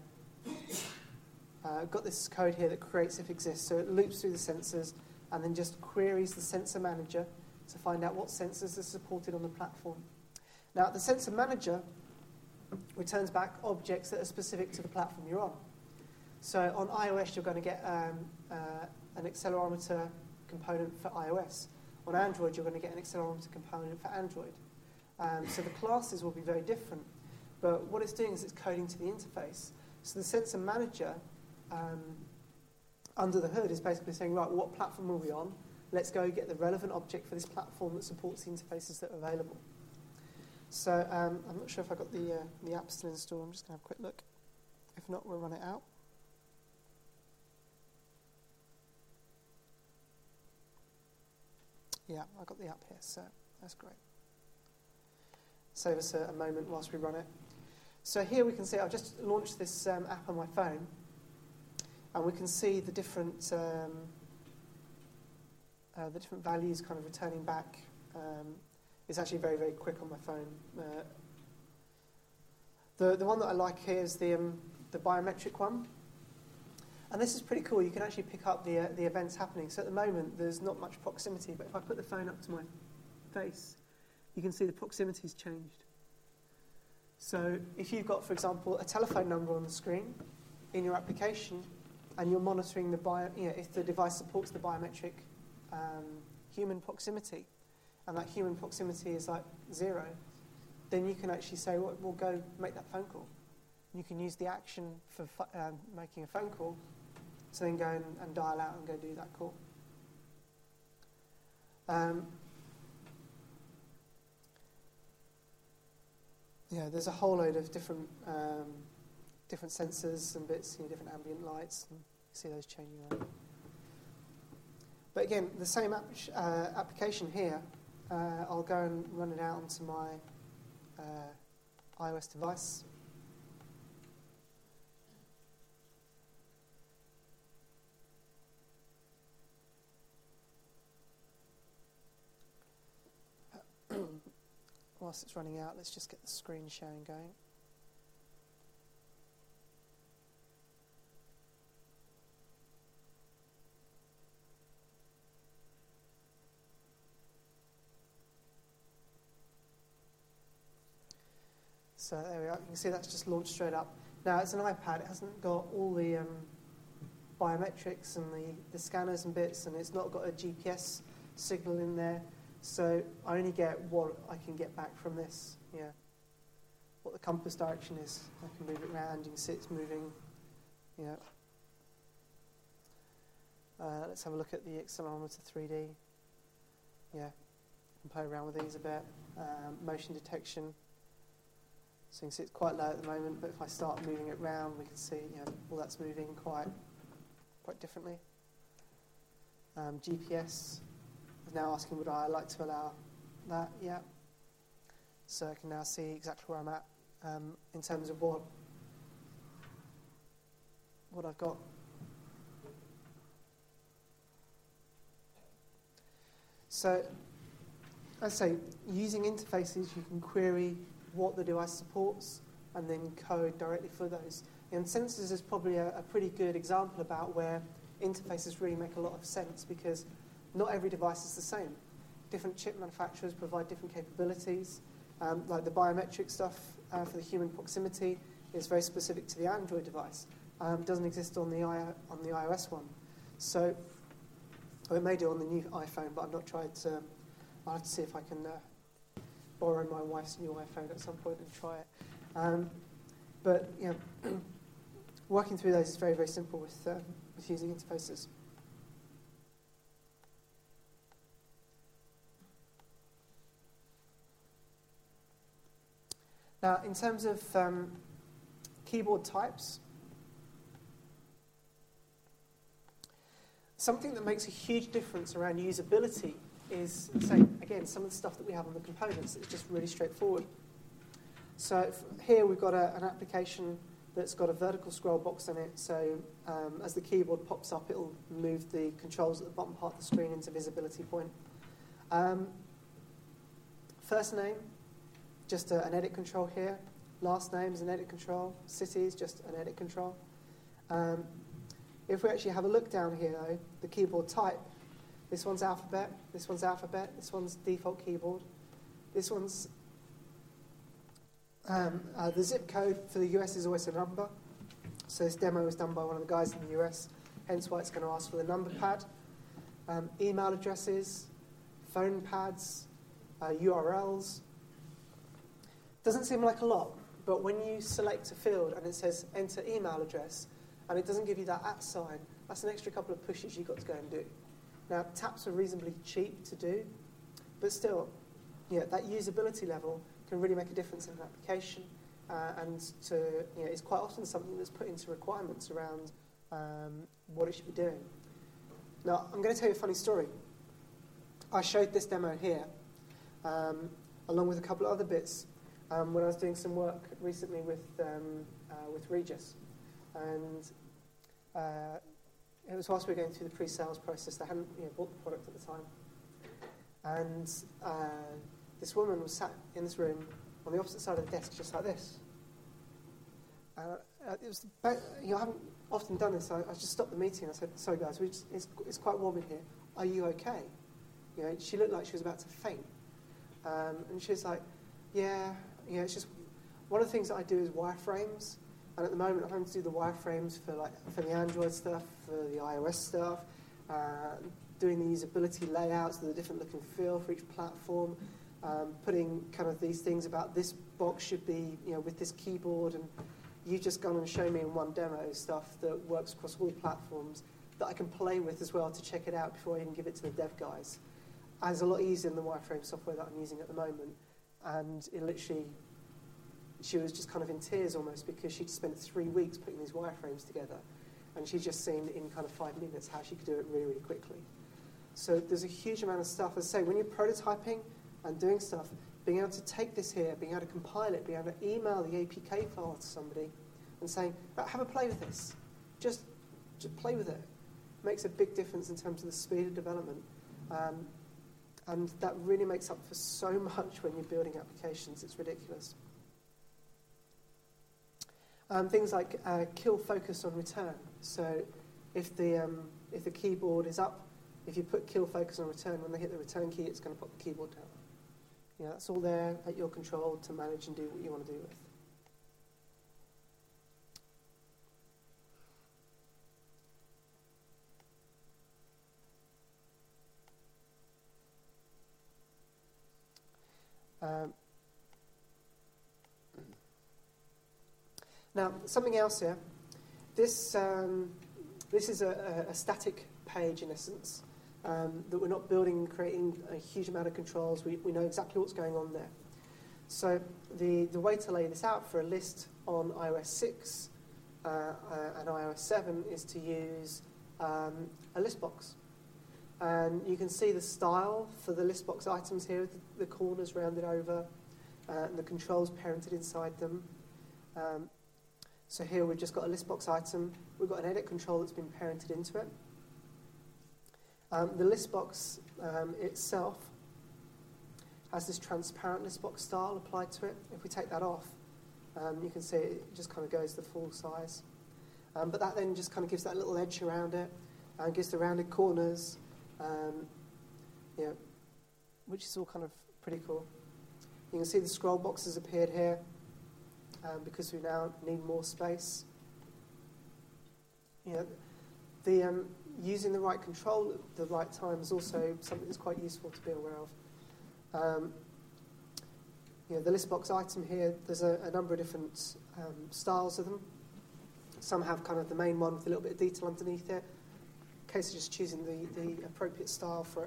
got this code here that creates if exists. So it loops through the sensors and then just queries the sensor manager to find out what sensors are supported on the platform. Now, the sensor manager returns back objects that are specific to the platform you're on. So on iOS, you're going to get an accelerometer component for iOS. On Android, you're going to get an accelerometer component for Android. So the classes will be very different. But what it's doing is it's coding to the interface. So the sensor manager under the hood is basically saying, right, what platform are we on? Let's go get the relevant object for this platform that supports the interfaces that are available. So I'm not sure if I got the app still installed. I'm just going to have a quick look. If not, we'll run it out. Yeah, I got the app here, so that's great. Save us a moment whilst we run it. So here we can see I've just launched this app on my phone, and we can see the different values kind of returning back. It's actually very, very quick on my phone. The one that I like here is the biometric one. And this is pretty cool. You can actually pick up the events happening. So at the moment, there's not much proximity, but if I put the phone up to my face, you can see the proximity's changed. So if you've got, for example, a telephone number on the screen in your application, and you're monitoring if the device supports the biometric human proximity, and that human proximity is like 0, then you can actually say, well, we'll go make that phone call. You can use the action for making a phone call to then go and dial out and go do that call. There's a whole load of different sensors and bits, different ambient lights, and you see those changing around. But again, the same application here, I'll go and run it out onto my iOS device. Whilst it's running out, let's just get the screen sharing going. So there we are. You can see that's just launched straight up. Now, it's an iPad. It hasn't got all the biometrics and the scanners and bits, and it's not got a GPS signal in there. So I only get what I can get back from this. What the compass direction is. I can move it around. You can see it's moving. Let's have a look at the accelerometer 3D. You can play around with these a bit. Motion detection. So you can see it's quite low at the moment, but if I start moving it around, we can see all that's moving quite differently. GPS. Now asking would I like to allow that? Yeah. So I can now see exactly where I'm at in terms of what I've got. So, as I say, using interfaces, you can query what the device supports and then code directly for those. And sensors is probably a pretty good example about where interfaces really make a lot of sense, because not every device is the same. Different chip manufacturers provide different capabilities. Like the biometric stuff for the human proximity is very specific to the Android device. Doesn't exist on the iOS one. So, it may do on the new iPhone, but I've not tried to. I'll have to see if I can borrow my wife's new iPhone at some point and try it. But working through those is very, very simple with using interfaces. Now, in terms of keyboard types, something that makes a huge difference around usability is, again, some of the stuff that we have on the components. It's just really straightforward. So here we've got an application that's got a vertical scroll box in it. So as the keyboard pops up, it'll move the controls at the bottom part of the screen into visibility point. First name, just an edit control here. Last name is an edit control. City is just an edit control. If we actually have a look down here, though, the keyboard type, this one's alphabet, this one's default keyboard. This one's, the zip code for the US is always a number. So this demo was done by one of the guys in the US, hence why it's going to ask for the number pad. Email addresses, phone pads, URLs. Doesn't seem like a lot, but when you select a field and it says enter email address, and it doesn't give you that @ sign, that's an extra couple of pushes you've got to go and do. Now, taps are reasonably cheap to do, but still, that usability level can really make a difference in an application, and it's quite often something that's put into requirements around what it should be doing. Now, I'm going to tell you a funny story. I showed this demo here, along with a couple of other bits, when I was doing some work recently with Regis. And it was whilst we were going through the pre-sales process. They hadn't bought the product at the time. And this woman was sat in this room on the opposite side of the desk, just like this. And it was I haven't often done this. I just stopped the meeting. I said, "Sorry guys, it's quite warm in here. Are you okay?" She looked like she was about to faint. And she was like, "Yeah, it's just one of the things that I do is wireframes, and at the moment I'm having to do the wireframes for the Android stuff, for the iOS stuff, doing the usability layouts, the different look and feel for each platform, putting kind of these things about this box should be with this keyboard, and you've just gone and shown me in one demo stuff that works across all platforms that I can play with as well to check it out before I even give it to the dev guys. And it's a lot easier than the wireframe software that I'm using at the moment." And it literally, she was just kind of in tears almost, because she'd spent 3 weeks putting these wireframes together, and she'd just seen in kind of 5 minutes how she could do it really, really quickly. So there's a huge amount of stuff. As I say, when you're prototyping and doing stuff, being able to take this here, being able to compile it, being able to email the APK file to somebody and saying, "Have a play with this. Just play with it," makes a big difference in terms of the speed of development. And that really makes up for so much when you're building applications. It's ridiculous. Things like kill focus on return. So if the keyboard is up, if you put kill focus on return, when they hit the return key, it's going to put the keyboard down. That's all there at your control to manage and do what you want to do with. Now, something else here. This is a static page, in essence, that we're not building and creating a huge amount of controls. We know exactly what's going on there. So the way to lay this out for a list on iOS 6 and iOS 7 is to use a list box. And you can see the style for the list box items here, the corners rounded over, and the controls parented inside them. So here we've just got a list box item. We've got an edit control that's been parented into it. The list box itself has this transparent list box style applied to it. If we take that off, you can see it just kind of goes the full size. But that then just kind of gives that little edge around it and gives the rounded corners, which is all kind of pretty cool. You can see the scroll box has appeared here because we now need more space. Using the right control at the right time is also something that's quite useful to be aware of. The list box item here, there's a number of different styles of them. Some have kind of the main one with a little bit of detail underneath it. In case of just choosing the appropriate style for it.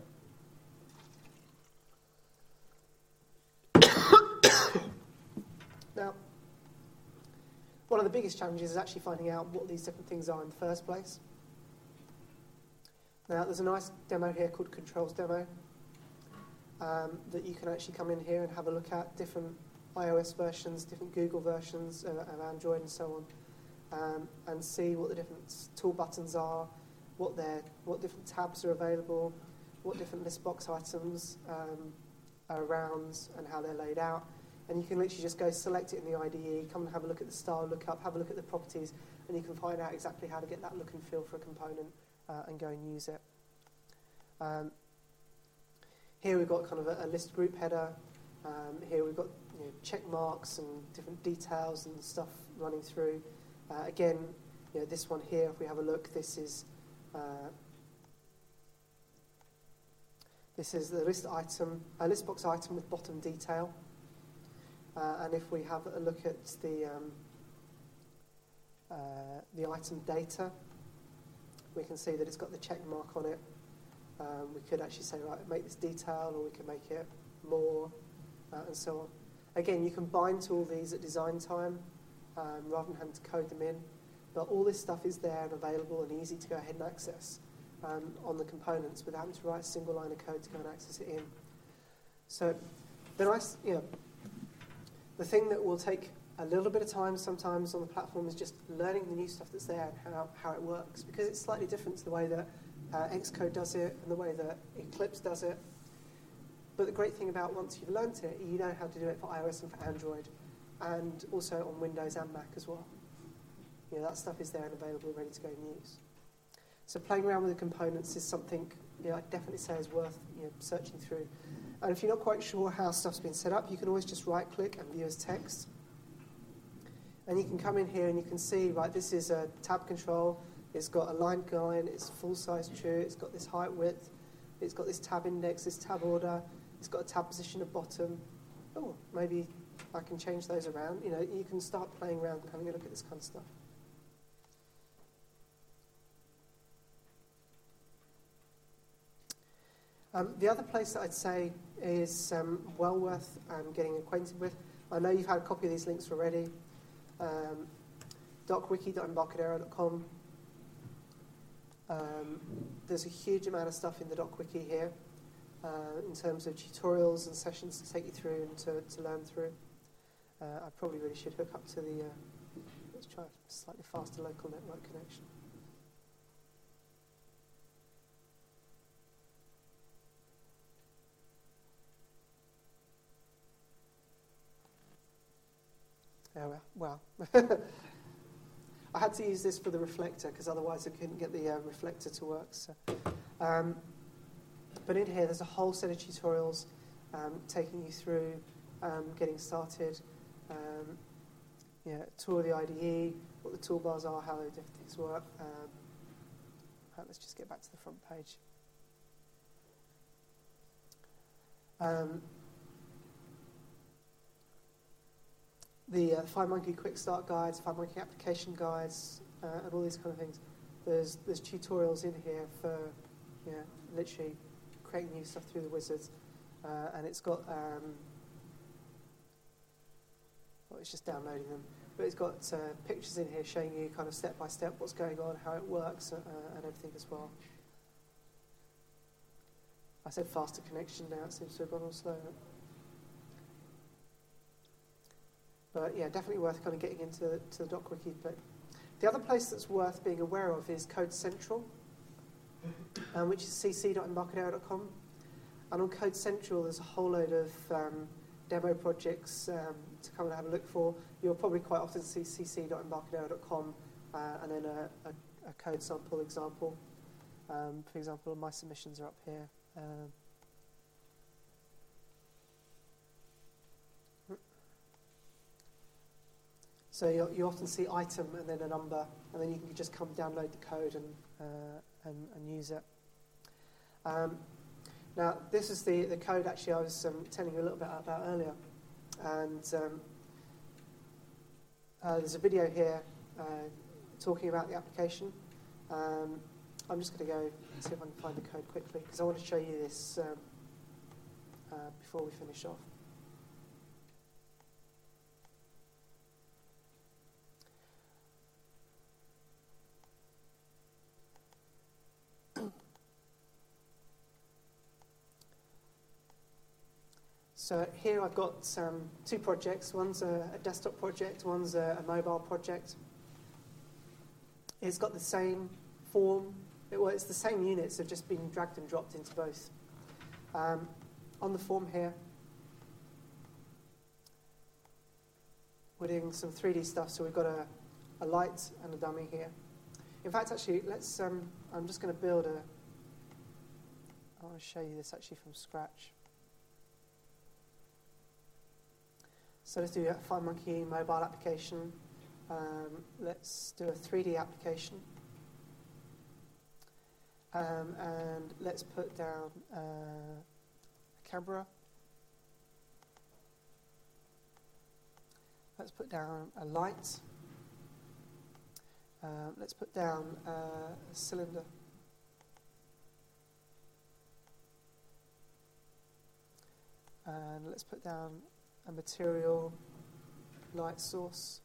Now, one of the biggest challenges is actually finding out what these different things are in the first place. Now, there's a nice demo here called Controls Demo that you can actually come in here and have a look at different iOS versions, different Google versions of Android and so on, and see what the different tool buttons are, what different tabs are available, what different list box items are around and how they're laid out. And you can literally just go select it in the IDE, come and have a look at the style lookup, have a look at the properties, and you can find out exactly how to get that look and feel for a component and go and use it. Here we've got kind of a list group header. Here we've got check marks and different details and stuff running through. Again, this one here, if we have a look, this is This is the list item, a list box item with bottom detail. And if we have a look at the item data, we can see that it's got the check mark on it. We could actually say, right, make this detail, or we can make it more, and so on. Again, you can bind to all these at design time rather than having to code them in. But all this stuff is there and available and easy to go ahead and access on the components without having to write a single line of code to go and access it in. So the thing that will take a little bit of time sometimes on the platform is just learning the new stuff that's there and how it works, because it's slightly different to the way that Xcode does it and the way that Eclipse does it. But the great thing about once you've learnt it, you know how to do it for iOS and for Android, and also on Windows and Mac as well. That stuff is there and available, ready to go and use. So playing around with the components is something I'd definitely say is worth searching through. And if you're not quite sure how stuff's been set up, you can always just right-click and view as text. And you can come in here and you can see, right, this is a tab control. It's got a line guide. It's full-size true. It's got this height width. It's got this tab index, this tab order. It's got a tab position at bottom. Oh, maybe I can change those around. You can start playing around and having a look at this kind of stuff. The other place that I'd say is well worth getting acquainted with. I know you've had a copy of these links already. docwiki.embarcadero.com. There's a huge amount of stuff in the docwiki here in terms of tutorials and sessions to take you through and to learn through. I probably really should hook up to the, let's try a slightly faster local network connection. Oh, well. I had to use this for the reflector because otherwise I couldn't get the reflector to work. So. But in here there's a whole set of tutorials taking you through getting started, tour of the IDE, what the toolbars are, how the different things work. Let's just get back to the front page. The FireMonkey Quick Start guides, FireMonkey application guides, and all these kind of things. There's tutorials in here for literally creating new stuff through the wizards, and it's got it's just downloading them, but it's got pictures in here showing you kind of step by step what's going on, how it works, and everything as well. I said faster connection now; it seems to have gone all slower. But yeah, definitely worth kind of getting into the docwiki. But the other place that's worth being aware of is Code Central, which is cc.embarcadero.com. And on Code Central, there's a whole load of demo projects to come and have a look for. You'll probably quite often see cc.embarcadero.com and then a code sample example. For example, my submissions are up here. So you often see item and then a number, and then you can just come download the code and use it. Now, this is the code actually I was telling you a little bit about earlier. And there's a video here talking about the application. I'm just going to go and see if I can find the code quickly, because I want to show you this before we finish off. So here I've got two projects. One's a desktop project, one's a mobile project. It's got the same form. It's the same units, have just been dragged and dropped into both. On the form here, we're doing some 3D stuff, so we've got a light and a dummy here. In fact, actually, let's. I'm just going to build a. I want to show you this actually from scratch. So let's do a FireMonkey mobile application. Let's do a 3D application. And let's put down a camera. Let's put down a light. Let's put down a cylinder. And let's put down a material light source.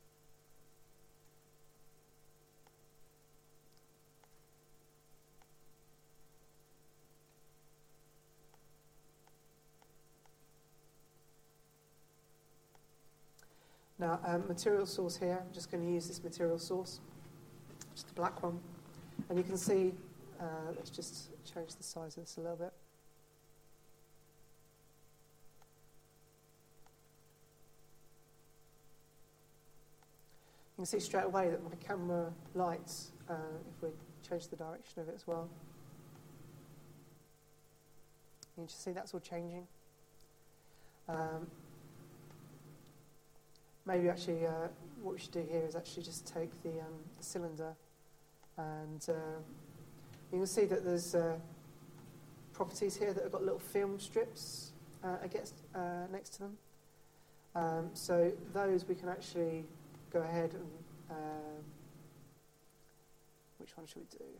Now, material source here, I'm just going to use this material source, just a black one. And you can see, let's just change the size of this a little bit. You can see straight away that my camera lights, if we change the direction of it as well, you can see that's all changing. Maybe actually what we should do here is actually just take the cylinder, and you can see that there's properties here that have got little film strips next to them. So those we can actually go ahead and which one should we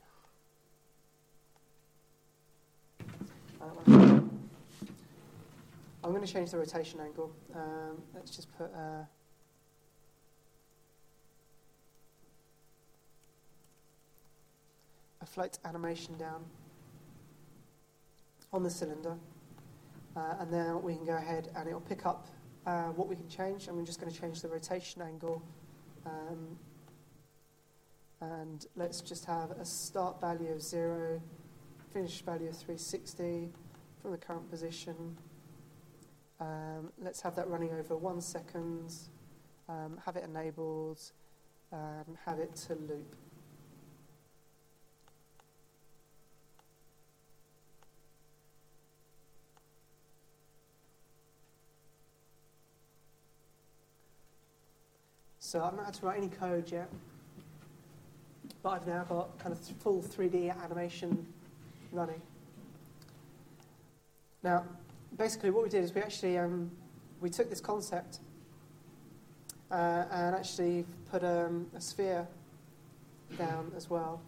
do? I'm going to change the rotation angle. Let's just put a float animation down on the cylinder, and then we can go ahead and it'll pick up what we can change. And we're just going to change the rotation angle, and let's just have a start value of 0, finish value of 360 from the current position. Let's have that running over 1 second, have it enabled, have it to loop. So I've not had to write any code yet, but I've now got kind of full 3D animation running. Now, basically what we did is we actually we took this concept and actually put a sphere down as well.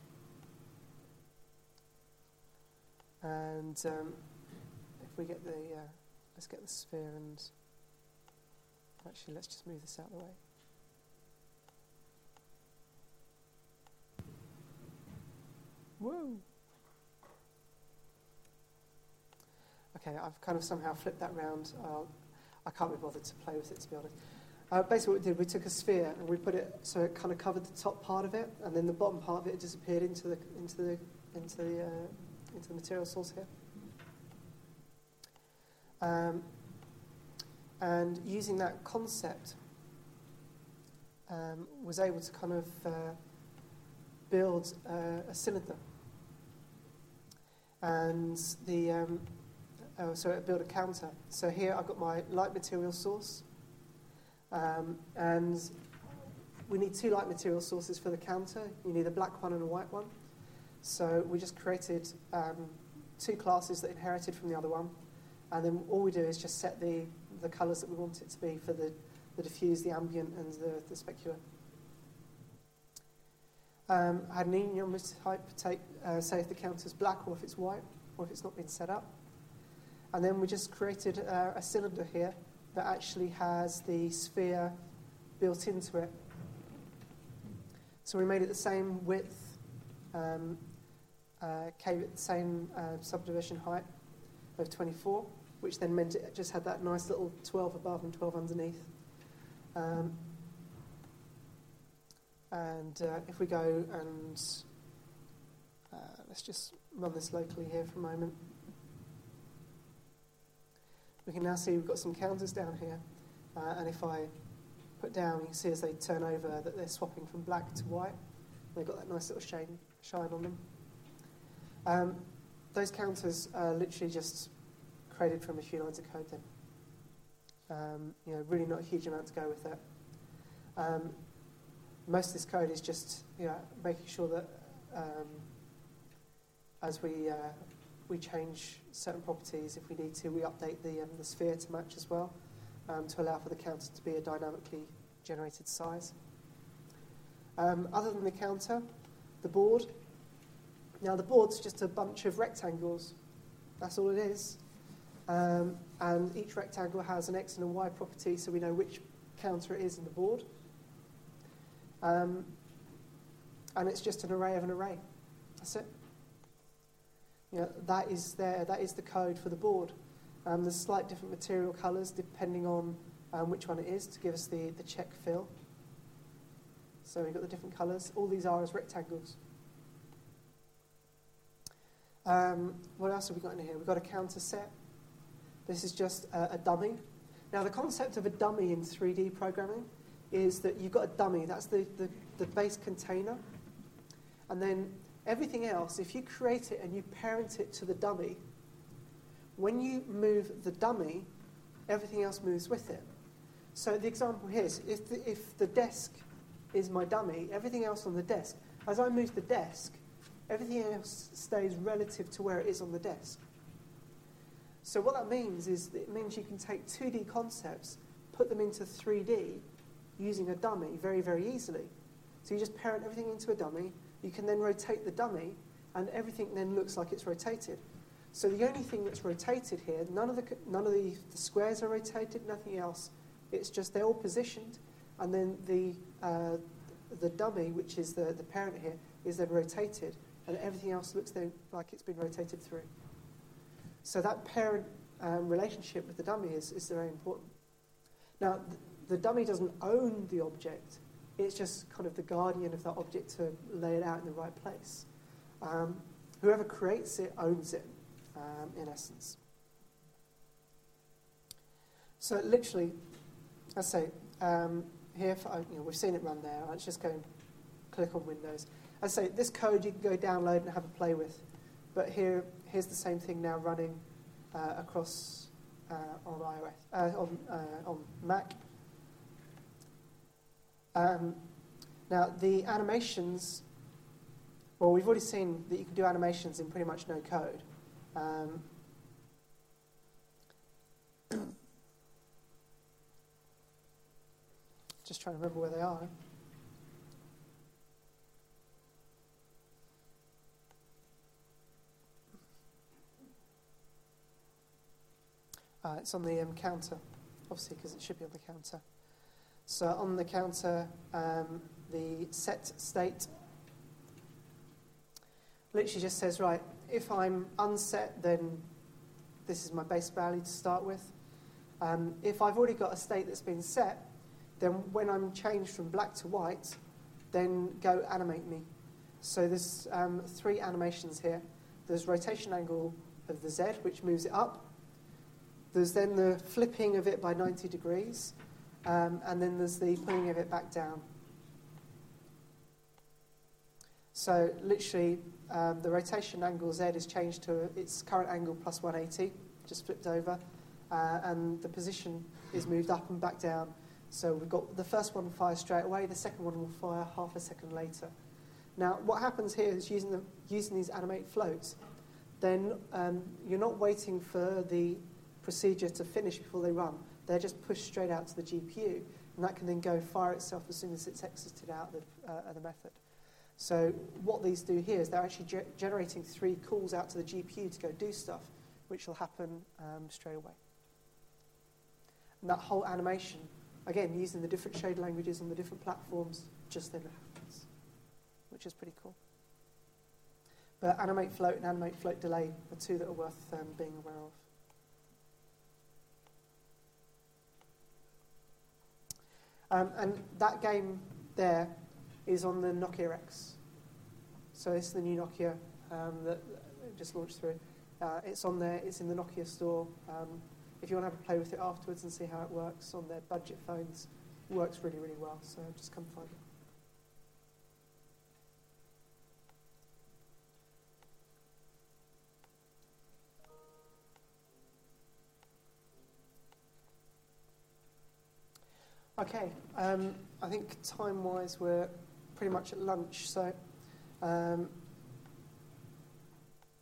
And if we get the, let's get the sphere, and actually let's just move this out of the way. Woo! Okay, I've kind of somehow flipped that round. I can't be bothered to play with it, to be honest. Basically what we did, we took a sphere and we put it so it kind of covered the top part of it, and then the bottom part of it disappeared into the material source here. And using that concept, was able to kind of build a cylinder. And build a counter. So here I've got my light material source, and we need 2 light material sources for the counter. You need a black one and a white one. So we just created 2 classes that inherited from the other one, and then all we do is just set the colours that we want it to be for the diffuse, the ambient, and the specular. I had an enumerator type say if the counter's black or if it's white or if it's not been set up. And then we just created a cylinder here that actually has the sphere built into it. So we made it the same width, same subdivision height of 24, which then meant it just had that nice little 12 above and 12 underneath. And if we go and let's just run this locally here for a moment. We can now see we've got some counters down here, and if I put down, you can see as they turn over that they're swapping from black to white. They've got that nice little shine on them. Those counters are literally just created from a few lines of code then. Really not a huge amount to go with that. Most of this code is just making sure that as we change certain properties. If we need to, we update the sphere to match as well, to allow for the counter to be a dynamically generated size. Other than the counter, the board. Now the board's just a bunch of rectangles. That's all it is. And each rectangle has an X and a Y property, so we know which counter it is in the board. And it's just an array of an array. That's it. That is the code for the board. There's slight different material colours depending on which one it is to give us the check fill. So we've got the different colours. All these are as rectangles. What else have we got in here? We've got a counter set. This is just a dummy. Now the concept of a dummy in 3D programming is that you've got a dummy. That's the base container. And then everything else, if you create it and you parent it to the dummy, when you move the dummy, everything else moves with it. So the example here is if the desk is my dummy, everything else on the desk, as I move the desk, everything else stays relative to where it is on the desk. So what that means is that it means you can take 2D concepts, put them into 3D using a dummy very, very easily. So you just parent everything into a dummy. You can then rotate the dummy, and everything then looks like it's rotated. So the only thing that's rotated here, none of the squares are rotated, nothing else. It's just they're all positioned, and then the dummy, which is the parent here, is then rotated, and everything else looks then like it's been rotated through. So that parent relationship with the dummy is very important. Now, the dummy doesn't own the object. It's just kind of the guardian of that object to lay it out in the right place. Whoever creates it owns it, in essence. So literally, I say, here, we've seen it run there. Let's just go and click on Windows. I say, this code you can go download and have a play with. But here's the same thing now running across on iOS, on Mac. Now, the animations, well, we've already seen that you can do animations in pretty much no code. Just trying to remember where they are. It's on the counter, obviously, because it should be on the counter. So on the counter, the set state literally just says, right, if I'm unset, then this is my base value to start with. If I've already got a state that's been set, then when I'm changed from black to white, then go animate me. So there's 3 animations here. There's rotation angle of the Z, which moves it up. There's then the flipping of it by 90 degrees. And then there's the pulling of it back down. So literally, the rotation angle Z is changed to its current angle plus 180, just flipped over. And the position is moved up and back down. So we've got the first one fires straight away, the second one will fire half a second later. Now, what happens here is using these animate floats, then you're not waiting for the procedure to finish before they run. They're just pushed straight out to the GPU, and that can then go fire itself as soon as it's exited out of the method. So what these do here is they're actually generating 3 calls out to the GPU to go do stuff, which will happen straight away. And that whole animation, again, using the different shade languages on the different platforms, just then happens, which is pretty cool. But animate float and animate float delay are 2 that are worth being aware of. And that game there is on the Nokia X. So this is the new Nokia that just launched through. It's on there. It's in the Nokia store. If you want to have a play with it afterwards and see how it works on their budget phones, it works really, really well. So just come find it. Okay, I think time-wise we're pretty much at lunch, so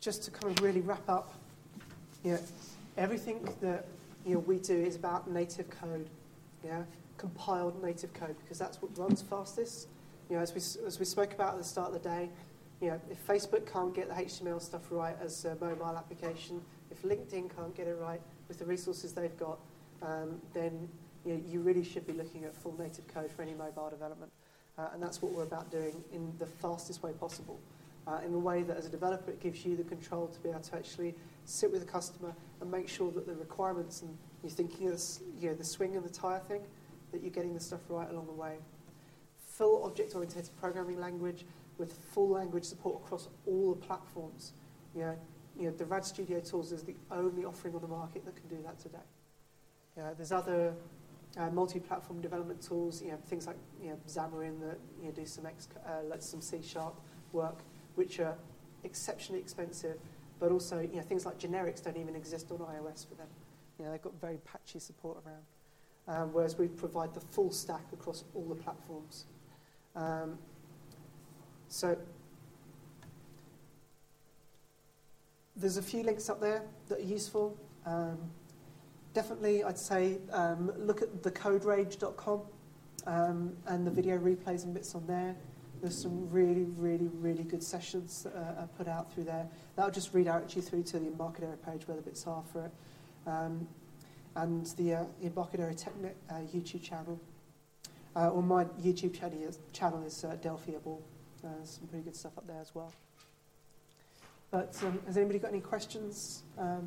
just to kind of really wrap up, everything that we do is about native code, compiled native code, because that's what runs fastest. As we spoke about at the start of the day, if Facebook can't get the HTML stuff right as a mobile application, if LinkedIn can't get it right with the resources they've got, then you really should be looking at full native code for any mobile development. And that's what we're about doing in the fastest way possible. In a way that as a developer it gives you the control to be able to actually sit with the customer and make sure that the requirements and you're thinking of the swing and the tire thing, that you're getting the stuff right along the way. Full object-oriented programming language with full language support across all the platforms. The RAD Studio Tools is the only offering on the market that can do that today. There's other multi-platform development tools, things like Xamarin that do some C# work, which are exceptionally expensive, but also things like generics don't even exist on iOS for them. They've got very patchy support around, whereas we provide the full stack across all the platforms. So there's a few links up there that are useful. Definitely, I'd say look at thecoderage.com and the video replays and bits on there. There's some really, really, really good sessions that are put out through there. That'll just redirect you through to the Embarcadero page where the bits are for it. And the Embarcadero Technic YouTube channel. Or my YouTube channel is Delphiable. There's some pretty good stuff up there as well. But has anybody got any questions?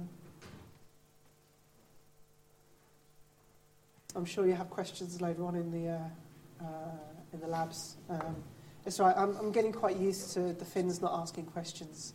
I'm sure you have questions later on in the labs. It's all right. I'm getting quite used to the Finns not asking questions.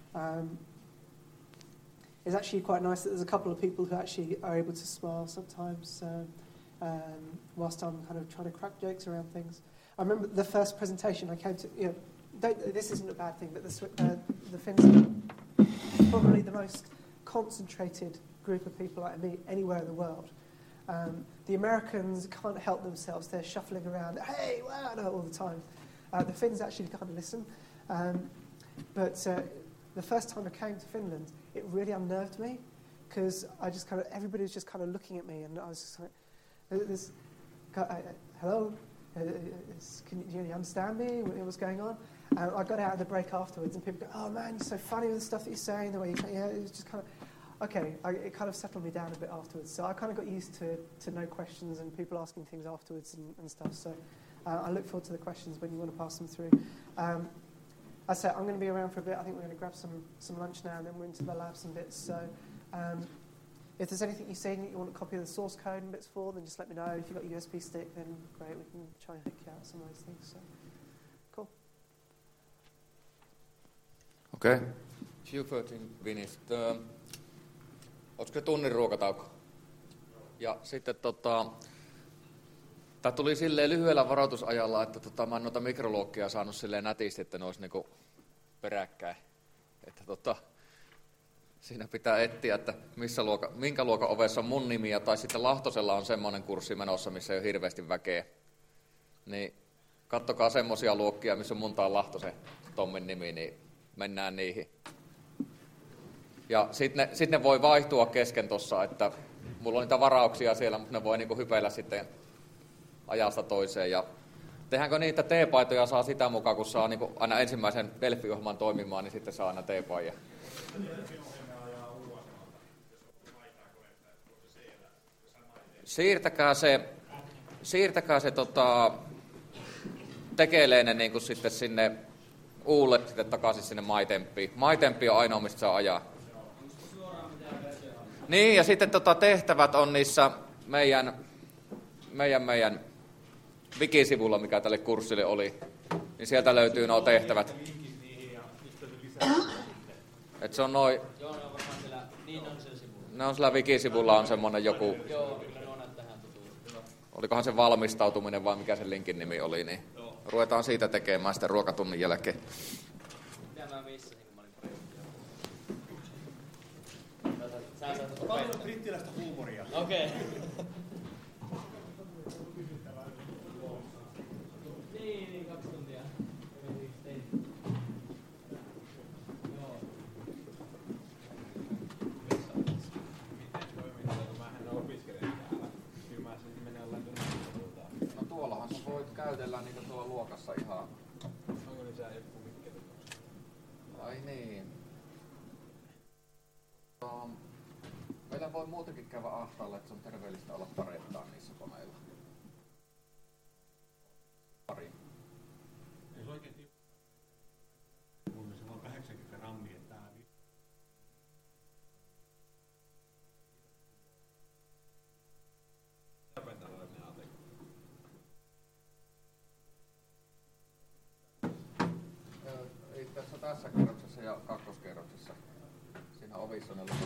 It's actually quite nice that there's a couple of people who actually are able to smile sometimes whilst I'm kind of trying to crack jokes around things. I remember the first presentation I came to. This isn't a bad thing, but the Finns are probably the most concentrated group of people I meet anywhere in the world. The Americans can't help themselves. They're shuffling around, hey, wow, all the time. The Finns actually kind of listen. But the first time I came to Finland, it really unnerved me because everybody was just kind of looking at me and I was just like, hello, can you understand me? What's going on? I got out of the break afterwards and people go, oh man, you're so funny with the stuff that you're saying, the way it was just kind of, okay, it kind of settled me down a bit afterwards. So I kind of got used to no questions and people asking things afterwards and stuff. So I look forward to the questions when you want to pass them through. I said I'm going to be around for a bit. I think we're going to grab some lunch now and then we're into the labs and bits. So if there's anything you've seen that you want a copy of the source code and bits for, then just let me know. If you've got a USB stick, then great, we can try and hook you out some of those things. So, cool. Okay. Few 13 minutes. Olisiko tunnin ruokatauko? Ja sitten tää tuli silleen lyhyellä varoitusajalla, että mä en noita mikroluokkia saanut silleen nätisti, että ne olisi niinku peräkkäin. Että siinä pitää etsiä, että minkä luokan ovessa on mun nimi, tai sitten Lahtosella on semmoinen kurssi menossa, missä ei ole hirveästi väkeä. Niin kattokaa semmoisia luokkia, missä on mun tai Lahtosen Tommin nimi, niin mennään niihin. Ja sitten ne voi vaihtua kesken tossa, että mulla on niitä varauksia siellä, mutta ne voi niinku hypeillä sitten ajasta toiseen. Ja tehdäänkö niin, että T-paitoja saa sitä mukaan, kun saa niinku aina ensimmäisen Delphi-ohjelman toimimaan, niin sitten saa aina T-paija. Siirtäkää se tekeleinen niin kuin sitten sinne Uulle sitten takaisin sinne MyTempiin. MyTempi on ainoa, mistä saa ajaa. Niin, ja sitten tehtävät on niissä meidän wikisivulla, mikä tälle kurssille oli. Niin sieltä löytyy nuo tehtävät. Et se on noin. Joo, ne on varmaan siellä, niin on siellä sivulla. Ne on siellä wikisivulla on semmoinen joku. Joo, kyllä ne on tähän tutulla. Olikohan se valmistautuminen vai mikä sen linkin nimi oli, niin ruvetaan siitä tekemään sitten ruokatunnin jälkeen. Mitä mä missasin, kun mä olin pari. Paljon brittiläistä huumoria. Okei. Niin, 2 tuntia. Joo. näytellään niitä tuolla luokassa ihan. Onko ne sää joku mikkelit? Ai niin. Meillä voi muutenkin käydä ahtaalla, että se on terveellistä olla pareittaan niissä koneilla. Pari. Jos oikein kun se on 80 grammia, että tää Ei tässä kerroksessa ja kakkoskerroksessa. Siinä ovissa on ollut